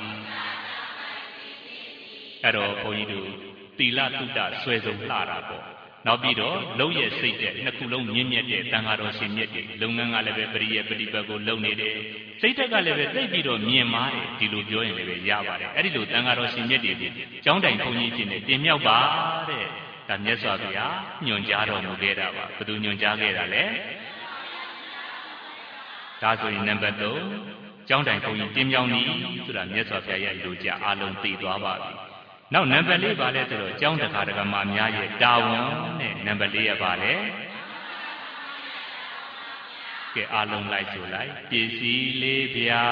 S1: အဲ့တော့ဘုန်းကြီးတို့သီလတုဒ္ဒဆွဲဆုံးလှတာပေါ့နောက်ပြီးတော့လုံးရဲ့စိတ်တဲ့နှစ်ခုလုံးမြင့်မြတ်တဲ့တန်ဃာတော်ရှင်မြတ်တွေလုပ်ငန်းကလည်းပဲပရိယပฏิပတ်ကိုလုပ်နေတယ်စိတ်တက်ကလည်းပဲသိပြီးတော့မြင်မာတယ်ဒီလိုပြောရင်လည်းပဲရပါတယ်အဲ့ဒီလိုတန်ဃာတော်ရှင်မြတ်တွေကျောင်းတိုင်ဘုန်းကြီးဖြစ်နေတင်မြောက်ပါတဲ့ဒါမြတ်စွာဘုရားညွှန်ကြားတော်မူခဲ့တာပါဘယ်သူညွှန်ကြားခဲ့တာလဲဒါဆိုရင်နံပါတ်3ကျောင်းတိုင်ဘုန်းကြီးတင်မြောက်နည်းဆိုတာမြတ်စွာဘုရားရဲ့လူကြအားလုံးသိသွားပါပြီနောက်နံပါတ်4ပါလဲဆိုတော့ကျောင်းတကာတကမာများရဲ့တာဝန်နဲ့နံပါတ်4ရပါလဲကဲအားလုံးလိုက်ဆိုလိုက်ပစ္စည်းလေးပြာ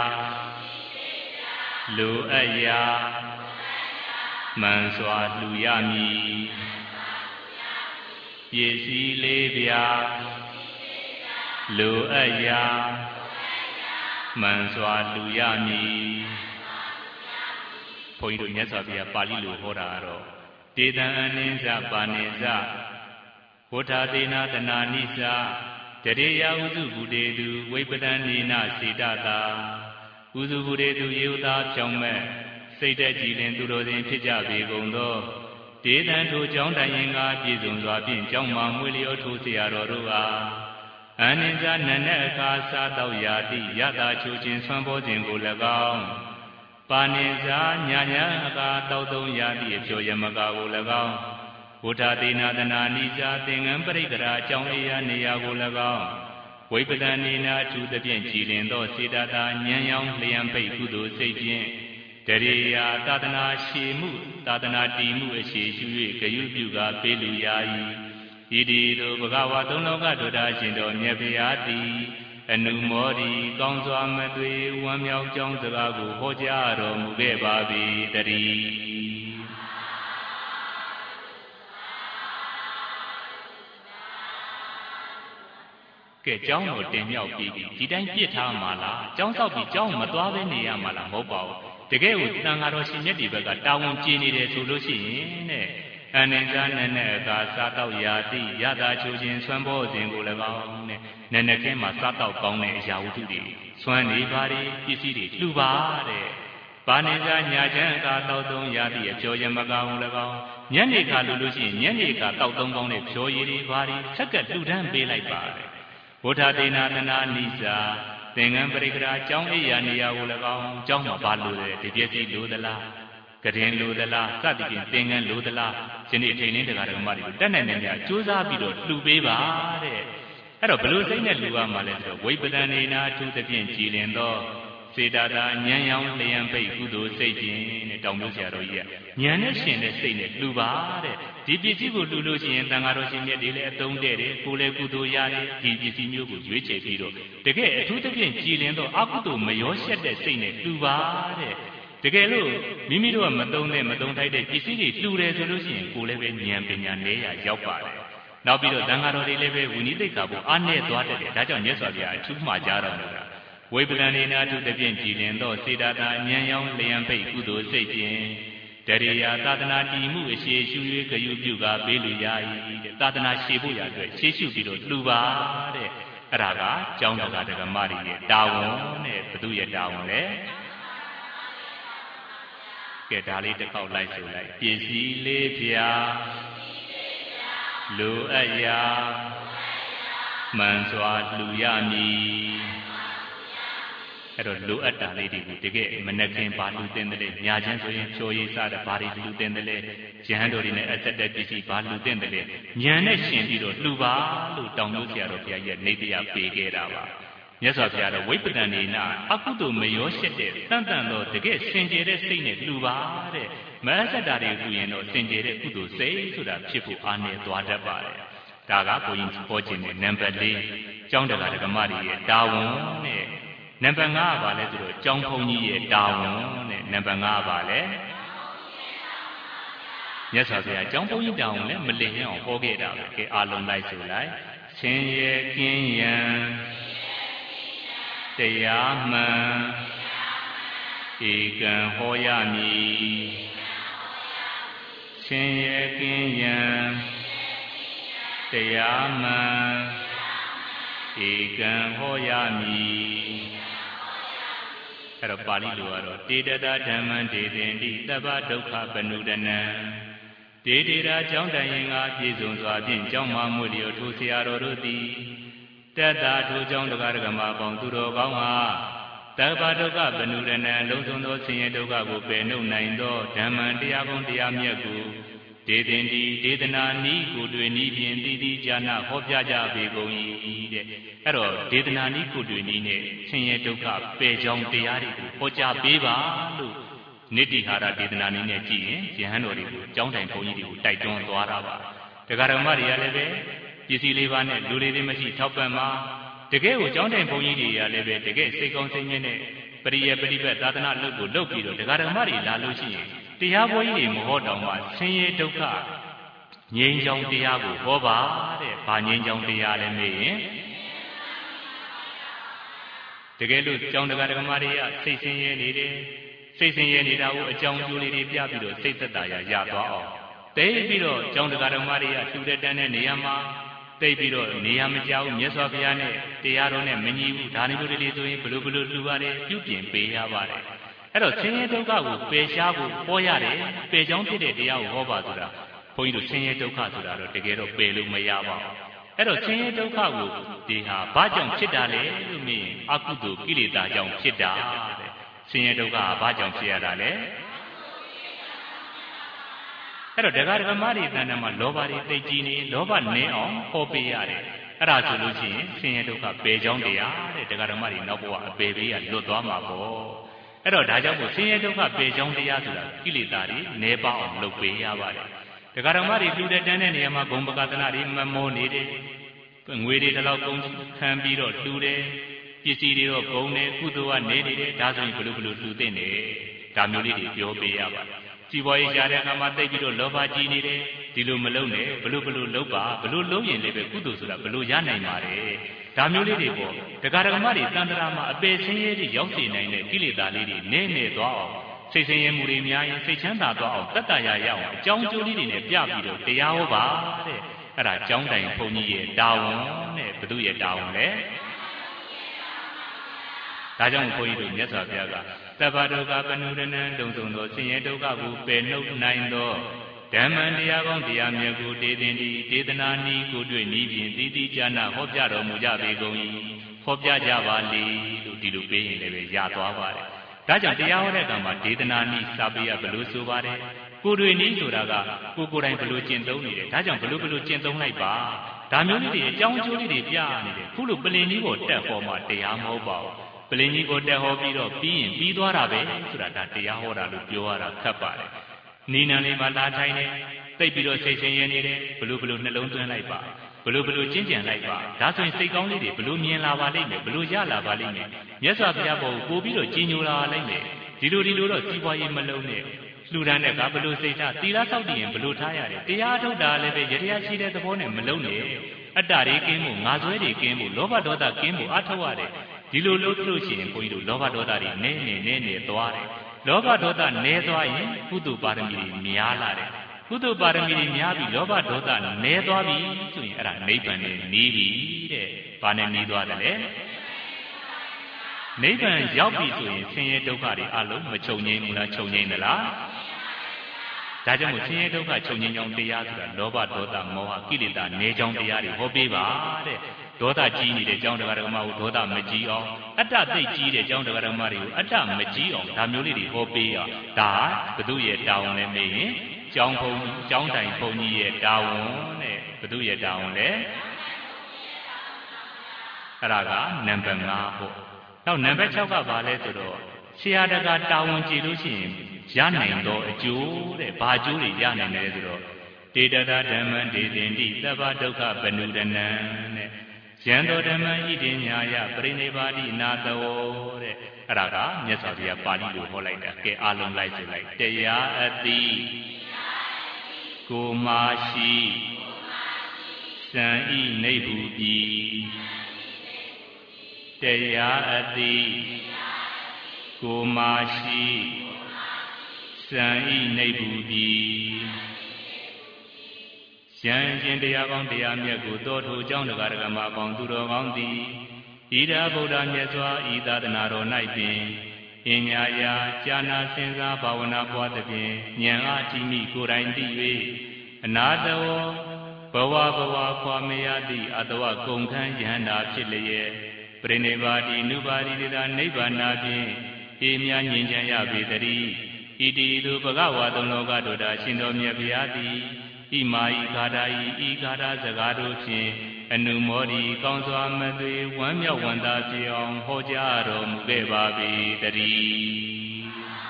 S1: လိုအပ်ရာမှန်စွာလှူရမည်ပစ္စည်းလေးပြာလိုအပ်ရာမှန်စွာလှူရမည်ဘုန်းကြီးတို့မြတ်စွာဘုရားပါဠိလိုဟောတာကတော့တေတံအနိစ္စပါနိစ္စဝဋ္ဌာသေနာတနာနိစ္စတရေယဥစုဘူတေတုဝိပဒံနိနစေတတာဥစုဘူတေတုယေဝတာဖြောင်းမဲ့စိတ်တက်ကြည်လင်သူတော်စင်ဖြစ်ကြပေကုန်သောတေတံထိုကြောင်းတိုင်ရင်ကပြည့်စုံစွာဖြင့်ကြောင်းမှမွေလျောထိုးเสียတော်တို့အားအနိစ္စနနက်အခါစားတော့ယာတိယတာချိုခြင်းဆွမ်းပေါ်ခြင်းကို၎င်းပါဏိဇာညာညာအခါတောက်သုံးယာတိအဖြောယမကာကို၎င်းဝဋ္ဌာသေနာတနာနိဇာသင်္ကန်းပရိက္ခရာအကြောင်းအရာနေရာကို၎င်းဝိပဒံနိနာအထူးသဖြင့်ကြည်လင်သောစေတသာဉာဏ်ရောင်လျံပိတ်ကုသိုလ်စိတ်ဖြင့်တရေယာသာသနာရှိမှုသာသနာတည်မှုအရှိရှု၍ဂယုပြုကာပေးလူရာ၏ဣတိတုဘဂဝါသုံးလောကဒုဒ္ဒရှင်တော်မြတ်ဗျာတိအနုမောဒီကောင်းစွာမသွေဝမ်းမြောက်ကြောင်းစကားကိုဟောကြားတော်မူခဲ့ပါ၏တည်းကဲကျောင်းတော်တင်မြောက်ပြီးဒီတိုင်းပြစ်ထားမှာလားကျောင်းဆောက်ပြီးကျောင်းမသွားဘဲနေရမှာလားမဟုတ်ပါဘူးတကယ်ကိုတန်ဃာတော်ရှင်မြတ်ဒီဘက်ကတာဝန်ကျနေတယ်ဆိုလို့ရှိရင်တဲ့အနိစ္စနဲ့အခါစားတော့ရာတိရတာချိုခြင်းဆွမ်းဘောစဉ်ကို၎င်းနဲ့နည်းနည်းခင်းမှာစားတော့ကောင်းတဲ့အရာဝတ္ထုတွေဆွမ်းနေပါလေပစ္စည်းတွေလှူပါတဲ့ဘာနေစားညာချမ်းအခါတောက်သုံးရာတိအကျော်ရမကောင်း၎င်းညနေခါလို့လို့ရှိရင်ညနေခါတောက်သုံးကောင်းတဲ့ဖြောရည်တွေဘာတွေဆက်ကလှူဒန်းပေးလိုက်ပါတဲ့ဘုဒ္ဓဒေနာသနာနိစာသင်္ကန်းပရိက္ခရာကျောင်းအိယာနေရာကို၎င်းကျောင်းမှာဘာလို့လဲဒီပစ္စည်းလိုသလားကရင်လိုသလားစသည်ဖြင့်သင်္ကန်းလိုသလားယနေ့အချိန်လေးတရားဓမ္မတွေကိုတက်နိုင်နေကြကြိုးစားပြီးတော့လှူပေးပါတဲ့အဲ့တော့ဘလို့စိတ်နဲ့လှူရမှာလဲဆိုတော့ဝိပဒနေနာအထူးသဖြင့်ကြည်လင်သောစေတသာဉာဏ်ရောင်လျံပိတ်ကုသိုလ်စိတ်ခြင်းတဲ့တောင်မျိုးဆရာတော်ကြီးကဉာဏ်နဲ့ရှင်တဲ့စိတ်နဲ့လှူပါတဲ့ဒီပစ္စည်းကိုလှူလို့ရှိရင်တန်ဃာတော်ရှင်မြတ်တွေလည်းအသုံးတဲ့တယ်ကိုယ်လည်းကုသိုလ်ရတယ်ဒီပစ္စည်းမျိုးကိုရွေးချယ်ပြီးတော့တကယ်အထူးသဖြင့်ကြည်လင်သောအကုသိုလ်မရောရှက်တဲ့စိတ်နဲ့လှူပါတဲ့တကယ်လို့မိမိတို့ကမသုံးထိုက်တဲ့ပစ္စည်းတွေလှူတယ်ဆိုလို့ရှိရင်ကိုယ်လည်းပဲဉာဏ်ပညာနည်းရရောက်ပါတယ်နောက်ပြီးတော့တန်ဃာတော်တွေလည်းပဲဝိနည်းသိက္ခာကိုအားနည်းသွားတတ်တယ်ဒါကြောင့်မြတ်စွာဘုရားအထူးမှာကြားတော်မူတာဝိပဒနေနာအထူးသဖြင့်ကြည်လင်သောစေတသာဉာဏ်ရောင်လျံပိတ်ကုသိုလ်စိတ်ဖြင့်တရိယာသာသနာတည်မှုအရှိရှု၍ဂယုပြုကာပေးလူရ၏တဲ့သာသနာရှေ့ဖို့ရအတွက်ရှေ့ရှုပြီးတော့လှူပါတဲ့အဲ့ဒါကကျောင်းတော်ကဓမ္မတွေရဲ့တာဝန်နဲ့ဘုသူရဲ့တာဝန်လဲကဲဒါလေးတစ်ခေါက်လိုက်ဆိုလိုက်ပစ္စည်းလေးဖြာလိုအပ်ရာမှန်စွာလှူရမည်အဲ့တော့လိုအပ်တာလေးတွေကိုတကယ်မနှခင်ဘာလူတင်တယ်ညာချင်းဆိုရင်ဖြိုရည်စားတဲ့ဘာတွေလူတင်တယ်ရဟန်းတော်တွေနဲ့အဆက်တဲ့ပစ္စည်းဘာလူတင်တယ်ညာနဲ့ရှင်ပြီးတော့လှူပါလို့တောင်းလို့ဆရာတော်ဘုရားရဲ့နေတရားပေးခဲ့တာပါမြတ်စွာဘုရားတော်ဝိပဒနေနာအကုသိုလ်မရောရှက်တဲ့တန်တန်တော့တကယ်စင်ကြယ်တဲ့စိတ်နဲ့လှူပါတဲ့မအဆက်တာတွေလှူရင်တော့စင်ကြယ်တဲ့ကုသိုလ်စိတ်ဆိုတာဖြစ်ဖို့အားနည်းသွားတတ်ပါတယ်ဒါကဘုန်းကြီးဟောခြင်းနဲ့နံပါတ်၄ကျောင်းတရားဓမ္မတွေရဲ့တာဝန်နဲ့နံပါတ်5ကဘာလဲဆိုတော့ကျောင်းဘုန်းကြီးရဲ့တာဝန်နဲ့နံပါတ်5ကဘာလဲမြတ်စွာဘုရားကျောင်းဘုန်းကြီးတာဝန်လည်းမလင်ရအောင်ဟောခဲ့တာပဲကဲအားလုံးလိုက်ဆိုလိုက်ဆင်းရဲကင်းရန်တရားမှန်ဧကံဟောရမည်ဆင်းရဲကင်းရန်တရားမှန်ဧကံဟောရမည်အဲ့တော့ပါဠိလိုကတော့တေတတဓမ္မံဒေသင်တိသဗ္ဗဒုက္ခပနုဒနံဒေတေရာကျောင်းတိုင်ရင်ကပြည့်စုံစွာဖြင့်ကျောင်းမှာမွေလျော်ထိုဆရာတော်တို့သည်တတ္တာထိုကျောင်းတရားဓမ္မပေါင်းသူတော်ကောင်းဟာသဗ္ဗဒုက္ခပနုဒနံလုံးစုံသောဆင်းရဲဒုက္ခကိုပယ်နှုတ်နိုင်သောဓမ္မံတရားကောင်းတရားမြတ်ကိုဒေသင်တိဒေသနာနီးကိုတွေနီးဖြင့်တည်တည်ကြာနာဟောပြကြပေကုန်၏တဲ့အဲ့တော့ဒေသနာနီးကိုတွေနီးနဲ့ဆင်းရဲဒုက္ခပယ်ကြောင်းတရားတွေကိုဟောကြားပေးပါလို့နိတိဟာရဒေသနာနီးနဲ့ကြည့်ရင်ယဟန်တော်တွေကိုကျောင်းတိုင်ဘုန်းကြီးတွေကိုတိုက်တွန်းသွားတာပါတရားဓမ္မတွေကလည်းပဲပစ္စည်းလေးပါးနဲ့လူလေးတွေမရှိထောက်ပံ့မှာတကယ်ကိုကျောင်းတိုင်ဘုန်းကြီးတွေကလည်းပဲတကယ်စိတ်ကောင်းစိတ်မြင့်နဲ့ပရိယပရိပတ်သာသနာလုပ်ကိုလုပ်ပြီးတော့တရားဓမ္မတွေလာလို့ရှိရင်တရားပွဲကြီးတွေမဟောတောင်မှဆင်းရဲဒုက္ခငြိမ်းချမ်းတရားကိုဟောပါတဲ့။ဘာငြိမ်းချမ်းတရားလဲမေးရင်တကယ်လို့ကျောင်းတရားဓမ္မတွေကစိတ်ဆင်းရဲနေတယ်။စိတ်ဆင်းရဲနေတာကိုအကြောင်းကျိုးလေးတွေပြပြီးတော့စိတ်သက်သာရသွားအောင်တိတ်ပြီးတော့ကျောင်းတရားဓမ္မတွေကထူတဲ့တန်းတဲ့နေရာမှာတိတ်ပြီးတော့နေရာမကြောက်မြတ်စွာဘုရားနဲ့တရားတော်နဲ့မညီဘူးဒါမျိုးတွေဆိုရင်ဘလို့လှူရတယ်ပြုပြင်ပေးရပါတယ်အဲ့တော့ဆင်းရဲဒုက္ခကိုပယ်ရှားဖို့ဟောရတယ်ပယ်ကြောင်းဖြစ်တဲ့တရားကိုဟောပါဆိုတာဘုန်းကြီးတို့ဆင်းရဲဒုက္ခဆိုတာတော့တကယ်တော့ပယ်လို့မရပါဘူးအဲ့တော့ဆင်းရဲဒုက္ခကိုဒီဟာဘာကြောင့်ဖြစ်တာလဲလို့မေးရင်အကုသိုလ်ကိလေသာကြောင့်ဖြစ်တာတဲ့ဆင်းရဲဒုက္ခကဘာကြောင့်ဖြစ်ရတာလဲအဲ့တော့တရားဓမ္မတွေတဏ္ဍာမှာလောဘတွေသိကြည်နေလောဘနည်းအောင်ဟောပေးရတယ်အဲ့ဒါဆိုလို့ရှိရင်ဆင်းရဲဒုက္ခပယ်ကြောင်းတရားတဲ့တရားဓမ္မတွေနောက်ဘဝအပယ်ပေးရလွတ်သွားမှာပေါ့အဲ့တော့ဒါကြောင့်မို့ဆင်းရဲဒုက္ခပယ်ကြောင်းတရားဆိုတာကိလေသာတွေနည်းပါအောင်လုပ်ပေးရပါတယ်တက္ကရာမတွေလူတဲ့တန်းတဲ့နေရာမှာဂုံပကသနာတွေမမောနေတယ်ငွေတွေတလောက်ကုန်ခံပြီးတော့လှူတယ်ပစ္စည်းတွေတော့ဂုံတယ်ကုသိုလ်ကနေနေတယ်ဒါဆိုရင်ဘလို့လှူသင့်တယ်ဒါမျိုးလေးတွေပြောပေးရပါတယ်စီပွားရေးရှားတဲ့အခါမှာတိတ်ပြီးတော့လောဘကြီးနေတယ်ဒီလိုမလုပ်နဲ့ဘလို့လုပ်ပါဘလို့လုပ်ရင်လည်းပဲကုသိုလ်ဆိုတာဘလို့ရနိုင်ပါတယ်ဒါမျိုးလေးတွေပေါ့တက္ကရာမတွေတန်တရာမှာအပေဆင်းရဲတွေရောက်စေနိုင်တဲ့ကိလေသာလေးတွေနည်းနည်းသွားအောင်စိတ်ဆင်းရဲမှုတွေများရင်စိတ်ချမ်းသာသွားအောင်တတ္တရာရအောင်အကြောင်းကျိုးလေးတွေနဲ့ပြပြီးတော့တရားဟောပါတဲ့အဲ့ဒါကျောင်းတိုင်ဘုန်းကြီးရဲ့တာဝန်နဲ့ဘုသူရဲ့တာဝန်လဲဒါကြောင့်ဘုန်းကြီးတို့မြတ်စွာဘုရားကသဗ္ဗဒုက္ခပနုရဏံတုံစုံသောဆင်းရဲဒုက္ခကိုပယ်နှုတ်နိုင်သောဓမ္မံတရားကောင်းတရားမြတ်ကိုဒေသင်ဒီဒေသနာနည်းကိုတွေ့နည်းဖြင့်သီတိကျမ်းဟောပြတော်မူကြပေကုန်၏ဟောပြကြပါလေလို့ဒီလိုပေးရင်လည်းပဲရသွားပါတယ်ဒါကြောင့်တရားဟောတဲ့အခါမှာဒေသနာနည်းစာပေရဘလို့ဆိုပါတယ်ကိုယ်တွေနည်းဆိုတာကကိုယ်တိုင်ဘလို့ကျင့်သုံးနေတယ်ဒါကြောင့်ဘလို့ကျင့်သုံးလိုက်ပါဒါမျိုးလေးတွေအကြောင်းကျိုးလေးတွေပြနေတယ်ခုလိုပလင်ကြီးကိုတက်ဟောမှတရားမဟုတ်ပါဘူးပလင်ကြီးကိုတက်ဟောပြီးတော့ပြီးရင်ပြီးသွားတာပဲဆိုတာဒါတရားဟောတာလို့ပြောရတာခက်ပါတယ်နီနံလေးမှာလာထိုင်နေတိတ်ပြီးတော့စိတ်ဆင်းရဲနေတယ်ဘလို့နှလုံးသွင်းလိုက်ပါဘလို့ကျင့်ကြံလိုက်ပါဒါဆိုရင်စိတ်ကောင်းလေးတွေဘလို့မြင်လာပါလိမ့်မယ်ဘလို့ရလာပါလိမ့်မယ်မြတ်စွာဘုရားပေါ်ကိုပြီးတော့ကြီးညိုလာလိမ့်မယ်ဒီလိုတော့စီးပွားရေးမလုံးနဲ့လှူဒန်းတဲ့ကဘလို့စိတ်ထားသီလဆောက်တည်ရင်ဘလို့ထားရတယ်တရားထုတ်တာလည်းပဲရတရားရှိတဲ့သဘောနဲ့မလုံးနဲ့အတ္တတွေကင်းဖို့ငါဆွဲတွေကင်းဖို့လောဘဒေါသကင်းဖို့အထောက်ရတယ်ဒီလိုလုပ်လို့ရှိရင်ဘုန်းကြီးတို့လောဘဒေါသတွေနည်းနေသွားတယ်လောဘဒေါသနည်းသွားရင်ကုသိုလ်ပါရမီတွေများလာတယ်ကုသိုလ်ပါရမီတွေများပြီးလောဘဒေါသနည်းသွားပြီဆိုရင်အဲ့ဒါနိဗ္ဗာန်နဲ့နီးပြီတဲ့ဘာနဲ့နီးသွားတယ်လဲနိဗ္ဗာန်ရောက်ပြီဆိုရင်ဆင်းရဲဒုက္ခတွေအလုံးမချုပ်ငြိမ်းဘူးလားချုပ်ငြိမ်းသလားဒါကြောင့်မို့ဆင်းရဲဒုက္ခချုပ်ငြိမ်းကြောင်းတရားဆိုတာလောဘဒေါသမောဟကိလေသာနည်းကြောင်းတရားတွေဟောပေးပါတဲ့ဒေါသကြီးနေတဲ့ကျောင်းတရားဓမ္မကိုဒေါသမကြီးအောင်အတ္တသိပ်ကြီးတဲ့ကျောင်းတရားဓမ္မတွေကိုအတ္တမကြီးအောင်ဒါမျိုးလေးတွေဟောပေးရဒါဘုသူရဲ့တာဝန်လည်းမေးရင်ကျောင်းတိုင်ဘုန်းကြီးရဲ့တာဝန်နဲ့ဘုသူရဲ့တာဝန်လည်းအဲ့ဒါကနံပါတ်5ပေါ့နောက်နံပါတ်6ကဘာလဲဆိုတော့ဆရာတကာတာဝန်ကြည့်လို့ရှိရင်ရနိုင်သောအကျိုးတဲ့ဘာအကျိုးတွေရနိုင်လဲဆိုတော့တေတတာဓမ္မံဒေသင်တိသဗ္ဗဒုက္ခပနုရဏံတဲ့ယံတောဓမ္မံဣတိညာယပရိနိဗ္ဗာတိနာသောတဲ့အဲ့ဒါကမြတ်စွာဘုရားပါဠိလိုဟောလိုက်တာကဲအားလုံးလိုက်ဆိုလိုက်တရားအတိကိုမရှိစံဤနိဗ္ဗူတိတရားအတိကိုမရှိစံဤနိဗ္ဗူတိယံရှင်တရားကောင်းတရားမြတ်ကိုတောထိုအကြောင်းတရားဓမ္မပေါင်းသူတော်ကောင်းသည်ဣဒာဗုဒ္ဓမြတ်စွာဤသာသနာတော်၌ပင်ပညာရာကြာနာစဉ်းစားဘာဝနာပွားသဖြင့်ဉာဏ်အားကြီးမိကိုယ်တိုင်သိ၍အနာတဝဘဝခွာမရသည့်အတဝကုန်ခန်းယဟန္တာဖြစ်လျက်ပရိနိဗ္ဗာတိနုပါတိတာနိဗ္ဗာနာဖြင့်အေးမြငြိမ်းချမ်းရပေတည်းဣတိသူဘဂဝါသုံးလောကတို့သာရှင်တော်မြတ်ဗျာသည်ဣမာဤဂါထာဤဂါထာစကားတို့ဖြင့်အနုမောဒီကောင်းစွာမသွေဝမ်းမြောက်ဝမ်းသာဖြစ်အောင်ဟောကြားတော်မူခဲ့ပါပေတည်း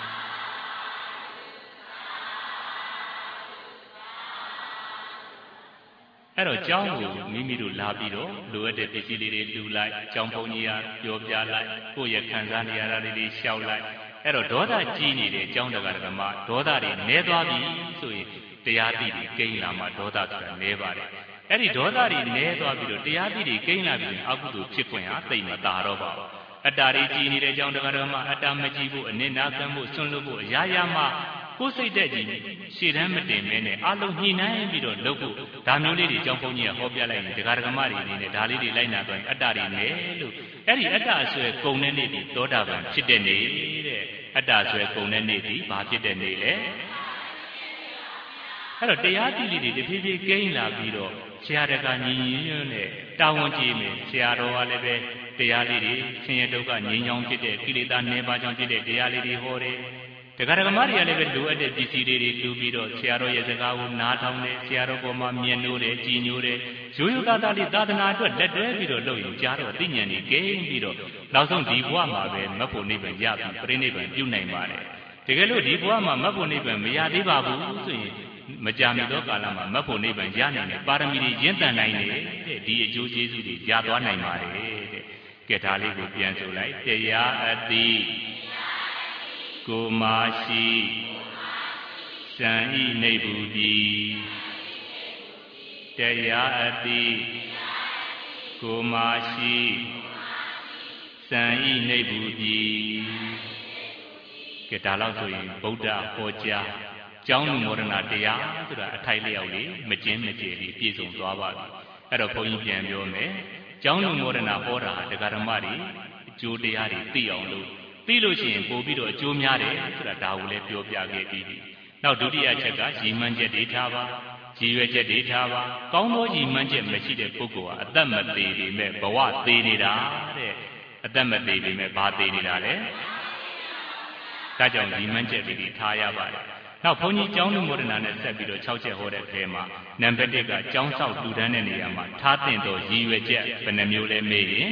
S1: အဲ့တော့ကျောင်းကိုမိမိတို့လာပြီးတော့လိုအပ်တဲ့ပစ္စည်းလေးတွေလှူလိုက်ကျောင်းဘုန်းကြီးကပြောပြလိုက်ကိုယ့်ရဲ့ခံစားနေရတာလေးတွေရှောက်လိုက်အဲ့တော့ဒေါသကြီးနေတဲ့ကျောင်းတရားဓမ္မဒေါသတွေနည်းသွားပြီဆိုရင်တရားသိတွေကိန်းလာမှဒေါသဆိုတာနည်းပါတယ်အဲ့ဒီဒေါသတွေနည်းသွားပြီးတော့တရားသိတွေကိန်းလာပြီးရင်အကုသိုလ်ဖြစ်ခွင့်ဟာသိမတာတော့ပါဘူးအတ္တတွေကြီးနေတဲ့ကျောင်းတရားဓမ္မအတ္တမကြီးဖို့အနစ်နာခံဖို့ဆွန့်လွတ်ဖို့အရာရာမှာကိုယ်စိတ်တက်ကြီးရှေ့တန်းမတင်မဲနဲ့အလုံးညှိနှိုင်းပြီးတော့လုပ်ဖို့ဒါမျိုးလေးတွေကျောင်းဘုန်းကြီးကဟောပြလိုက်ရင်တရားဓမ္မတွေအနေနဲ့ဒါလေးတွေလိုက်နာသွားရင်အတ္တတွေနဲ့လို့အဲ့ဒီအတ္တအစွဲကုန်တဲ့နေ့ဒီသောတာပန်ဖြစ်တဲ့နေ့တဲ့အတ္တအစွဲကုန်တဲ့နေ့ဒီဘာဖြစ်တဲ့နေ့လဲအဲ့တော့တရားတိလေးတွေတဖြည်းဖြည်းကိန်းလာပြီးတော့ဆရာတကာညီညွတ်နဲ့တာဝန်ကြည့်မယ်ဆရာတော်ကလည်းပဲတရားလေးတွေဆင်းရဲဒုက္ခငြိမ်းချမ်းဖြစ်တဲ့ကိလေသာနည်းပါးကြောင့်ဖြစ်တဲ့တရားလေးတွေဟောတယ်တရားဓမ္မတွေကလည်းပဲလိုအပ်တဲ့ပစ္စည်းတွေတူပြီးတော့ဆရာတော်ရဲ့စကားကိုနားထောင်တယ်ဆရာတော်ပေါ်မှာမြင်လို့တယ်ကြည်ညိုတယ်ရိုးရိုးသားသားလေးသာသနာအတွက်လက်တွဲပြီးတော့လုပ်ရင်ကြားတော့အသိဉာဏ်ကြီးကိန်းပြီးတော့နောက်ဆုံးဒီဘဝမှာပဲမဖို့နိဗ္ဗာန်ရပြီးပြိဋိနိဗ္ဗာန်ပြုနိုင်ပါတယ်တကယ်လို့ဒီဘဝမှာမဖို့နိဗ္ဗာန်မရသေးပါဘူးဆိုရင်မကြာမီသောကာလမှာမတ်ဖို့နိဗ္ဗာန်ရနိုင်တယ်ပါရမီတွေရင့်တန်နိုင်တယ်တဲ့ဒီအကျိုးကျေးဇူးတွေရသွားနိုင်ပါတယ်တဲ့ကဲဒါလေးကိုပြန်ဆိုလိုက်တရားအတိကိုမရှိစံဤနိဗ္ဗူတိတရားအတိကိုမရှိစံဤနိဗ္ဗူတိကဲဒါလောက်ဆိုရင်ဗုဒ္ဓဟောကြားကျောင်းလူမောဒနာတရားဆိုတာအထိုက်လျောက်လေးမကျင်းမကျယ်လေးပြည့်စုံသွားပါပြီအဲ့တော့ဘုန်းကြီးပြန်ပြောမယ်ကျောင်းလူမောဒနာဟောတာတရားဓမ္မတွေအကျိုးတရားတွေသိအောင်လို့သိလို့ရှိရင်ပို့ပြီးတော့အကျိုးများတယ်ဆိုတာဒါကိုလည်းပြောပြခဲ့ပြီးပြီနောက်ဒုတိယချက်ကရည်မှန်းချက်တွေထားပါရည်ရွယ်ချက်တွေထားပါကောင်းသောရည်မှန်းချက်မရှိတဲ့ပုဂ္ဂိုလ်ဟာအသက်မသေးပေမဲ့ဘဝသေးနေတာတဲ့အသက်မသေးပေမဲ့ဘာသေးနေတာလဲဒါကြောင့်ရည်မှန်းချက်တွေထားရပါတယ်နောက်ဘုန်းကြီးကျောင်းလူမောဒနာနဲ့ဆက်ပြီးတော့6ချက်ဟောတဲ့အထဲမှာနံပါတ်1ကကျောင်းဆောက်လူတန်းတဲ့နေရာမှာထားတင်သောရည်ရွယ်ချက်ဘယ်နှမျိုးလဲမေးရင်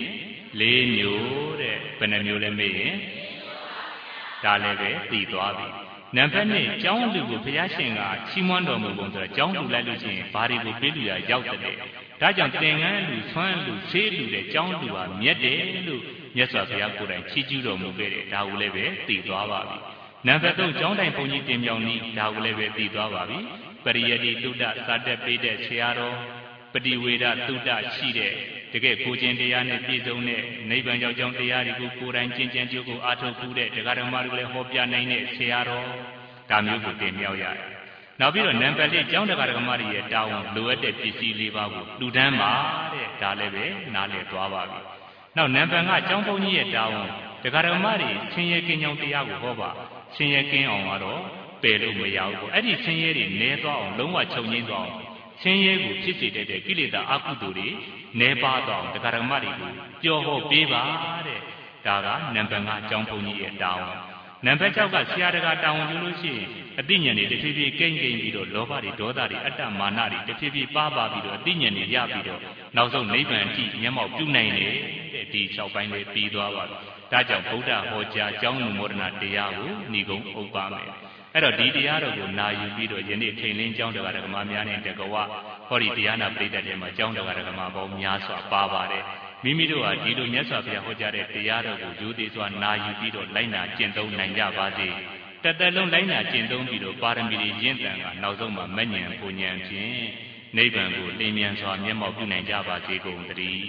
S1: 4မျိုးတဲ့ဘယ်နှမျိုးလဲမေးရင်ဒါလည်းပဲသိသွားပြီနံပါတ်2ကျောင်းလူကိုဘုရားရှင်ကချီးမွမ်းတော်မူပုံဆိုတာကျောင်းလူလိုက်လို့ရှိရင်ဘာတွေကိုပေးလူရရောက်တဲ့ဒါကြောင့်သင်္ကန်းလူဆွမ်းလူဆေးလူတဲ့ကျောင်းလူဟာမြတ်တယ်လို့မြတ်စွာဘုရားကိုယ်တိုင်ချီးကျူးတော်မူခဲ့တယ်ဒါကိုလည်းပဲသိသွားပါပြီနံပါတ်3ကျောင်းတိုင်ဘုန်းကြီးတင်မြောင်ဤဒါကိုလည်းပဲသိသွားပါပြီပရိယတိတုဒ္ဒစာတက်ပေးတဲ့ဆရာတော်ပฏิဝေဒတုဒ္ဒရှိတဲ့တကယ်ကိုကျင်တရားနဲ့ပြည့်စုံတဲ့နိဗ္ဗာန်ရောက်ကြောင်းတရားတွေကိုကိုယ်တိုင်ကျင့်ကြံကြိုးကိုအားထုတ်မှုတဲ့တရားဓမ္မတွေလည်းဟောပြနိုင်တဲ့ဆရာတော်ဒါမျိုးကိုတင်မြောက်ရတယ်နောက်ပြီးတော့နံပါတ်4ကျောင်းတရားဓမ္မတွေရဲ့တာဝန်လိုအပ်တဲ့ပစ္စည်း၄ပါးကိုလူတန်းပါတဲ့ဒါလည်းပဲနားလည်သွားပါပြီနောက်နံပါတ်5ကျောင်းဘုန်းကြီးရဲ့တာဝန်တရားဓမ္မတွေဆင်းရဲကင်းကြောင်းတရားကိုဟောပါဆင်းရဲကင်းအောင်ကတော့ပယ်လို့မရဘူးပေါ့အဲ့ဒီဆင်းရဲတွေနည်းသွားအောင်လုံးဝချုပ်ငြိမ်းသွားအောင်ဆင်းရဲကိုဖြစ်စေတတ်တဲ့ကိလေသာအကုသိုလ်တွေနည်းပါသွားအောင်တရားဓမ္မတွေကိုပြောဟောပေးပါတဲ့ဒါကနံပါတ်5ကျောင်းဘုန်းကြီးရဲ့တာဝန်နံပါတ်6ကဆရာတရားတာဝန်ယူလို့ရှိရင်အသိဉာဏ်တွေတဖြည်းဖြည်းကိမ့်ပြီးတော့လောဘတွေဒေါသတွေအတ္တမာနတွေတဖြည်းဖြည်းပါပြီးတော့အသိဉာဏ်တွေရပြီးတော့နောက်ဆုံးနိဗ္ဗာန်အထိမျက်မှောက်ပြုနိုင်တယ်တဲ့ဒီ6ပိုင်းလေးပြီးသွားပါပြီဒါကြောင့်ဗုဒ္ဓဟောကြားကျောင်းလူမောဒနာတရားကိုဏီကုံဥပ္ပါမယ်အဲ့တော့ဒီတရားတော်ကိုနာယူပြီးတော့ယနေ့ထိန်လင်းကျောင်းတရားဓမ္မများနဲ့တကဝဟောဒီတရားနာပရိသတ်တွေမှာကျောင်းတရားဓမ္မပေါင်းများစွာပါပါတယ်မိမိတို့ဟာဒီလိုမြတ်စွာဘုရားဟောကြားတဲ့တရားတော်ကိုယူသေးစွာနာယူပြီးတော့လိုက်နာကျင့်သုံးနိုင်ကြပါစေတသက်လုံးလိုက်နာကျင့်သုံးပြီးတော့ပါရမီတွေရင့်တန်ကနောက်ဆုံးမှာမဉ္ဇဉ်ပူဉ္ဇဉ်ဖြင့်နိဗ္ဗာန်ကိုလင်းမြန်စွာမျက်မှောက်ပြုနိုင်ကြပါစေကုန်သတည်း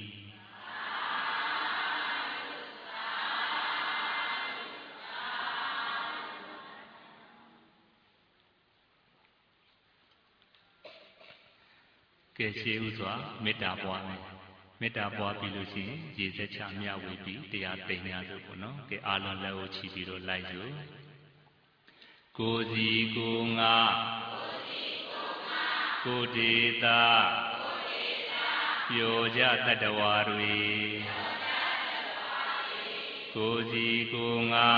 S1: ကဲရှိဥစွာမေတ္တာပွားမယ်မေတ္တာပွားပြီးလို့ရှိရင်ရေစက်ချမြဝေပြီးတရားသိညာဆိုပေါ့နော်ကဲအာလုံးလက်ကိုချီပြီးတော့လိုက်စို့ကိုစီကိုငါကိုဒေတာပြောကြတတ္တဝါတွေကိုစီကိုငါ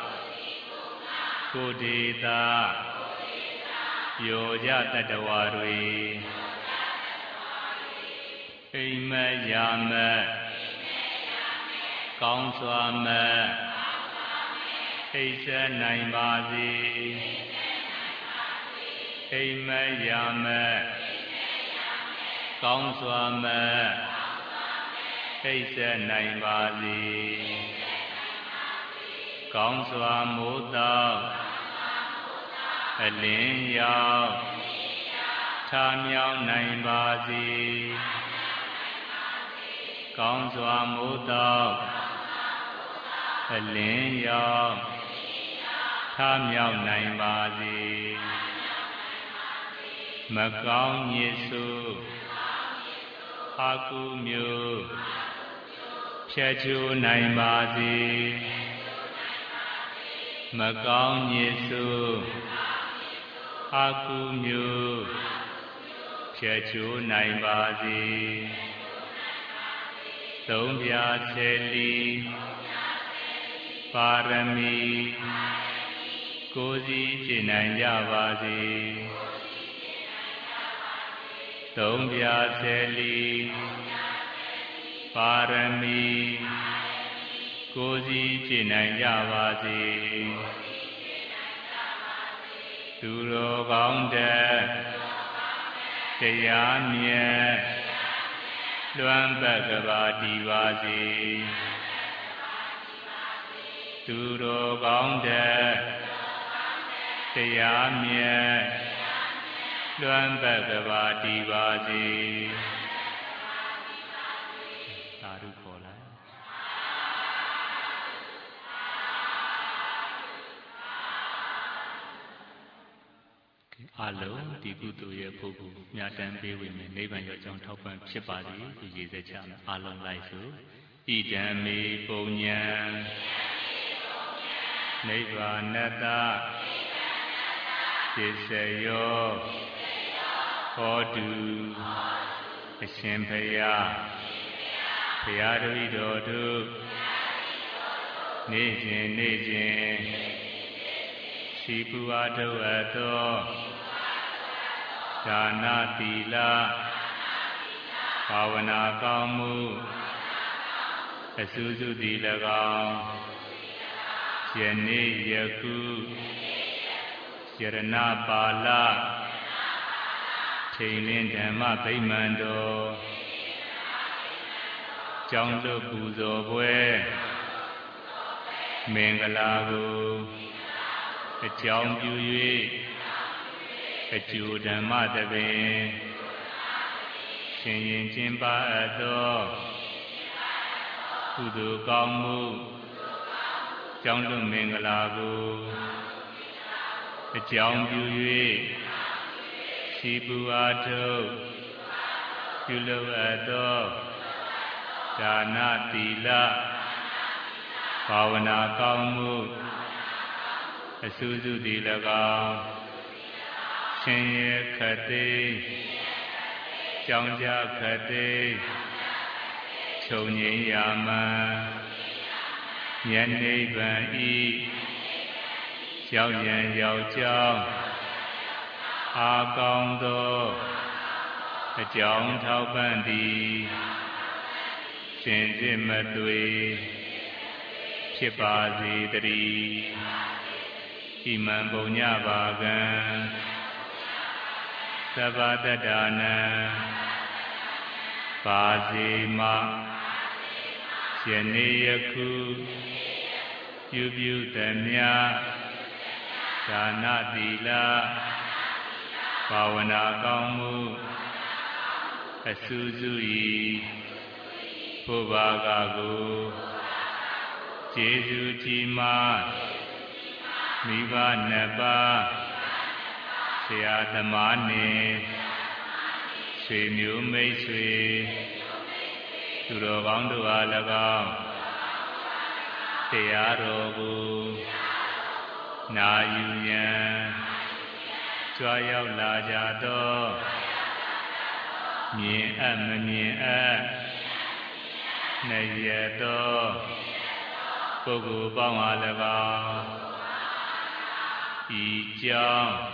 S1: ကိုဒေတာပြောကြတတ္တဝါတွေအိမ်မက်ရမက်ကောင်းစွာမက်အိပ်ဆက်နိုင်ပါစေအိမ်မက်ရမက်ကောင်းစွာမက်အိပ်ဆက်နိုင်ပါစေကောင်းစွာမိုးသောအလင်းရောက်ထားမြောက်နိုင်ပါစေကောင်းစွာမိုးသောအလင်းရောက်ထားမြောက်နိုင်ပါစေမကောင်းညစ်စုအကုမျိုးဖြတ်ချိုးနိုင်ပါစေမကောင်းညစ်စုအကုမျိုးဖြတ်ချိုးနိုင်ပါစေသုံးပြဆယ်လီပါရမီကိုယ်စီကျင့်နိုင်ကြပါစေသုံးပြဆယ်လီပါရမီကိုယ်စီကျင့်နိုင်ကြပါစေဒသူတော်ကောင်းတဲ့တရားမြတ်လွမ်းပတ်ကဘာတည်ပါစေသူတော်ကောင်းတဲ့တရားမြတ်လွမ်းပတ်ကဘာတည်ပါစေသာဓုခေါ်လိုက်အလုံးဒီကုသိုလ်ရဲ့ပုဂ္ဂိုလ်မြတ်တမ်းပေးဝင်မယ်နိဗ္ဗာန်ရောက်ကြောင်းထောက်ပံ့ဖြစ်ပါစေသူရည်စက်ချမယ်အလုံးလိုက်ဆိုဣဒံမေပုညံနိဗ္ဗာနတ္တပစ္စယောဟောတုအရှင်ဘုရားဘုရားတပည့်တော်တို့နေ့စဉ်စီပူအားထုတ်အပ်သောဒါနသီလဘာဝနာကောင်းမှုအစူးစုသည်၎င်းယနေ့ယခုယရဏပါဠထိန်လင်းဓမ္မဗိမာန်တော်ကျောင်းလွတ်ပူဇော်ပွဲမင်္ဂလာကိုအကြောင်းပြု၍အကျိုးဓမ္မသဘင်ရှင်ရင်ကျင်းပအပ်သောကုသိုလ်ကောင်းမှုကျောင်းလွတ်မင်္ဂလာကိုအကြောင်းပြု၍စီပူအားထုတ်ပြုလုပ်အပ်သောဒါနသီလဘာဝနာကောင်းမှုအစူးစုသည်၎င်းရှင်ရခတိကြောင်းကြခတိချုပ်ငြိမ်းရာမံဉာဏ်နိဗ္ဗာန်ဤရောက်ရန်ရောက်ကြောင်းအာကောင်းသောအကြောင်းထောက်ပံ့သည်စင်စစ်မသွေဖြစ်ပါစေတည်းဣမံပုံညပါကံသဗ္ဗတတ္တာနံပါစေမယနေ့ယခုပြုသမျှဒါနသီလဘာဝနာကောင်းမှုအစူးစု၏ဘုရားကကိုကျေးဇူးကြီးမားမိဘနှစ်ပါးဆရာသမားနှင့်ဆွေမျိုးမိတ်ဆွေသူတော်ကောင်းတို့အား၎င်းတရားတော်ကိုနာယူရန်ကြွားရောက်လာကြသောမြင်အပ်မမြင်အပ်နှစ်ရသောပုဂ္ဂိုလ်ပေါင်းအား၎င်းဤကြော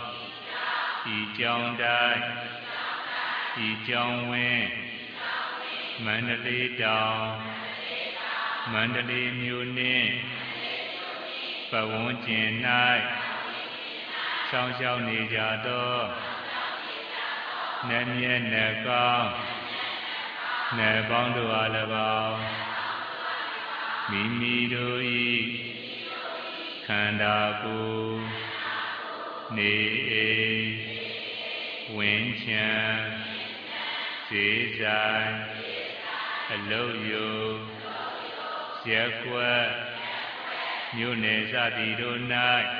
S1: င်းတိုင်းဤကြောင်းဝင်းမန္တလေးတောင်မန္တလေးမြို့နှင့်ပတ်ဝန်းကျင်၌စောင့်ရှောက်နေကြသောနတ်မြတ်နတ်ကောင်းနတ်ပေါင်းတို့အား၎င်းမိမိတို့၏ခန္ဓာကိုယ်နေအိမ်ဝင်းချံဈေးဆိုင်အလုပ်ရုံရက်ကွက်မြို့နယ်စသည်တို့၌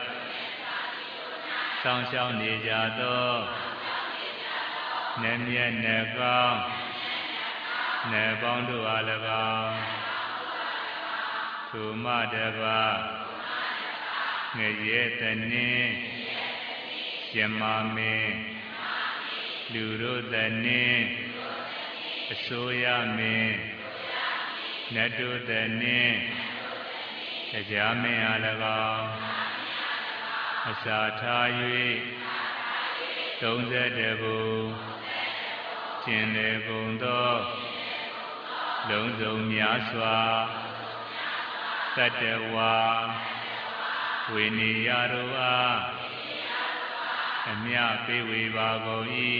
S1: စောင့်ရှောက်နေကြသောနတ်မြတ်နတ်ကောင်းနတ်ပေါင်းတို့အား၎င်းထိုမှတပါးငရဲတနှင်းယမမင်းလူတို့တနှင်းအစိုးရမင်းနတ်တို့တနှင်းတရားမင်းအား၎င်းအစာထား၍32ဘုံကျင်လေကုန်သောလုံးစုံများစွာတတ္တဝါဝိနည်းတို့အားအမြပေးဝေပါကုန်၏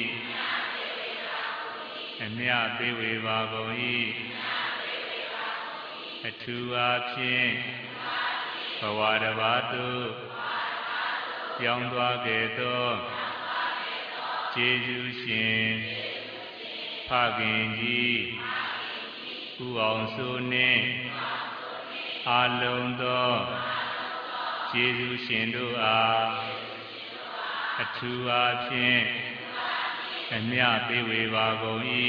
S1: အမြပေးဝေပါကုန်၏အထူးအားဖြင့်ဘဝတစ်ပါးသို့ပြောင်းသွားခဲ့သောကျေးဇူးရှင်ဖခင်ကြီးဦးအောင်စိုးနှင့်အာလုံးသောကျေးဇူးရှင်တို့အားအထူးအားဖြင့်အမြပေးဝေပါကုန်၏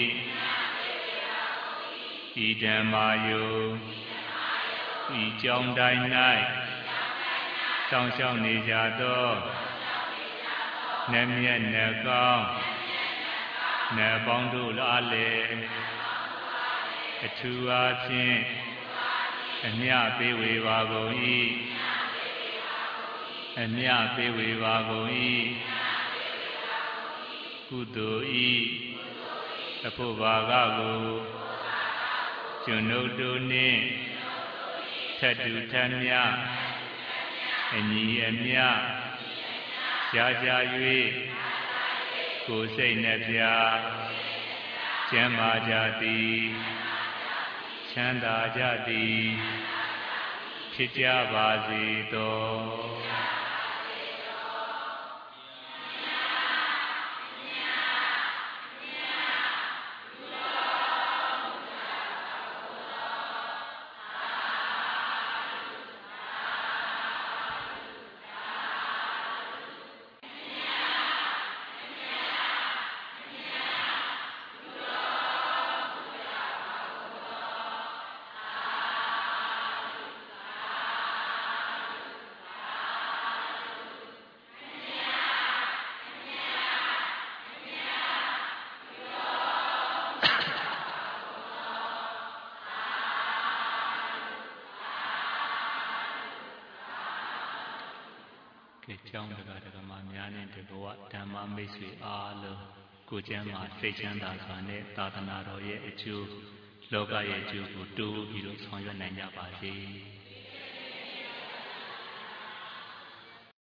S1: ဤဓမ္မာယုဤကြောင်းတိုင်း၌စောင့်ရှောက်နေကြသောနတ်မြတ်နတ်ကောင်းနတ်ပေါင်းတို့အားလည်းအထူးအားဖြင့်အမြပေးဝေပါကုန်၏အမြပေးဝေပါကုန်၏ကုသိုလ်ဤအဖို့ဘာကကိုကျွန်ုပ်တို့နှင့်ထပ်တူထပ်မြအညီအမျှရှားရှား၍ကိုယ်စိတ်နှပြကျမ်းမာကြသည်ချမ်းသာကြသည်ဖြစ်ကြပါစေသောကျောင်းတက္ကမများနဲ့တဘဝဓမ္မမိတ်ဆွေအားလုံးကိုကျမ်းမှာစိတ်ချမ်းသာစွာနဲ့သာသနာတော်ရဲ့အကျိုးလောကရဲ့အကျိုးကိုတိုးပြီးတော့ဆောင်ရွက်နိုင်ကြပါစေ။